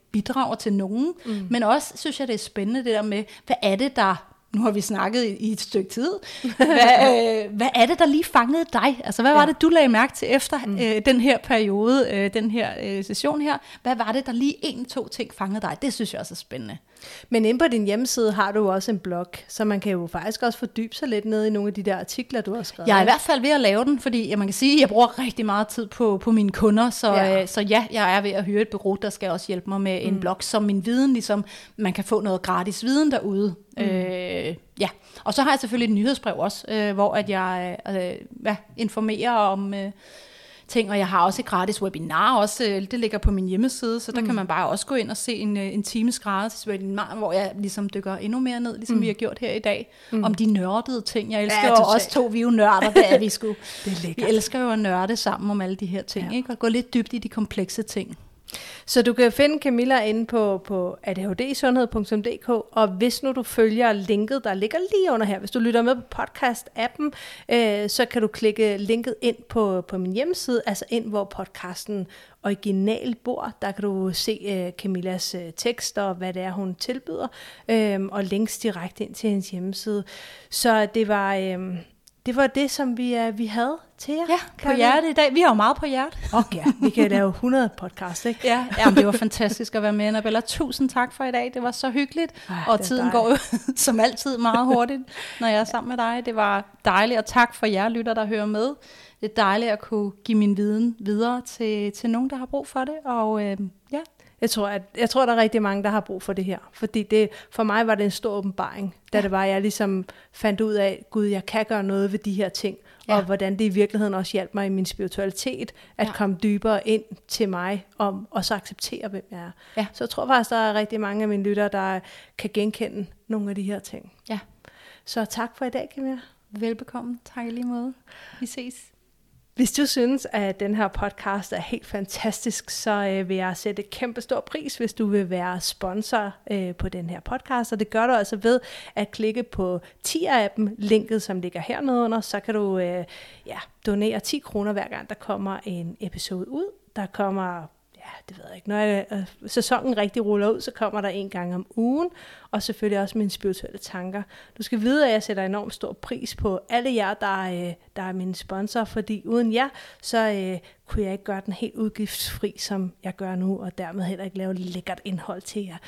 bidrager til nogen, mm. men også synes jeg, det er spændende det der med, hvad er det, der, nu har vi snakket i, i et stykke tid, hvad, øh, hvad er det, der lige fangede dig? Altså, hvad var ja. det, du lagde mærke til efter mm. øh, den her periode, øh, den her øh, session her? Hvad var det, der lige en, to ting fangede dig? Det synes jeg også er spændende. Men inde på din hjemmeside har du også en blog, så man kan jo faktisk også fordybe sig lidt ned i nogle af de der artikler, du har skrevet. Jeg er i hvert fald ved at lave den, fordi ja, man kan sige, at jeg bruger rigtig meget tid på, på mine kunder, så ja. Øh, så ja, jeg er ved at hyre et bureau, der skal også hjælpe mig med mm. en blog, som min viden, ligesom man kan få noget gratis viden derude. Mm. Øh, ja. Og så har jeg selvfølgelig et nyhedsbrev også, øh, hvor at jeg øh, ja, informerer om øh, ting, og jeg har også et gratis webinar også, det ligger på min hjemmeside, så der mm. kan man bare også gå ind og se en, en times gratis webinar, hvor jeg ligesom dykker endnu mere ned, ligesom mm. vi har gjort her i dag, mm. om de nørdede ting. Jeg elsker ja, jo også to, vi er jo nørder, det er vi sgu. Det er vi elsker jo at nørde sammen om alle de her ting, ja. ikke? Og gå lidt dybt i de komplekse ting. Så du kan finde Camilla inde på, på a d h d sundhed punktum d k, og hvis nu du følger linket, der ligger lige under her, hvis du lytter med på podcast-appen, øh, så kan du klikke linket ind på, på min hjemmeside, altså ind, hvor podcasten originalt bor. Der kan du se øh, Camillas øh, tekster og hvad det er, hun tilbyder, øh, og links direkte ind til hendes hjemmeside. Så det var... Øh, Det var det, som vi, uh, vi havde til jer. Ja, på hjertet i dag. Vi har jo meget på hjertet. Okay, ja, vi kan lave hundrede podcast, ikke? Ja, jamen, det var fantastisk at være med, Annabella. Tusind tak for i dag. Det var så hyggeligt. Ej, og tiden dejligt. går jo som altid meget hurtigt, når jeg er sammen med dig. Det var dejligt, og tak for jer lytter, der hører med. Det er dejligt at kunne give min viden videre til, til nogen, der har brug for det. Og øh, ja. Jeg tror, at, jeg tror, der er rigtig mange, der har brug for det her. Fordi det, for mig var det en stor åbenbaring, da ja. det var, jeg ligesom fandt ud af, gud, jeg kan gøre noget ved de her ting. Ja. Og hvordan det i virkeligheden også hjalp mig i min spiritualitet, at ja. komme dybere ind til mig, og, og så acceptere, hvem jeg er. Ja. Så jeg tror faktisk, der er rigtig mange af mine lyttere, der kan genkende nogle af de her ting. Ja. Så tak for i dag, Camilla. Velbekomme. Tak i lige måde. Vi ses. Hvis du synes, at den her podcast er helt fantastisk, så øh, vil jeg sætte et kæmpe stor pris, hvis du vil være sponsor øh, på den her podcast. Og det gør du altså ved at klikke på Tier-appen, linket som ligger hernede under. Så kan du øh, ja, donere ti kroner hver gang, der kommer en episode ud. Der kommer... Ja, det ved jeg ikke. Når jeg, øh, sæsonen rigtig ruller ud, så kommer der en gang om ugen, og selvfølgelig også mine spirituelle tanker. Du skal vide, at jeg sætter enormt stor pris på alle jer, der, øh, der er mine sponsorer, fordi uden jer, så øh, kunne jeg ikke gøre den helt udgiftsfri, som jeg gør nu, og dermed heller ikke lave lækkert indhold til jer.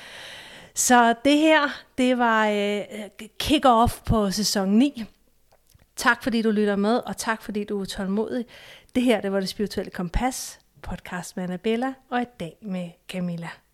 Så det her, det var øh, kick-off på sæson ni. Tak fordi du lytter med, og tak fordi du er tålmodig. Det her, det var Det Spirituelle Kompas, podcast med Annabella, og i dag med Camilla.